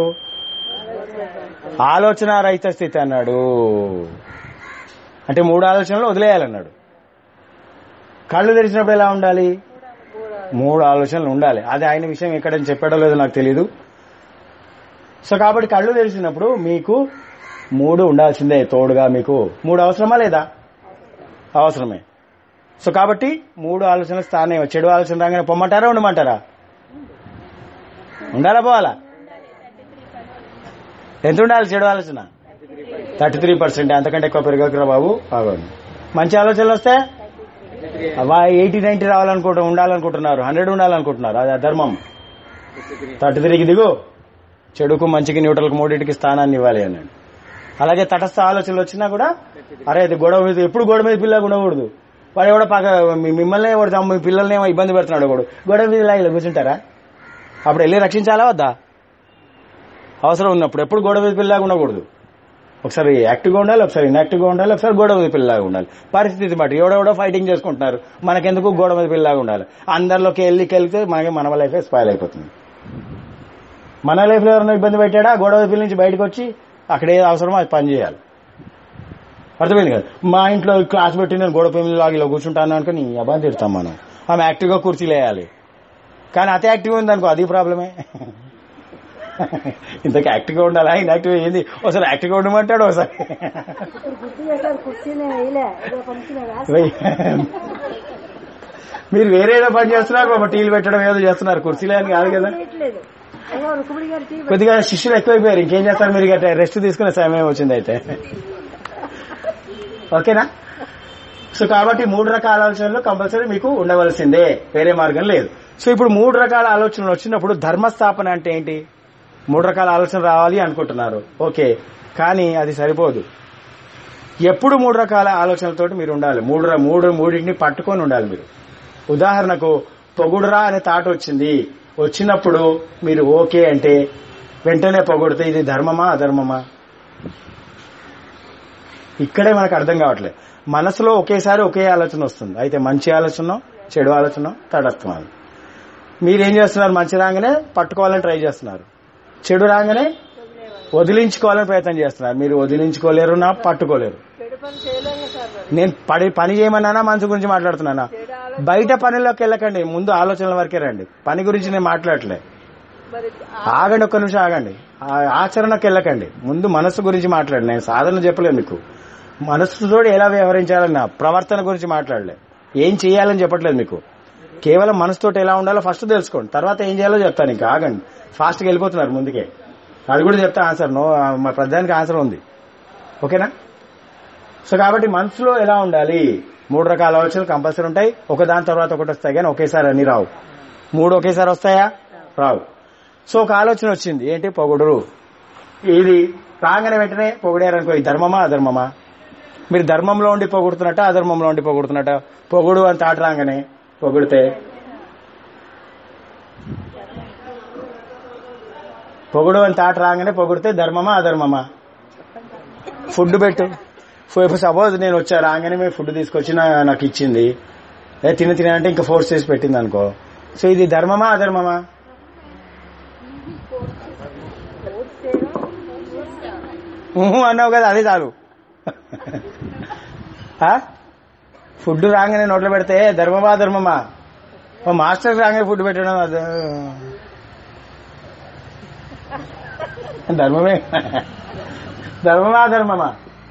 ఆలోచన రహిత స్థితి అన్నాడు, అంటే మూడు ఆలోచనలు వదిలేయాలన్నాడు. కళ్ళు తెరిచినప్పుడు ఎలా ఉండాలి? మూడు ఆలోచనలు ఉండాలి. అది ఆయన విషయం ఎక్కడ చెప్పాడో లేదో నాకు తెలీదు. సో కాబట్టి కళ్ళు తెరిచినప్పుడు మీకు మూడు ఉండాల్సిందే తోడుగా. మీకు మూడు అవసరమా లేదా? అవసరమే. సో కాబట్టి మూడు ఆలోచనల స్థానం. చెడు ఆలోచన రాగానే పొమ్మంటారా ఉండమంటారా? ఉండాలా పోవాలా? ఎంత ఉండాలి చెడు ఆలోచన? థర్టీ త్రీ పర్సెంట్ అంతకంటే ఎక్కువ పెరగకరా బాబు. బాగోండి. మంచి ఆలోచనలు వస్తే ఎయిటీ నైన్టీ రావాలనుకుంటూ ఉండాలనుకుంటున్నారు, హండ్రెడ్ ఉండాలనుకుంటున్నారు. అది అధర్మం. థర్టీ త్రీకి దిగు. చెడుకు మంచికి న్యూట్రల్కి మూడింటికి స్థానాన్ని ఇవ్వాలి అన్నాడు. అలాగే తటస్థ ఆలోచనలు వచ్చినా కూడా అరే అది గొడవ మీద, ఎప్పుడు గొడవ మీద పిల్లలు ఉండకూడదు. వాడు ఎవడో పక్క మిమ్మల్ని ఎవడు మీ పిల్లల్ని ఏమో ఇబ్బంది పెడుతున్నాడు వాడు, గొడవ మీద ఇలా కూర్చుంటారా? అప్పుడు వెళ్ళి రక్షించాలా వద్దా? అవసరం ఉన్నప్పుడు. ఎప్పుడు గొడవ మీద పిల్లలాగా ఉండకూడదు. ఒకసారి యాక్టివ్గా ఉండాలి, ఒకసారి ఇన్యాక్టివ్గా ఉండాలి, ఒకసారి గొడవ మీద పిల్లలాగా ఉండాలి. పరిస్థితి బట్టి ఎవడెవడో ఫైటింగ్ చేసుకుంటున్నారు, మనకెందుకు గొడవ మీద పిల్లలాగా ఉండాలి. అందరిలోకి వెళ్ళి వెళ్తే మనకి మన లైఫే స్పాయిల్ అయిపోతుంది. మన లైఫ్ లో ఎవరైనా ఇబ్బంది పెట్టాడా, గొడవ పిల్లల నుంచి బయటకు వచ్చి అక్కడ ఏది అవసరమో అది పని చేయాలి. అర్థమైంది కదా? మా ఇంట్లో క్లాస్ పెట్టి నేను గొడవ పిల్లలాగా ఇలా కూర్చుంటాను అనుకుని అబ్బాయి తిడతాం మనం. ఆమె యాక్టివ్గా కుర్చీలు వేయాలి, కానీ అతి యాక్టివ్గా ఉంది అనుకో, అది ప్రాబ్లమే. ఇంతకు యాక్టివ్గా ఉండాలా, ఇన్యాక్టివ్ ఏంది? ఒకసారి యాక్టివ్గా ఉండమంటాడు, ఒకసారి మీరు వేరే ఏదో పని చేస్తున్నారు, బాబా టీలు పెట్టడం ఏదో చేస్తున్నారు, కుర్చీలే అని కాదు కదా. కొద్దిగా శిష్యులు ఎక్కువైపోయారు, ఇంకేం చేస్తారు మీరు? గట్రా రెస్ట్ తీసుకునే సమయం వచ్చింది అయితే. ఓకేనా? సో కాబట్టి మూడు రకాల ఆలోచనలు కంపల్సరీ మీకు ఉండవలసిందే, వేరే మార్గం లేదు. సో ఇప్పుడు మూడు రకాల ఆలోచనలు వచ్చినప్పుడు ధర్మస్థాపన అంటే ఏంటి? మూడు రకాల ఆలోచన రావాలి అనుకుంటున్నారు, ఓకే, కానీ అది సరిపోదు. ఎప్పుడు మూడు రకాల ఆలోచనలతోటి మీరు ఉండాలి. మూడు మూడు మూడింటిని పట్టుకొని ఉండాలి మీరు. ఉదాహరణకు పొగుడురా అనే థాట్ వచ్చింది, వచ్చినప్పుడు మీరు ఓకే అంటే వెంటనే పొగుడితే ఇది ధర్మమా అధర్మమా? ఇక్కడే మనకు అర్థం కావట్లేదు. మనసులో ఒకేసారి ఒకే ఆలోచన వస్తుంది, అయితే మంచి ఆలోచన, చెడు ఆలోచన, తటస్థం. మీరేం చేస్తున్నారు? మంచి రాగానే పట్టుకోవాలని ట్రై చేస్తున్నారు, చెడు రాగానే వదిలించుకోవాలని ప్రయత్నం చేస్తున్నారు. మీరు వదిలించుకోలేరు, నా పట్టుకోలేరు. నేను పని పని చేయమన్నానా మనసు గురించి మాట్లాడుతున్నానా? బయట పనిలోకి వెళ్ళకండి, ముందు ఆలోచనల వరకే రండి. పని గురించి నేను మాట్లాడలే. ఆగండి, ఒక్క నిమిషం ఆగండి. ఆచరణకు వెళ్ళకండి, ముందు మనస్సు గురించి మాట్లాడి. నేను సాధన చెప్పలేదు మీకు, మనస్సుతో ఎలా వ్యవహరించాలన్న ప్రవర్తన గురించి మాట్లాడలే. ఏం చేయాలని చెప్పట్లేదు మీకు, కేవలం మనసుతో ఎలా ఉండాలో ఫస్ట్ తెలుసుకోండి, తర్వాత ఏం చేయాలో చెప్తాను. ఇంకా ఆగండి, ఫాస్ట్ గా వెళ్ళిపోతున్నారు ముందుకే. అది కూడా చెప్తా ఆన్సర్. నో, మా ప్రధానికి ఆన్సర్ ఉంది. ఓకేనా? సో కాబట్టి మనసులో ఎలా ఉండాలి, మూడు రకాల ఆలోచనలు కంపల్సరీ ఉంటాయి. ఒక దాని తర్వాత ఒకటి వస్తాయి, కానీ ఒకేసారి అన్ని రావు. మూడు ఒకేసారి వస్తాయా? రావు. సో ఒక ఆలోచన వచ్చింది, ఏంటి? పొగుడురు. ఇది రాగానే వెంటనే పొగిడారనుకో, ఇది ధర్మమా అధర్మమా? మీరు ధర్మంలో ఉండి పొగుడుతున్నట్ట, అధర్మంలో ఉండి పొగుడుతున్నట్ట? పొగుడు అని తాట రాగానే పొగిడితే, పొగుడు అని తాట రాగానే పొగిడితే ధర్మమా అధర్మమా? ఫుడ్ పెట్టు. సపోజ్ నేను వచ్చా, రాగానే మేము ఫుడ్ తీసుకొచ్చి నాకు ఇచ్చింది, తిన తినంటే ఇంకా ఫోర్స్ చేసి పెట్టింది అనుకో, సో ఇది ధర్మమా అధర్మమా? అన్నావు కదా, అదే చాలు. ఫుడ్ రాగానే నోట్లో పెడితే ధర్మమా ధర్మమా? మాస్టర్ రాగానే ఫుడ్ పెట్టడం అది ధర్మమే. ధర్మమా ధర్మమా?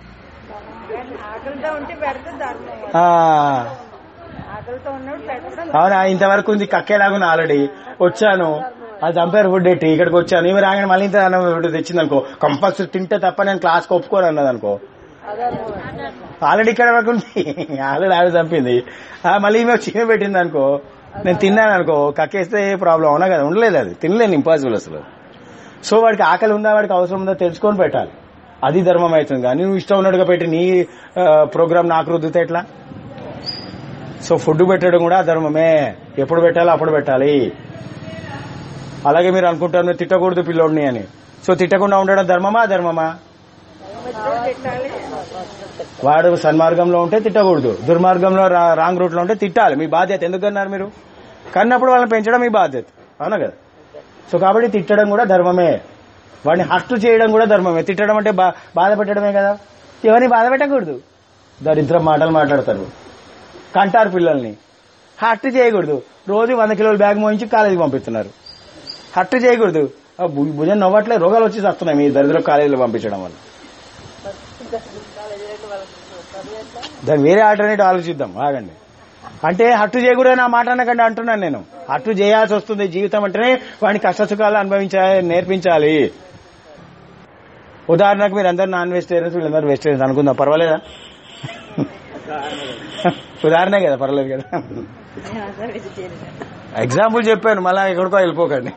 అవునా? ఇంతవరకు ఉంది కక్కేలాగున్నా, ఆల్రెడీ వచ్చాను, అది చంపారు ఫుడ్ ఎట్టి, ఇక్కడికి వచ్చాను, ఇవి రాగానే మళ్ళీ ఇంత ఫుడ్ తెచ్చింది అనుకో, కంపల్సరీ తింటే తప్ప నేను క్లాస్కి ఒప్పుకోను అన్నది అనుకో, ఆల్రెడీ ఇక్కడ వరకు ఉంది, ఆల్రెడీ ఆవిడ చంపింది, మళ్ళీ ఈమె చిన్న పెట్టింది అనుకో, నేను తిన్నాను అనుకో, కక్కేస్తే ఏ ప్రాబ్లం అవునా కదా? ఉండలేదు, అది తినలేను, ఇంపాసిబుల్ అసలు. సో వాడికి ఆకలి ఉందా, వాడికి అవసరం ఉందో తెలుసుకొని పెట్టాలి, అది ధర్మం అవుతుంది. కానీ నువ్వు ఇష్టం ఉన్నట్టుగా పెట్టి నీ ప్రోగ్రామ్ నాకు రుద్దుతే ఎట్లా? సో ఫుడ్ పెట్టడం కూడా ధర్మమే, ఎప్పుడు పెట్టాలో అప్పుడు పెట్టాలి. అలాగే మీరు అనుకుంటారు మీరు తిట్టకూడదు పిల్లోడిని అని, సో తిట్టకుండా ఉండడం ధర్మమా ధర్మమా? వాడు సన్మార్గంలో ఉంటే తిట్టకూడదు, దుర్మార్గంలో రాంగ్ రూట్ లో ఉంటే తిట్టాలి. మీ బాధ్యత. ఎందుకన్నారు మీరు? కన్నప్పుడు వాళ్ళని పెంచడం మీ బాధ్యత, అవునా కదా? సో కాబట్టి తిట్టడం కూడా ధర్మమే, వాడిని హర్ట్ చేయడం కూడా ధర్మమే. తిట్టడం అంటే బాధ పెట్టడమే కదా, ఎవరిని బాధ పెట్టకూడదు. దరిద్రం మాటలు మాట్లాడతారు, కంటారు పిల్లల్ని. హర్ట్ చేయకూడదు, రోజు వంద కిలోల బ్యాగ్ మోయించి కాలేజీకి పంపిస్తున్నారు. హర్ట్ చేయకూడదు, భుజం నవ్వట్లే, రోగాలు వచ్చి వస్తున్నాయి మీ దరిద్రం కాలేజీలో పంపించడం వల్ల. దాన్ని వేరే ఆల్టర్నేటివ్ ఆలోచిద్దాం, ఆగండి. అంటే హట్టు చేయకూడదు ఆ మాట అనకండి అంటున్నాను నేను. హట్టు చేయాల్సి వస్తుంది, జీవితం అంటేనే వాడిని కష్టసుఖాలు అనుభవించాలి, నేర్పించాలి. ఉదాహరణకు మీరు అందరు నాన్ వెజిటేరియన్స్, వీళ్ళందరూ వెజిటేరియన్స్ అనుకుందాం, పర్వాలేదా? ఉదాహరణే కదా, పర్వాలేదు కదా. ఎగ్జాంపుల్ చెప్పాను, మళ్ళా ఎక్కడికో వెళ్ళిపోకండి.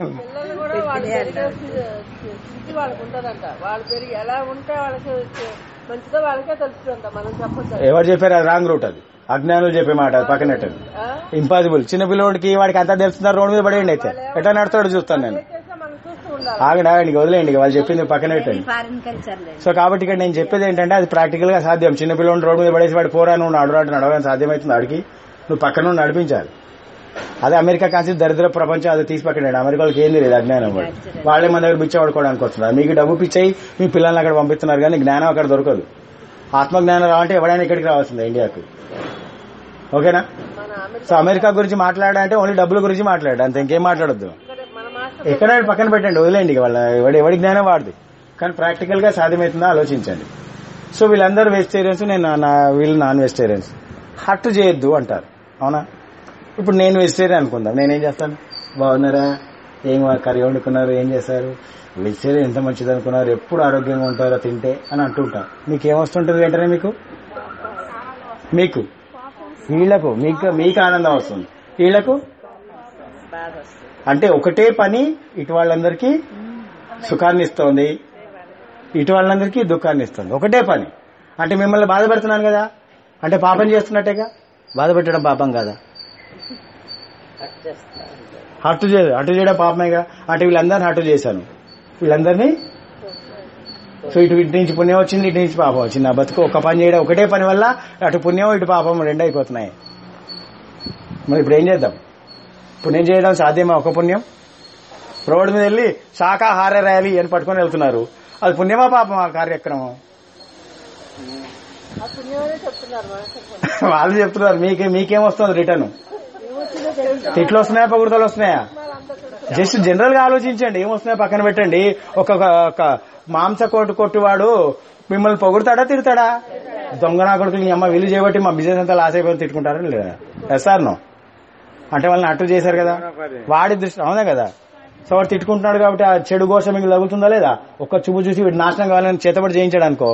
వాళ్ళకు ఉంటదంట, వాళ్ళు పెరిగి ఎలా ఉంటే వాళ్ళకి మంచిదో వాళ్ళకే తెలుస్తుందంట, మనం చెప్పొచ్చు. ఎవరు చెప్పారు? అది రాంగ్ రూట్, అది అజ్ఞానులు చెప్పే మాట, అది పక్కనట్టండి. ఇంపాసిబుల్. చిన్న పిల్లడికి వాడికి అంతా తెలుస్తున్నారు, రోడ్డు మీద పడేయండి, అయితే ఎట్లా నడుస్తాడో చూస్తాను నేను. ఆగండి ఆగండి, వదిలేయండి, వాళ్ళు చెప్పింది పక్కనట్టండి. సో కాబట్టి ఇక్కడ నేను చెప్పేది ఏంటంటే అది ప్రాక్టికల్ గా సాధ్యం. చిన్న పిల్లడిని రోడ్డు మీద పడేసి వాడు పోరా నువ్వు నడవడానికి నడవడానికి సాధ్యమవుతుంది, ఆడికి నువ్వు పక్కన నుండి నడిపించాలి. అదే అమెరికా కాసి దరిద్ర ప్రపంచం, అది తీసి పక్కనండి. అమెరికాకి ఏం తెలియదు అజ్ఞానం, వాడు వాళ్ళే మన దగ్గర పిచ్చ పడుకోవడానికి వస్తున్నారు. మీకు డబ్బు పిచ్చాయి మీ పిల్లల్ని అక్కడ పంపిస్తున్నారు, కానీ జ్ఞానం అక్కడ దొరకదు. ఆత్మజ్ఞానం రావాలంటే ఎవడైనా ఇక్కడికి రావాల్సిందే, ఇండియాకు. ఓకేనా? సో అమెరికా గురించి మాట్లాడాలంటే ఓన్లీ డబ్బుల గురించి మాట్లాడు, అంతే, ఇంకేం మాట్లాడొద్దు. ఎక్కడ పక్కన పెట్టండి, వదిలేండి, వాళ్ళ ఎవడి ఎవడి జ్ఞానం వాడిది. కానీ ప్రాక్టికల్ గా సాధ్యమవుతుందో ఆలోచించండి. సో వీళ్ళందరూ వెజిటేరియన్స్, నేను వీళ్ళు నాన్ వెజిటేరియన్స్. హర్ట్ చేయొద్దు అంటారు, అవునా? ఇప్పుడు నేను వెజిటేరియన్ అనుకుందాం, నేనేం చేస్తాను? బాగున్నారా, ఏం కర్రీ వండుకున్నారు, ఏం చేశారు, వెజిటేరియన్ ఎంత మంచిది అనుకున్నారు, ఎప్పుడు ఆరోగ్యంగా ఉంటారో తింటే అని అంటుంటా. మీకేమొస్తుంటుంది వెంటనే? మీకు మీకు వీళ్లకు మీకు మీకు ఆనందం వస్తుంది, వీళ్లకు అంటే ఒకటే పని ఇటు వాళ్ళందరికీ సుఖాన్ని ఇస్తోంది, ఇటు వాళ్ళందరికీ దుఃఖాన్ని ఇస్తుంది. ఒకటే పని అంటే మిమ్మల్ని బాధ పెడుతున్నాను కదా, అంటే పాపం చేస్తున్నట్టేగా. బాధ పెట్టడం పాపం కాదా? హట్టు చేయదు, హట్టు చేయడం పాపమేగా. అంటే వీళ్ళందరినీ హట్టు చేశాను, వీళ్ళందరినీ. సో ఇటు ఇటు నుంచి పుణ్యం వచ్చింది, ఇటు నుంచి పాపం వచ్చింది. నా బతుకు ఒక పని చేయడం, ఒకటే పని వల్ల అటు పుణ్యం ఇటు పాపం రెండు అయిపోతున్నాయి. మరి ఇప్పుడు ఏం చేద్దాం? పుణ్యం చేయడం సాధ్యమా? ఒక పుణ్యం రోడ్డు మీద వెళ్ళి శాకాహార ర్యాలీ అని పట్టుకొని వెళ్తున్నారు, అది పుణ్యమా పాపమా కార్యక్రమం? వాళ్ళు చెప్తున్నారు. మీకే మీకేమొస్తుంది రిటర్న్? తిట్లు వస్తున్నాయా పొగుడుతలు వస్తున్నాయా? జస్ట్ జనరల్ గా ఆలోచించండి, ఏమొస్తున్నాయో పక్కన పెట్టండి. ఒక ఒక మాంస కొట్టు కొట్టువాడు మిమ్మల్ని పొగుడుతాడా తిడతాడా? దొంగ నా కొడుకులు నీ అమ్మ వీలు చేయబట్టి మా బిజినెస్ అంతా లాస్ అయిపోయి తిట్టుకుంటారని లేదా? ఎస్ఆర్ నో అంటే వాళ్ళని అట్టు చేశారు కదా, వాడి దృష్టి అవునా కదా. సో వాడు తిట్టుకుంటున్నాడు కాబట్టి ఆ చెడు ఘోష మీకు తగులుతుందా లేదా? ఒక్క చూపు చూసి వీడు నాశనం కావాలని చేతబడి చేయించాడు అనుకో,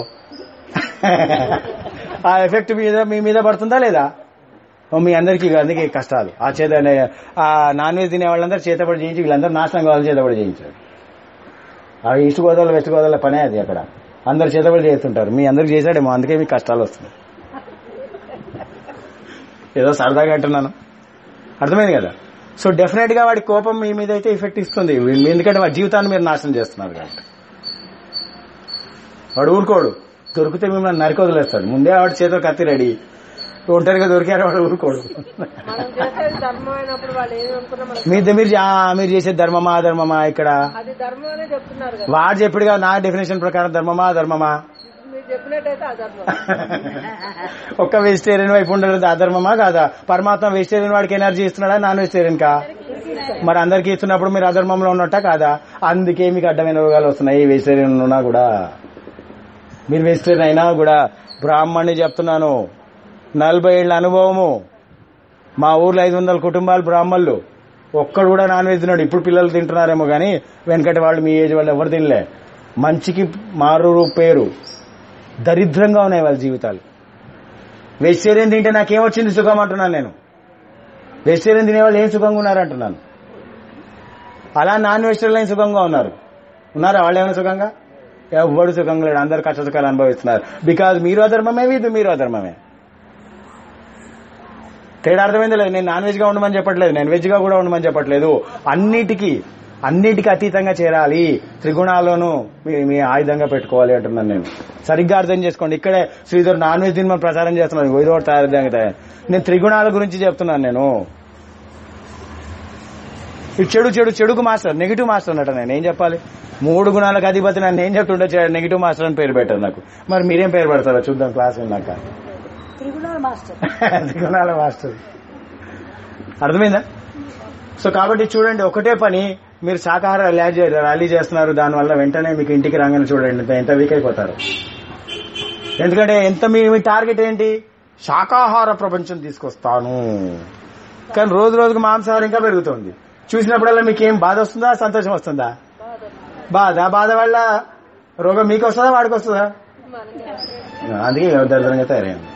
ఆ ఎఫెక్ట్ మీద మీ మీద పడుతుందా లేదా? మీ అందరికీ అందుకే కష్టాలు. ఆ చేత ఆ నాన్ వెజ్ తినే వాళ్ళందరూ చేతబడి చేయించి వీళ్ళందరూ నాశనం కావాలని చేతబడి చేయించాడు. ఆ ఈస్ట్ గోదావరి వెస్ట్ గోదావరి పనే అది. అక్కడ అందరు చేతబడి చేస్తుంటారు, మీ అందరికి చేశాడేమో, అందుకే మీకు కష్టాలు వస్తున్నాయి. ఏదో సరదాగా అంటున్నాను, అర్థమైంది కదా. సో డెఫినెట్ గా వాడి కోపం మీ మీద అయితే ఎఫెక్ట్ ఇస్తుంది, ఎందుకంటే వాడి జీవితాన్ని మీరు నాశనం చేస్తున్నారు కాబట్టి. వాడు ఊరుకోడు, దొరికితే మిమ్మల్ని నరికి వదిలేస్తాడు. ముందే వాడి చేతిలో కత్తి రెడీ, ఒంటరిగా దొరికారు వాడు ఊరుకోడు. మనం చేసేది ధర్మం అయినప్పుడు వాళ్ళు ఏమి అనుకున్నా మనకి మీరు మీరు మీరు చేసే ధర్మమా అధర్మమా? ఇక్కడ అది ధర్మం అనే చెప్తున్నారు కదా. వాడు చెప్పిడుగా నా డెఫినేషన్ ప్రకారం ధర్మమా అధర్మమా? మీరు చెప్పినట్టయితే అధర్మం. ఒక్క వెజిటేరియన్ వైపు ఉండదు అధర్మమా కాదా? పరమాత్మ వెజిటేరియన్ వాడికి ఎనర్జీ ఇస్తున్నాడా నాన్ వెజిటేరియన్ కా? మరి అందరికి ఇస్తున్నప్పుడు మీరు అధర్మంలో ఉన్నట్ట కాదా? అందుకే మీకు అడ్డమైన రోగాలు వస్తున్నాయి. వెజిటేరియన్ ఉన్నా కూడా, మీరు వెజిటేరియన్ అయినా కూడా. బ్రాహ్మణ్ణి చెప్తున్నాను, నలభై ఏళ్ల అనుభవము. మా ఊర్లో ఐదు వందల కుటుంబాలు బ్రాహ్మణులు, ఒక్కడు కూడా నాన్ వెజ్ తిన్నాడు. ఇప్పుడు పిల్లలు తింటున్నారేమో కానీ వెనకటి వాళ్ళు మీ ఏజ్ వాళ్ళు ఎవరు తినలే. మంచికి మారు పేరు, దరిద్రంగా ఉన్నాయి వాళ్ళ జీవితాలు. వెజిటేరియన్ తింటే నాకేమొచ్చింది సుఖం అంటున్నాను నేను. వెజిటేరియన్ తినేవాళ్ళు ఏం సుఖంగా ఉన్నారంటున్నాను. అలా నాన్ వెజిటేరియన్ సుఖంగా ఉన్నారు. ఉన్నారా వాళ్ళు ఏమైనా సుఖంగా? ఎవరు సుఖంగా లేడు, అందరు కష్ట సుఖాలు అనుభవిస్తున్నారు. బికాజ్ మీరు అధర్మమే, ఇది మీరు అధర్మమే. తేడా అర్థమైంది లేదు. నేను నాన్ వెజ్ గా ఉండమని చెప్పట్లేదు, నేను వెజ్ గా కూడా ఉండమని చెప్పట్లేదు. అన్నిటికీ అన్నిటికీ అతీతంగా చేరాలి, త్రిగుణాలను మీ ఆయుధంగా పెట్టుకోవాలి అంటున్నాను నేను. సరిగ్గా అర్థం చేసుకోండి. ఇక్కడే శ్రీధర్ నాన్ వెజ్ దీన్ని మనం ప్రచారం చేస్తున్నాను, ఏదో ఒకటి తయారు తయారు నేను త్రిగుణాల గురించి చెప్తున్నాను నేను. ఈ చెడు చెడు చెడుకు మాస్టర్, నెగిటివ్ మాస్టర్ అన్నట్టు నేను ఏం చెప్పాలి? మూడు గుణాలకు అధిపతి నన్ను ఏం చెప్తుండే, నెగిటివ్ మాస్టర్ అని పేరు పెట్టారు నాకు. మరి మీరేం పేరు పెడతారో చూద్దాం క్లాస్ విన్నాక. త్రిగుణాల మాస్టర్. త్రిగుణాల మాస్టర్ అర్థమైందా? సో కాబట్టి చూడండి, ఒకటే పని, మీరు శాకాహార ర్యాలీ చేస్తున్నారు, దానివల్ల వెంటనే మీకు ఇంటికి రాగానే చూడండి ఎంత వీక్ అయిపోతారు. ఎందుకంటే ఎంత మీ మీ టార్గెట్ ఏంటి? శాకాహార ప్రపంచం తీసుకొస్తాను. కానీ రోజు రోజుకు మాంసాహారం ఇంకా పెరుగుతుంది. చూసినప్పుడల్లా మీకు ఏం బాధ వస్తుందా, సంతోషం వస్తుందా? బాధ. బాధ వల్ల రోగం మీకు వస్తుందా వాడికి వస్తుందా? అందుకే దరిద్రంగా తయారైంది.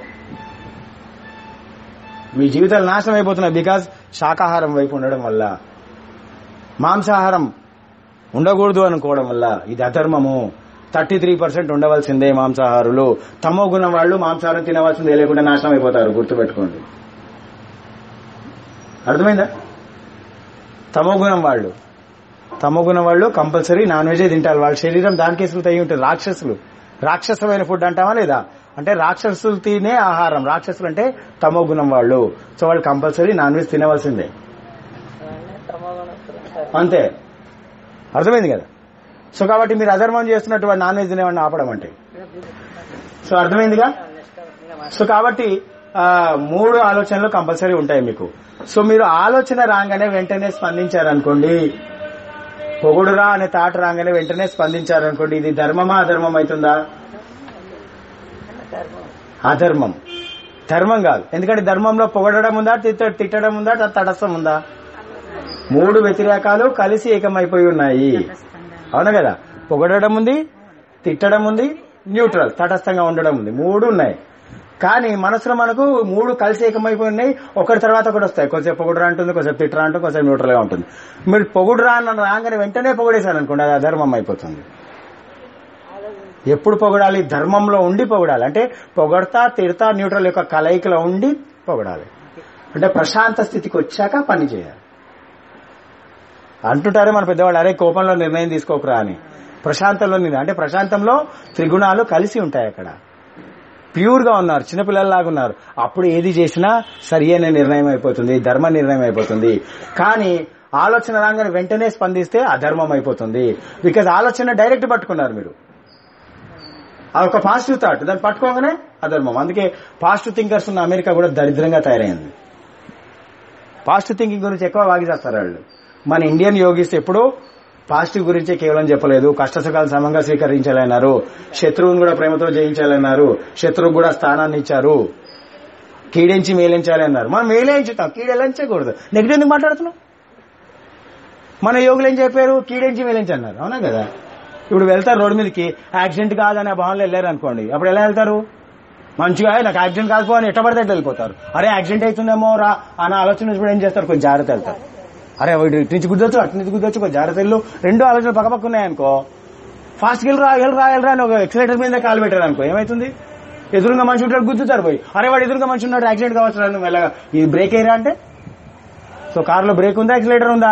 మీ జీవితాలు నాశనం అయిపోతున్నాయి బికాజ్ శాకాహారం వైపు ఉండడం వల్ల, మాంసాహారం ఉండకూడదు అనుకోవడం వల్ల. ఇది అధర్మము. థర్టీ త్రీ పర్సెంట్ ఉండవలసిందే మాంసాహారులు. తమో గుణం వాళ్ళు మాంసాహారం తినవలసిందే, లేకుండా నాశనం అయిపోతారు. గుర్తుపెట్టుకోండి, అర్థమైందా? తమో గుణం వాళ్ళు తమో గుణం వాళ్ళు కంపల్సరీ నాన్ వెజ్ తింటారు. వాళ్ళ శరీరం దానికే స్మృతి అయి ఉంటుంది. రాక్షసులు, రాక్షసమైన ఫుడ్ అంటామా లేదా? అంటే రాక్షసులు తినే ఆహారం. రాక్షసులు అంటే తమో గుణం వాళ్ళు. సో వాళ్ళు కంపల్సరీ నాన్ వెజ్ తినవలసిందే, అంతే. అర్థమైంది కదా? సో కాబట్టి మీరు అధర్మం చేస్తున్నట్టు వాడు నాన్ వెజ్ తినేవాడిని ఆపడం అంటే. సో అర్థమైందిగా? సో కాబట్టి మూడు ఆలోచనలు కంపల్సరీ ఉంటాయి మీకు. సో మీరు ఆలోచన రాగానే వెంటనే స్పందించారనుకోండి, పొగుడురా అనే తాట రాగానే వెంటనే స్పందించారనుకోండి, ఇది ధర్మమా అధర్మం అవుతుందా? అధర్మం. ధర్మం కాదు. ఎందుకంటే ధర్మంలో పొగడడం ఉందా, తిట్టడం ఉందా, తటస్థం ఉందా? మూడు వ్యతిరేకాలు కలిసి ఏకమైపోయి ఉన్నాయి. అవునా కదా? పొగడడం ఉంది, తిట్టడం ఉంది, న్యూట్రల్ తటస్థంగా ఉండడం ఉంది. మూడు ఉన్నాయి. కానీ మనసులో మనకు మూడు కలిసి ఏకమైపోయి ఉన్నాయి. ఒకటి తర్వాత ఒకటి వస్తాయి. కొంచెం పొగుడురా అంటుంది, కొంచెం తిట్టరా అంటుంది, కొంచెం న్యూట్రల్ గా ఉంటుంది. మీరు పొగుడురా అన్న రాగానే వెంటనే పొగడేశారు అనుకోండి, అది అధర్మం అయిపోతుంది. ఎప్పుడు పొగడాలి? ధర్మంలో ఉండి పొగడాలి. అంటే పొగడతా తిడతా న్యూట్రల్ యొక్క కలయికలో ఉండి పొగడాలి. అంటే ప్రశాంత స్థితికి వచ్చాక పని చేయాలి. అంటుంటారే మన పెద్దవాళ్ళు, అరే కోపంలో నిర్ణయం తీసుకోకరా అని. ప్రశాంతంలో అంటే ప్రశాంతంలో త్రిగుణాలు కలిసి ఉంటాయి. అక్కడ ప్యూర్ గా ఉన్నారు, చిన్నపిల్లల్లాగా ఉన్నారు. అప్పుడు ఏది చేసినా సరి అయిన నిర్ణయం అయిపోతుంది, ధర్మ నిర్ణయం అయిపోతుంది. కానీ ఆలోచన రాగానే వెంటనే స్పందిస్తే అధర్మం అయిపోతుంది. బికాజ్ ఆలోచన డైరెక్ట్ పట్టుకున్నారు మీరు. అదొక పాజిటివ్ థాట్, దాన్ని పట్టుకోగానే అధర్మం. అందుకే పాజిటివ్ థింకర్స్ ఉన్న అమెరికా కూడా దరిద్రంగా తయారైంది. పాజిటివ్ థింకింగ్ గురించి ఎక్కువ వాగిస్తారు వాళ్ళు. మన ఇండియన్ యోగిస్ ఎప్పుడూ పాజిటివ్ గురించే కేవలం చెప్పలేదు. కష్టసుఖాలు సమంగా స్వీకరించాలన్నారు, శత్రువుని కూడా ప్రేమతో జయించాలన్నారు, శత్రువుకు కూడా స్థానాన్ని ఇచ్చారు, కీడించి మేలించాలి అన్నారు. మనం మేలేంచుతాం, కీడెలంచకూడదు. నెగిటివ్ ఎందుకు మాట్లాడుతున్నాం? మన యోగులు ఏం చెప్పారు? కీడించి మేలించి అన్నారు. అవునా కదా? ఇప్పుడు వెళ్తారు రోడ్డు మీదకి, యాక్సిడెంట్ కాదనే భావనలో వెళ్ళారు అనుకోండి, అప్పుడు ఎలా వెళ్తారు? మంచిగా నాకు యాక్సిడెంట్ కాకపో అని ఎట్టబడితే ఎట్లా వెళ్ళిపోతారు. అరే యాక్సిడెంట్ అవుతుందేమో రా అని ఆలోచన ఇప్పుడు ఏం చేస్తారు? కొంచెం జాగ్రత్త వెళ్తారు. అరే ఇటు నుంచి గుద్దొచ్చు, అటు నుంచి గుద్దొచ్చు, కొంచెం జాగ్రత్త వెళ్ళు. రెండు ఆలోచనలు పక్కపక్క ఉన్నాయనుకో, ఫాస్ట్కి వెళ్ళరా వెళ్ళరా వెళ్ళరా అని ఒక ఎక్సలేటర్ మీద కాలు పెట్టారు అనుకో, ఏమైతుంది? ఎదురుగా మనిషి ఉంటాడు, గుద్దుతారు పోయి. అరే వాడు ఎదురుగా మనిషి ఉన్నాడు, యాక్సిడెంట్ కావచ్చు, నువ్వు వెళ్ళగా ఇది బ్రేక్ అయ్యరా అంటే. సో కారులో బ్రేక్ ఉందా, ఎక్సలేటర్ ఉందా?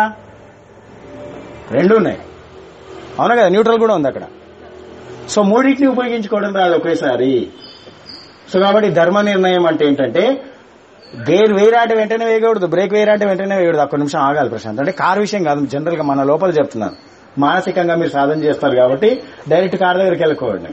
రెండు ఉన్నాయి. అవునా కదా? న్యూట్రల్ కూడా ఉంది అక్కడ. సో మూడింటిని ఉపయోగించుకోవడం రాదు ఒకేసారి. సో కాబట్టి ధర్మ నిర్ణయం అంటే ఏంటంటే, గేర్ వేరాంటే వెంటనే వేయకూడదు, బ్రేక్ వేరాంటే వెంటనే వేయకూడదు. ఒక్క నిమిషం ఆగాలి ప్రశాంత్. అంటే కారు విషయం కాదు, జనరల్ గా మన లోపల చెప్తున్నాను. మానసికంగా మీరు సాధన చేస్తారు కాబట్టి డైరెక్ట్ కారు దగ్గరికి వెళ్ళకూడదు.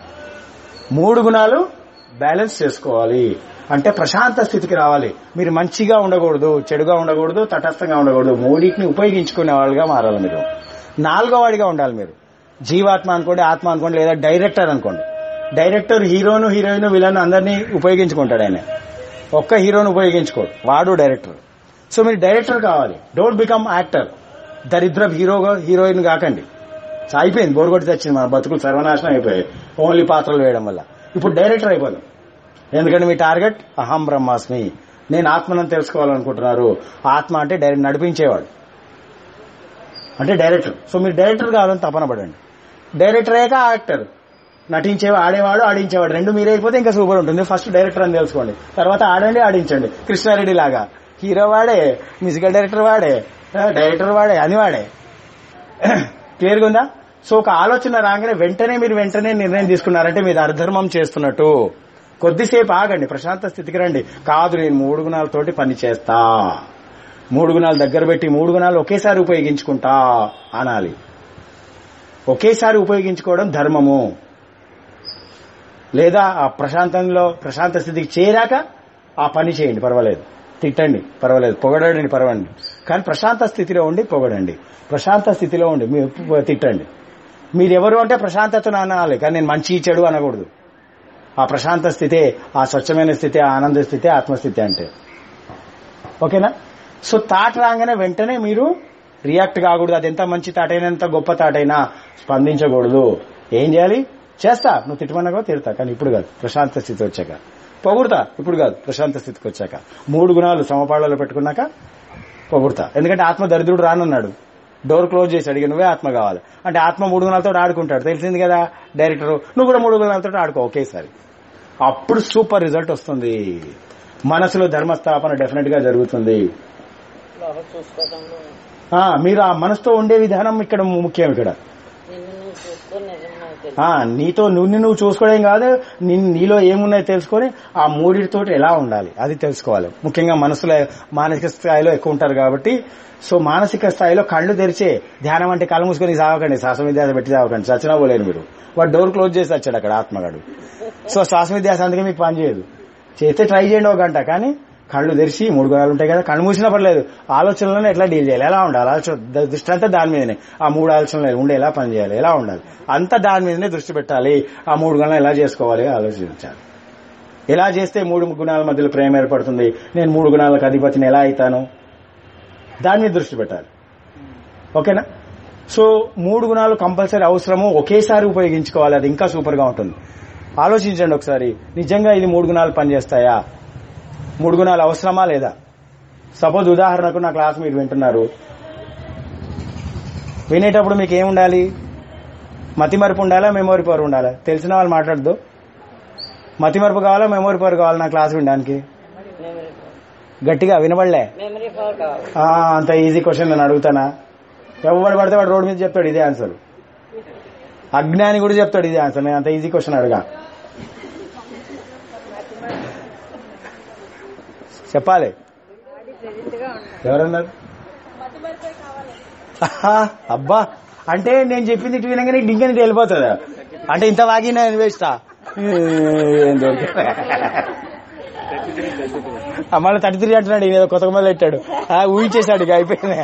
మూడు గుణాలు బ్యాలెన్స్ చేసుకోవాలి అంటే ప్రశాంత స్థితికి రావాలి. మీరు మంచిగా ఉండకూడదు, చెడుగా ఉండకూడదు, తటస్థంగా ఉండకూడదు. మూడింటిని ఉపయోగించుకునే వాళ్ళుగా మారాలి మీరు. నాలుగో వాడిగా ఉండాలి మీరు. జీవాత్మ అనుకోండి, ఆత్మ అనుకోండి, లేదా డైరెక్టర్ అనుకోండి. డైరెక్టర్ హీరోను, హీరోయిన్, విలన్ అందరినీ ఉపయోగించుకుంటాడు. ఆయన ఒక్క హీరోను ఉపయోగించుకోడు, వాడు డైరెక్టర్. సో మీరు డైరెక్టర్ కావాలి. Don't become actor. దరిద్ర హీరోగా హీరోయిన్ కాకండి. అయిపోయింది, బోర్ కొట్టి తెచ్చింది, మన బతుకులు సర్వనాశనం అయిపోయాయి ఓన్లీ పాత్రలు వేయడం వల్ల. ఇప్పుడు డైరెక్టర్ అయిపోదాం. ఎందుకంటే మీ టార్గెట్ అహం బ్రహ్మాస్మి, నేను ఆత్మను తెలుసుకోవాలనుకుంటున్నారు. ఆత్మ అంటే డైరెక్ట్ నడిపించేవాడు, అంటే డైరెక్టర్. సో మీరు డైరెక్టర్ కావాలని తపన పడండి. డైరెక్టర్ అయ్యాక యాక్టర్, నటించే ఆడేవాడు ఆడించేవాడు, రెండు మీరే అయిపోతే ఇంకా సూపర్ ఉంటుంది. ఫస్ట్ డైరెక్టర్ అని తెలుసుకోండి, తర్వాత ఆడండి ఆడించండి. కృష్ణారెడ్డి లాగా హీరో వాడే, మ్యూజికల్ డైరెక్టర్ వాడే, డైరెక్టర్ వాడే, అని వాడే. క్లియర్గా ఉందా? సో ఒక ఆలోచన రాగానే వెంటనే మీరు వెంటనే నిర్ణయం తీసుకున్నారంటే మీరు అధర్మం చేస్తున్నట్టు. కొద్దిసేపు ఆగండి, ప్రశాంత స్థితికి రండి. కాదు నేను మూడు గుణాలతోటి పని చేస్తా, మూడు గుణాలు దగ్గర పెట్టి మూడు గుణాలు ఒకేసారి ఉపయోగించుకుంటా అనాలి. ఒకేసారి ఉపయోగించుకోవడం ధర్మము. లేదా ఆ ప్రశాంతంలో ప్రశాంత స్థితికి చేరాక ఆ పని చేయండి, పర్వాలేదు. తిట్టండి పర్వాలేదు, పొగడండి పర్వాలేదు, కానీ ప్రశాంత స్థితిలో ఉండి పొగడండి, ప్రశాంత స్థితిలో ఉండి మీరు తిట్టండి. మీరెవరు అంటే ప్రశాంతతను అనాలి, కానీ నేను మంచి చెడు అనకూడదు. ఆ ప్రశాంత స్థితే, ఆ స్వచ్ఛమైన స్థితి, ఆ ఆనంద స్థితి, ఆత్మస్థితి అంటే. ఓకేనా? సో థాట్ రాగానే వెంటనే మీరు రియాక్ట్ కాకూడదు. అది ఎంత మంచి థాట్ అయినా, ఎంత గొప్ప థాట్ అయినా స్పందించకూడదు. ఏం చేయాలి? చేస్తా, నువ్వు తిట్టమన్నాకో తిడతా, కానీ ఇప్పుడు కాదు, ప్రశాంత స్థితి వచ్చాక. పొగుడతా, ఇప్పుడు కాదు, ప్రశాంత స్థితికి వచ్చాక. మూడు గుణాలు సమపాళ్లలో పెట్టుకున్నాక పొగుడతా. ఎందుకంటే ఆత్మ దరిద్రుడు రానన్నాడు, డోర్ క్లోజ్ చేసి అడిగి నువ్వే ఆత్మ కావాలి అంటే ఆత్మ మూడు గుణాలతో ఆడుకుంటాడు. తెలిసింది కదా డైరెక్టర్, నువ్వు కూడా మూడు గుణాలతో ఆడుకో ఒకేసారి. అప్పుడు సూపర్ రిజల్ట్ వస్తుంది. మనసులో ధర్మస్థాపన డెఫినెట్ గా జరుగుతుంది. మీరు ఆ మనసుతో ఉండే విధానం ఇక్కడ ముఖ్యం. ఇక్కడ నీతో నువ్వు నువ్వు చూసుకోవడం కాదు, నీలో ఏమున్నాయో తెలుసుకొని ఆ మూడిటితో ఎలా ఉండాలి అది తెలుసుకోవాలి. ముఖ్యంగా మనసులో మానసిక స్థాయిలో ఎక్కువ ఉంటారు కాబట్టి. సో మానసిక స్థాయిలో కళ్ళు తెరిచే ధ్యానం అంటే కళ్ళు మూసుకొని సాగకండి, శ్వాస విద్యాస పెట్టి సాగకండి, సచ్చినా పోలేరు మీరు. వాడు డోర్ క్లోజ్ చేసి వచ్చాడు అక్కడ ఆత్మగాడు. సో శ్వాస విద్యాస అందుకే మీకు పని చేయదు. చేస్తే ట్రై చేయండి ఒక గంట, కానీ కళ్ళు తెరిచి మూడు గుణాలు ఉంటాయి కదా, కళ్ళు మూసినా పర్లేదు, ఆలోచనలను ఎట్లా డీల్ చేయాలి, ఎలా ఉండాలి, ఆలోచన దృష్టి అంతా దాని మీదనే. ఆ మూడు ఆలోచనలు ఉండే ఎలా పని చేయాలి, ఎలా ఉండాలి, అంతా దాని మీదనే దృష్టి పెట్టాలి. ఆ మూడు గుణాలు ఎలా చేసుకోవాలి ఆలోచించాలి. ఎలా చేస్తే మూడు గుణాల మధ్యలో ప్రేమ ఏర్పడుతుంది, నేను మూడు గుణాలకు అధిపతిని ఎలా అవుతాను, దాని మీద దృష్టి పెట్టాలి. ఓకేనా? సో మూడు గుణాలు కంపల్సరీ అవసరము, ఒకేసారి ఉపయోగించుకోవాలి. అది ఇంకా సూపర్ గా ఉంటుంది. ఆలోచించండి ఒకసారి, నిజంగా ఇది మూడు గుణాలు పనిచేస్తాయా, మూడు గుణాలు అవసరమా లేదా? సపోజ్ ఉదాహరణకు నా క్లాస్ మీరు వింటున్నారు, వినేటప్పుడు మీకు ఏముండాలి? మతిమరుపు ఉండాలా, మెమోరీ పవర్ ఉండాలా? తెలిసిన వాళ్ళు మాట్లాడద్దు. మతిమరుపు కావాలా, మెమోరీ పవర్ కావాలా నా క్లాస్ వినడానికి? గట్టిగా వినబడలే. అంత ఈజీ క్వశ్చన్ నేను అడుగుతానా? ఎవరు పడితే వాడు రోడ్డు మీద చెప్తాడు ఇదే ఆన్సర్, అజ్ఞాని కూడా చెప్తాడు ఇదే ఆన్సర్. నేను అంత ఈజీ క్వశ్చన్ అడగా, చెప్పాలి. ఎవరన్నారు? అబ్బా అంటే నేను చెప్పింది ఇటు వినగానే డింకని వెళ్ళిపోతుందా? అంటే ఇంత వాగినా వేస్తా మళ్ళీ థర్టీ త్రీ అంటున్నాడు, ఈయన ఏదో కొత్త మొదలు పెట్టాడు, ఊహించేశాడు ఇక అయిపోయింది.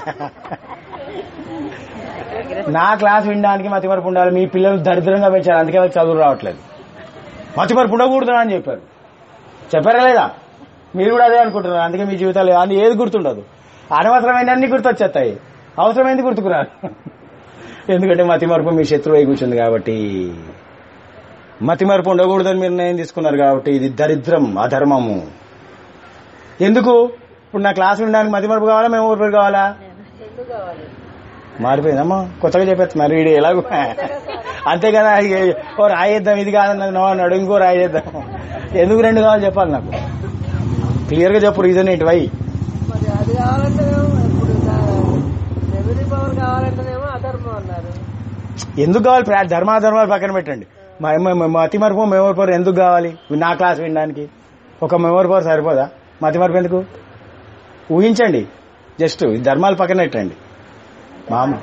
నా క్లాస్ వినడానికి మతిమరుపు ఉండాలి. మీ పిల్లలు దరిద్రంగా పెంచారు, అందుకే వాళ్ళకి చదువు రావట్లేదు. మతిమరుపు ఉండకూడదు అని చెప్పారు, చెప్పారా లేదా? మీరు కూడా అదే అనుకుంటున్నారు, అందుకే మీ జీవితాలు అన్ని ఏది గుర్తుండదు. అనవసరమైన అన్ని గుర్తొచ్చేస్తాయి, అవసరమైంది గుర్తుకురాదు. ఎందుకంటే మతిమరుపు మీ శత్రువు అయి కూర్చుంది కాబట్టి. మతిమరుపు ఉండకూడదని నిర్ణయం తీసుకున్నారు కాబట్టి ఇది దరిద్రం, అధర్మము. ఎందుకు? ఇప్పుడు నా క్లాస్ వినడానికి మతిమరుపు కావాలా, మెమొరీ కావాలా? ఎందుకు కావాలి? మారిపోయిందమ్మా, కొత్తగా చెప్పేస్తున్నారు వీడు ఎలాగో. అంతే కదా, ఓ రాయేద్దాం, ఇది కాదన్నది నో అన్నాడు, ఇంకో రాయేద్దాం. ఎందుకు రెండు కావాలి చెప్పాలి నాకు, క్లియర్ గా చెప్పు రీజన్ ఏంటి వై. మరి అది కావాలంటేనేమో ఇప్పుడు మెమరీ పవర్ కావాలంటేనేమో అధర్మం అన్నారు. ఎందుకు కావాలి? ధర్మాధర్మాలు పక్కన పెట్టండి. మతిమరుపు మెమొరీ పవర్ ఎందుకు కావాలి? నా క్లాస్ వినడానికి ఒక మెమొరీ పవర్ సరిపోదా? మతిమరుపు ఎందుకు? ఊహించండి, జస్ట్ ధర్మాలు పక్కన పెట్టండి. మామూలు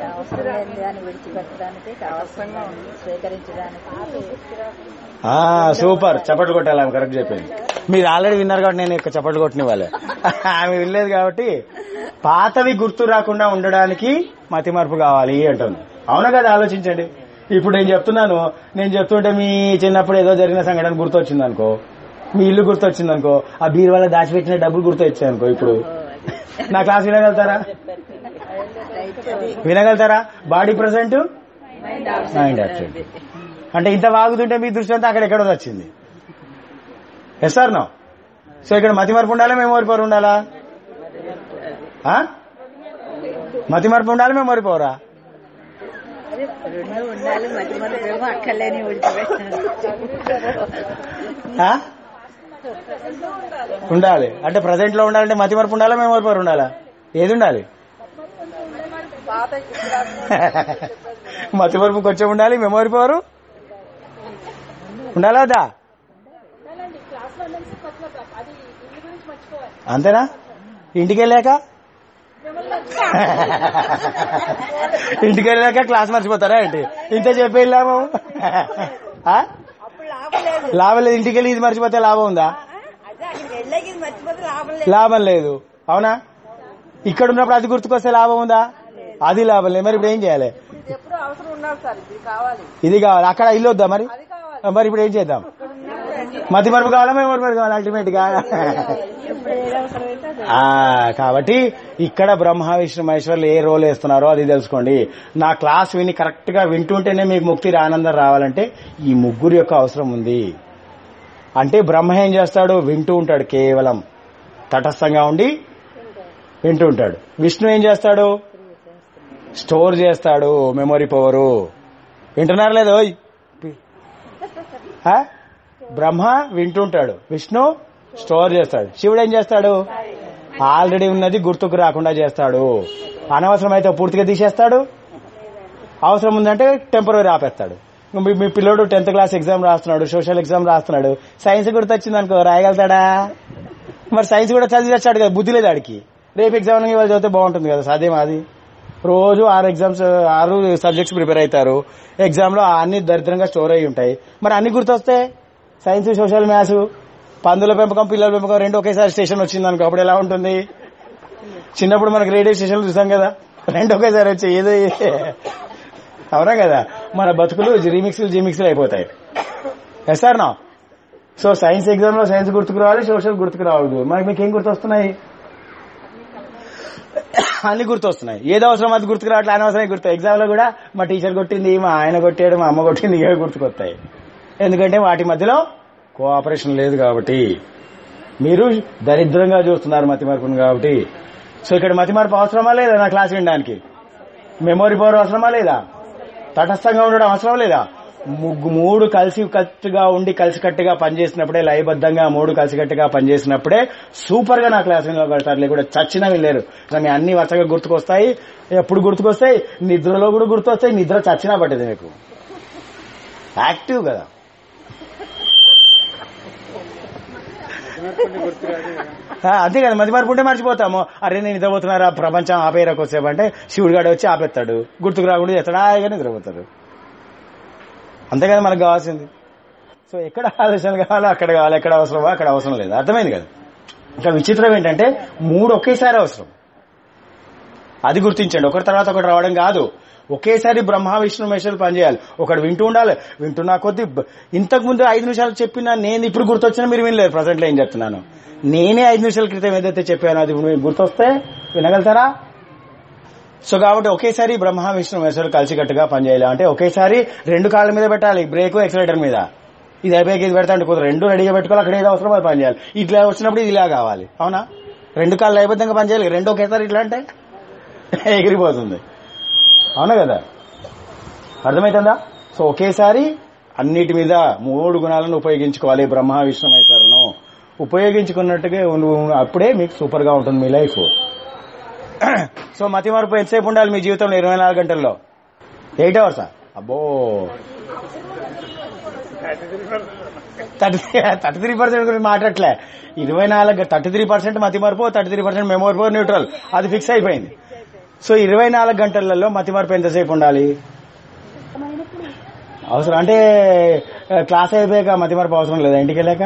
సూపర్, చప్పట్లు కొట్టాలి, ఆమె కరెక్ట్ చెప్పింది. మీరు ఆల్రెడీ విన్నారు కాబట్టి నేను ఇక్కడ చప్పట్లు కొట్టిన వాళ్ళే, ఆమె వినలేదు కాబట్టి. పాతవి గుర్తు రాకుండా ఉండడానికి మతిమరుపు కావాలి అంటుంది. అవునా కదా? ఆలోచించండి. ఇప్పుడు నేను చెప్తున్నాను, నేను చెప్తుంటే మీ చిన్నప్పుడు ఏదో జరిగిన సంఘటన గుర్తొచ్చింది అనుకో, మీ ఇల్లు గుర్తొచ్చింది అనుకో, ఆ బీర్ వల్ల దాచిపెట్టిన డబ్బులు గుర్తొచ్చాయి అనుకో, ఇప్పుడు నా క్లాస్ వినగలుగుతారా? వినగలుగుతారా? Body present, mind absent. అంటే ఇంత వాగుతుంటే మీ దృష్టి అంతా అక్కడ ఎక్కడో వచ్చింది. Yes or no? సో ఇక్కడ మతిమరుపు ఉండాలా, మెమొరీ పవర్ ఉండాలా? మతిమరుపు ఉండాలి, మెమొరీ పవరా? ఉండాలి. అంటే ప్రజెంట్ లో ఉండాలంటే మతిమరుపు ఉండాలా, మెమొరీ పవర్ ఉండాలా? ఏది ఉండాలి? మతిమరుపు కొంచెం ఉండాలి, మెమొరీ పవర్ ఉండాలా వద్దా? అంతేనా? ఇంటికి వెళ్ళాక ఇంటికి వెళ్ళాక క్లాస్ మర్చిపోతారా ఏంటి? ఇంత చెప్పి వెళ్ళాము, లాభం లేదు. ఇంటికి వెళ్ళి ఇది మర్చిపోతే లాభం ఉందా? లాభం లేదు. అవునా? ఇక్కడ ఉన్నప్పుడు అది గుర్తుకొస్తే లాభం ఉందా? అది లాభం లేదు. మరి ఇప్పుడు ఏం చేయాలి? ఇది కావాలి, అక్కడ ఇల్లు వద్దా మరి? మరి ఇప్పుడు ఏం చేద్దాం? మతిమరుపు కావాలా, మెమొరీ పవర్ కావాలి అల్టిమేట్ గా? కాబట్టి ఇక్కడ బ్రహ్మ విష్ణు మహేశ్వరులు ఏ రోల్ వేస్తున్నారో అది తెలుసుకోండి. నా క్లాస్ విని కరెక్ట్ గా వింటుంటేనే మీకు ముక్తి ఆనందం రావాలంటే ఈ ముగ్గురు యొక్క అవసరం ఉంది. అంటే బ్రహ్మ ఏం చేస్తాడు? వింటూ ఉంటాడు, కేవలం తటస్థంగా ఉండి వింటూ ఉంటాడు. విష్ణు ఏం చేస్తాడు? స్టోర్ చేస్తాడు మెమొరీ పవరు. వింటున్నారు లేదో? బ్రహ్మ వింటుంటాడు, విష్ణు స్టోర్ చేస్తాడు, శివుడు ఏం చేస్తాడు? ఆల్రెడీ ఉన్నది గుర్తుకు రాకుండా చేస్తాడు. అనవసరమైతే పూర్తిగా తీసేస్తాడు, అవసరం ఉందంటే టెంపరీ ఆపేస్తాడు. మీ పిల్లోడు టెన్త్ క్లాస్ ఎగ్జామ్ రాస్తున్నాడు, సోషల్ ఎగ్జామ్ రాస్తున్నాడు, సైన్స్ గుర్తొచ్చింది అనుకో, రాయగలుగుతాడా? మరి సైన్స్ కూడా చదివి వచ్చాడు కదా, బుద్ధి లేదు ఆడికి. రేపు ఎగ్జామ్ ఇవాళ చదివితే బాగుంటుంది కదా, సాధ్యం అది? రోజు ఆరు ఎగ్జామ్స్ ఆరు సబ్జెక్ట్స్ ప్రిపేర్ అవుతారు, ఎగ్జామ్ లో అన్ని దరిద్రంగా స్టోర్ అయి ఉంటాయి. మరి అన్ని గుర్తొస్తే సైన్స్, సోషల్, మ్యాథ్స్, పందుల పెంపకం, పిల్లల పెంపకం రెండు ఒకేసారి స్టేషన్ వచ్చింది అనుకో, అప్పుడు ఎలా ఉంటుంది? చిన్నప్పుడు మనకు రేడియో స్టేషన్లు చూసాం కదా, రెండు ఒకేసారి వచ్చి ఏదో అవునా కదా? మన బతుకులు రీమిక్స్లు జిమిక్స్లు అయిపోతాయి. Yes or no? So science exam లో సైన్స్ గుర్తుకు రావాలి, సోషల్ గుర్తుకు రావద్దు. మరి మీకు ఏం గుర్తొస్తున్నాయి? అన్ని గుర్తొస్తున్నాయి. ఏదో అవసరం అది గుర్తుకు రావట్లే, అనవసరం గుర్తు. ఎగ్జామ్ లో కూడా మా టీచర్ కొట్టింది, మా ఆయన కొట్టాడు, మా అమ్మ కొట్టింది, ఇవే గుర్తుకొస్తాయి. ఎందుకంటే వాటి మధ్యలో కోఆపరేషన్ లేదు కాబట్టి. మీరు దరిద్రంగా చూస్తున్నారు మతిమరుపును కాబట్టి. సో ఇక్కడ మతిమరుపు అవసరమా లేదా? నా క్లాస్ వినడానికి మెమొరీ పవర్ అవసరమా లేదా? తటస్థంగా ఉండడం అవసరం లేదా? ముగ్గు మూడు కలిసి కట్టుగా ఉండి కలిసికట్టుగా పనిచేసినప్పుడే, లయబద్ధంగా మూడు కలిసికట్టుగా పనిచేసినప్పుడే సూపర్ గా నా క్లాస్ వినగలుగుతారు. లేకుండా చచ్చినా వినలేరు. మీ అన్ని వరుసగా గుర్తుకొస్తాయి. ఎప్పుడు గుర్తుకొస్తాయి? నిద్రలో కూడా గుర్తొస్తాయి. నిద్ర చచ్చినా పట్టేది మీకు. యాక్టివ్ కదా. అంతే కదా, మతిమరుపు ఉంటే మర్చిపోతాము. అరే నేను నిద్రపోతున్నారా, ప్రపంచం ఆపేరా కొద్దిసేపు అంటే శివుడు గాడు వచ్చి ఆపేస్తాడు, గుర్తుకు రాకుండా చేస్తాడు, హాయిగా నిద్రపోతాడు. అంతే కదా మనకు కావాల్సింది. సో ఎక్కడ ఆలోచనలు కావాలో అక్కడ కావాలి, ఎక్కడ అవసరమో అక్కడ అవసరం లేదు. అర్థమైంది కదా? ఇంకా విచిత్రం ఏంటంటే మూడు ఒకేసారి అవసరం. అది గుర్తించండి. ఒకరి తర్వాత ఒకటి రావడం కాదు, ఒకేసారి బ్రహ్మ విష్ణు మహేశ్వరులు పనిచేయాలి. ఒకటి వింటూ ఉండాలి. వింటున్నా కొద్ది ఇంతకు ముందు ఐదు నిమిషాలు చెప్పినా నేను ఇప్పుడు గుర్తొచ్చినా మీరు వినలేదు. ప్రజెంట్లో ఏం చెప్తున్నాను, నేనే ఐదు నిమిషాల క్రితం ఏదైతే చెప్పానో అది మీకు గుర్తొస్తే వినగలుగుతారా? సో కాబట్టి ఒకేసారి బ్రహ్మ విష్ణు మహేశ్వరులు కలిసికట్టుగా పనిచేయాలి. అంటే ఒకేసారి రెండు కాళ్ళ మీద పెట్టాలి, బ్రేక్ ఎక్సలేటర్ మీద. ఇది అయిపోయాక ఇది పెడతా అంటే కుదరదు. రెండు రెడీగా పెట్టుకోవాలి. అక్కడ ఏదో అవసరం అది పనిచేయాలి. ఇట్లా వచ్చినప్పుడు ఇది ఇలా కావాలి. అవునా? రెండు కాళ్ళు అయిపోద్దాక పనిచేయాలి. రెండు ఒకేసారి ఇట్లా అంటే ఎగిరిపోతుంది. అవునా కదా? అర్థమవుతుందా? సో ఒకేసారి అన్నిటి మీద మూడు గుణాలను ఉపయోగించుకోవాలి. బ్రహ్మ విష్ణు మహేశ్వరులను ఉపయోగించుకున్నట్టుగా అప్పుడే మీకు సూపర్ గా ఉంటుంది మీ లైఫ్. సో మతి మార్పు ఎంతసేపు ఉండాలి మీ జీవితంలో? ఇరవై నాలుగు గంటల్లో ఎయిట్ అవర్సా? అబ్బో, థర్టీ థర్టీ త్రీ పర్సెంట్ గురించి మాట్లాడలే. ఇరవై నాలుగు థర్టీ త్రీ పర్సెంట్ మతి మార్పు, thirty three percent memory power neutral, అది ఫిక్స్ అయిపోయింది. సో ఇరవై నాలుగు గంటలలో మతి మార్పు ఎంతసేపు ఉండాలి? అవసరం అంటే క్లాస్ అయిపోయాక మతి మార్పు అవసరం లేదా? ఇంటికి వెళ్ళాక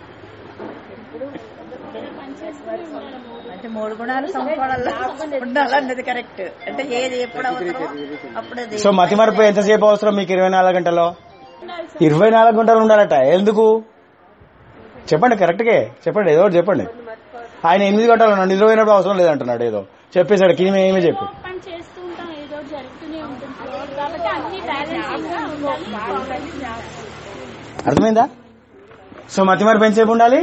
అంటే మూడు గుణాలు సమపాడాలి ఉండాలన్నది కరెక్ట్. అంటే ఏది ఎప్పుడు అవసరం అప్పుడు. సో మతి మార్పు ఎంతసేపు అవసరం మీకు? ఇరవై నాలుగు గంటల్లో ఇరవై నాలుగు గంటలు ఉండాలట. ఎందుకు చెప్పండి, కరెక్ట్గా చెప్పండి, ఏదో ఒకటి చెప్పండి. ఆయన ఎనిమిది గంటలు ఉన్నాడు, నిద్రపోయినప్పుడు అవసరం లేదంటున్నాడు. ఏదో చెప్పేశాడు, కింద ఏమీ చెప్పి. అర్థమైందా? సో మతి మార్పు ఎంతసేపు ఉండాలి?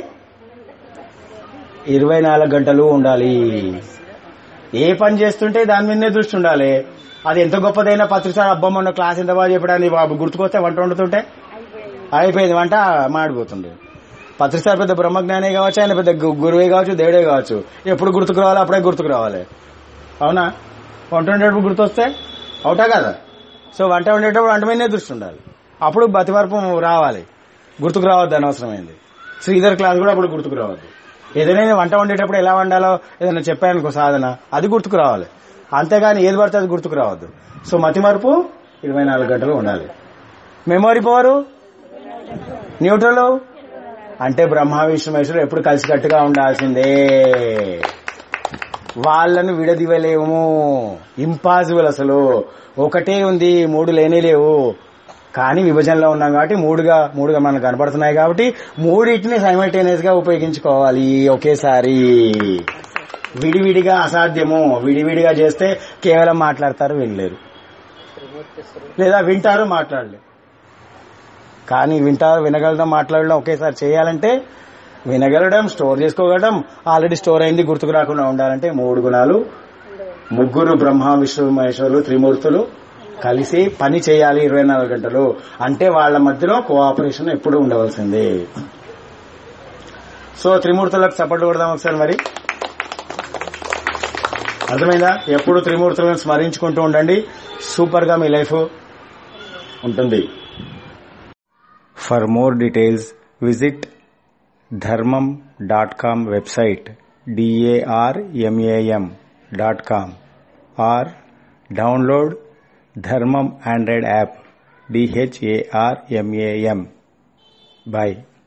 ఇరవై నాలుగు గంటలు ఉండాలి. ఏ పని చేస్తుంటే దాని మీదనే దృష్టి ఉండాలి. అది ఎంత గొప్పదైనా పత్రిసారి అబ్బమ్మ ఉన్న క్లాస్ ఎంత బాగా చెప్పడానికి బాబు గుర్తుకొస్తే వంట వండుతుంటే అయిపోయింది, వంట మాడిపోతుంది. పత్రిసారి పెద్ద బ్రహ్మజ్ఞానే కావచ్చు, ఆయన పెద్ద గురువే కావచ్చు, దేవుడే కావచ్చు. ఎప్పుడు గుర్తుకు రావాలి అప్పుడే గుర్తుకు రావాలి. అవునా? వంట వండేటప్పుడు గుర్తొస్తే అవుటా కదా? సో వంట వండేటప్పుడు వంట మీదనే దృష్టి ఉండాలి. అప్పుడు మతి మార్పు రావాలి. గుర్తుకు రావద్దు అనవసరమైంది. శ్రీధర్ క్లాస్ కూడా అప్పుడు గుర్తుకు రావద్దు. ఏదైనా వంట వండేటప్పుడు ఎలా వండాలో ఏదైనా చెప్పానుకో సాధన, అది గుర్తుకు రావాలి. అంతేగాని ఏది పడితే అది గుర్తుకు రావద్దు. సో మతి మార్పు ఇరవై నాలుగు గంటలు ఉండాలి. మెమోరీ పవర్ న్యూట్రల్ అంటే బ్రహ్మ విష్ణు మహేశ్వరులు ఎప్పుడు కలిసికట్టుగా ఉండాల్సిందే. వాళ్ళను విడదీయలేము, ఇంపాసిబుల్. అసలు ఒకటే ఉంది, మూడు లేనే లేవు. కానీ విభజనలో ఉన్నాం కాబట్టి మూడుగా మూడుగా మనకు కనపడుతున్నాయి కాబట్టి మూడింటిని సైమల్టేనియస్ గా ఉపయోగించుకోవాలి ఒకేసారి. విడివిడిగా అసాధ్యము. విడివిడిగా చేస్తే కేవలం మాట్లాడతారు, వినలేరు, లేదా వింటారు, మాట్లాడలేరు. కానీ వింటారు, వినగలడం, మాట్లాడడం ఒకేసారి చేయాలంటే వినగలడం, స్టోర్ చేసుకోగలడం, ఆల్రెడీ స్టోర్ అయింది గుర్తుకు రాకుండా ఉండాలంటే మూడు గుణాలు, ముగ్గురు బ్రహ్మ విష్ణు మహేశ్వరులు త్రిమూర్తులు కలిసి పని చేయాలి ఇరవై నాలుగు గంటలు. అంటే వాళ్ళ మధ్యలో కోఆపరేషన్ ఎప్పుడు ఉండవలసింది. సో త్రిమూర్తులకు సపోర్ట్ కొడదాం ఒకసారి. మరి అర్థమైందా? ఎప్పుడు త్రిమూర్తులను స్మరించుకుంటూ ఉండండి, సూపర్ గా మీ లైఫ్ ఉంటుంది. ఫర్ మోర్ డీటెయిల్స్ విజిట్ ధర్మం dot com website డిఏఆర్ఎంఏఎం dot com or download ధర్మం ఆండ్రాయిడ్ యాప్ డిహెచ్ఏఆర్ఎంఏఎం. Bye.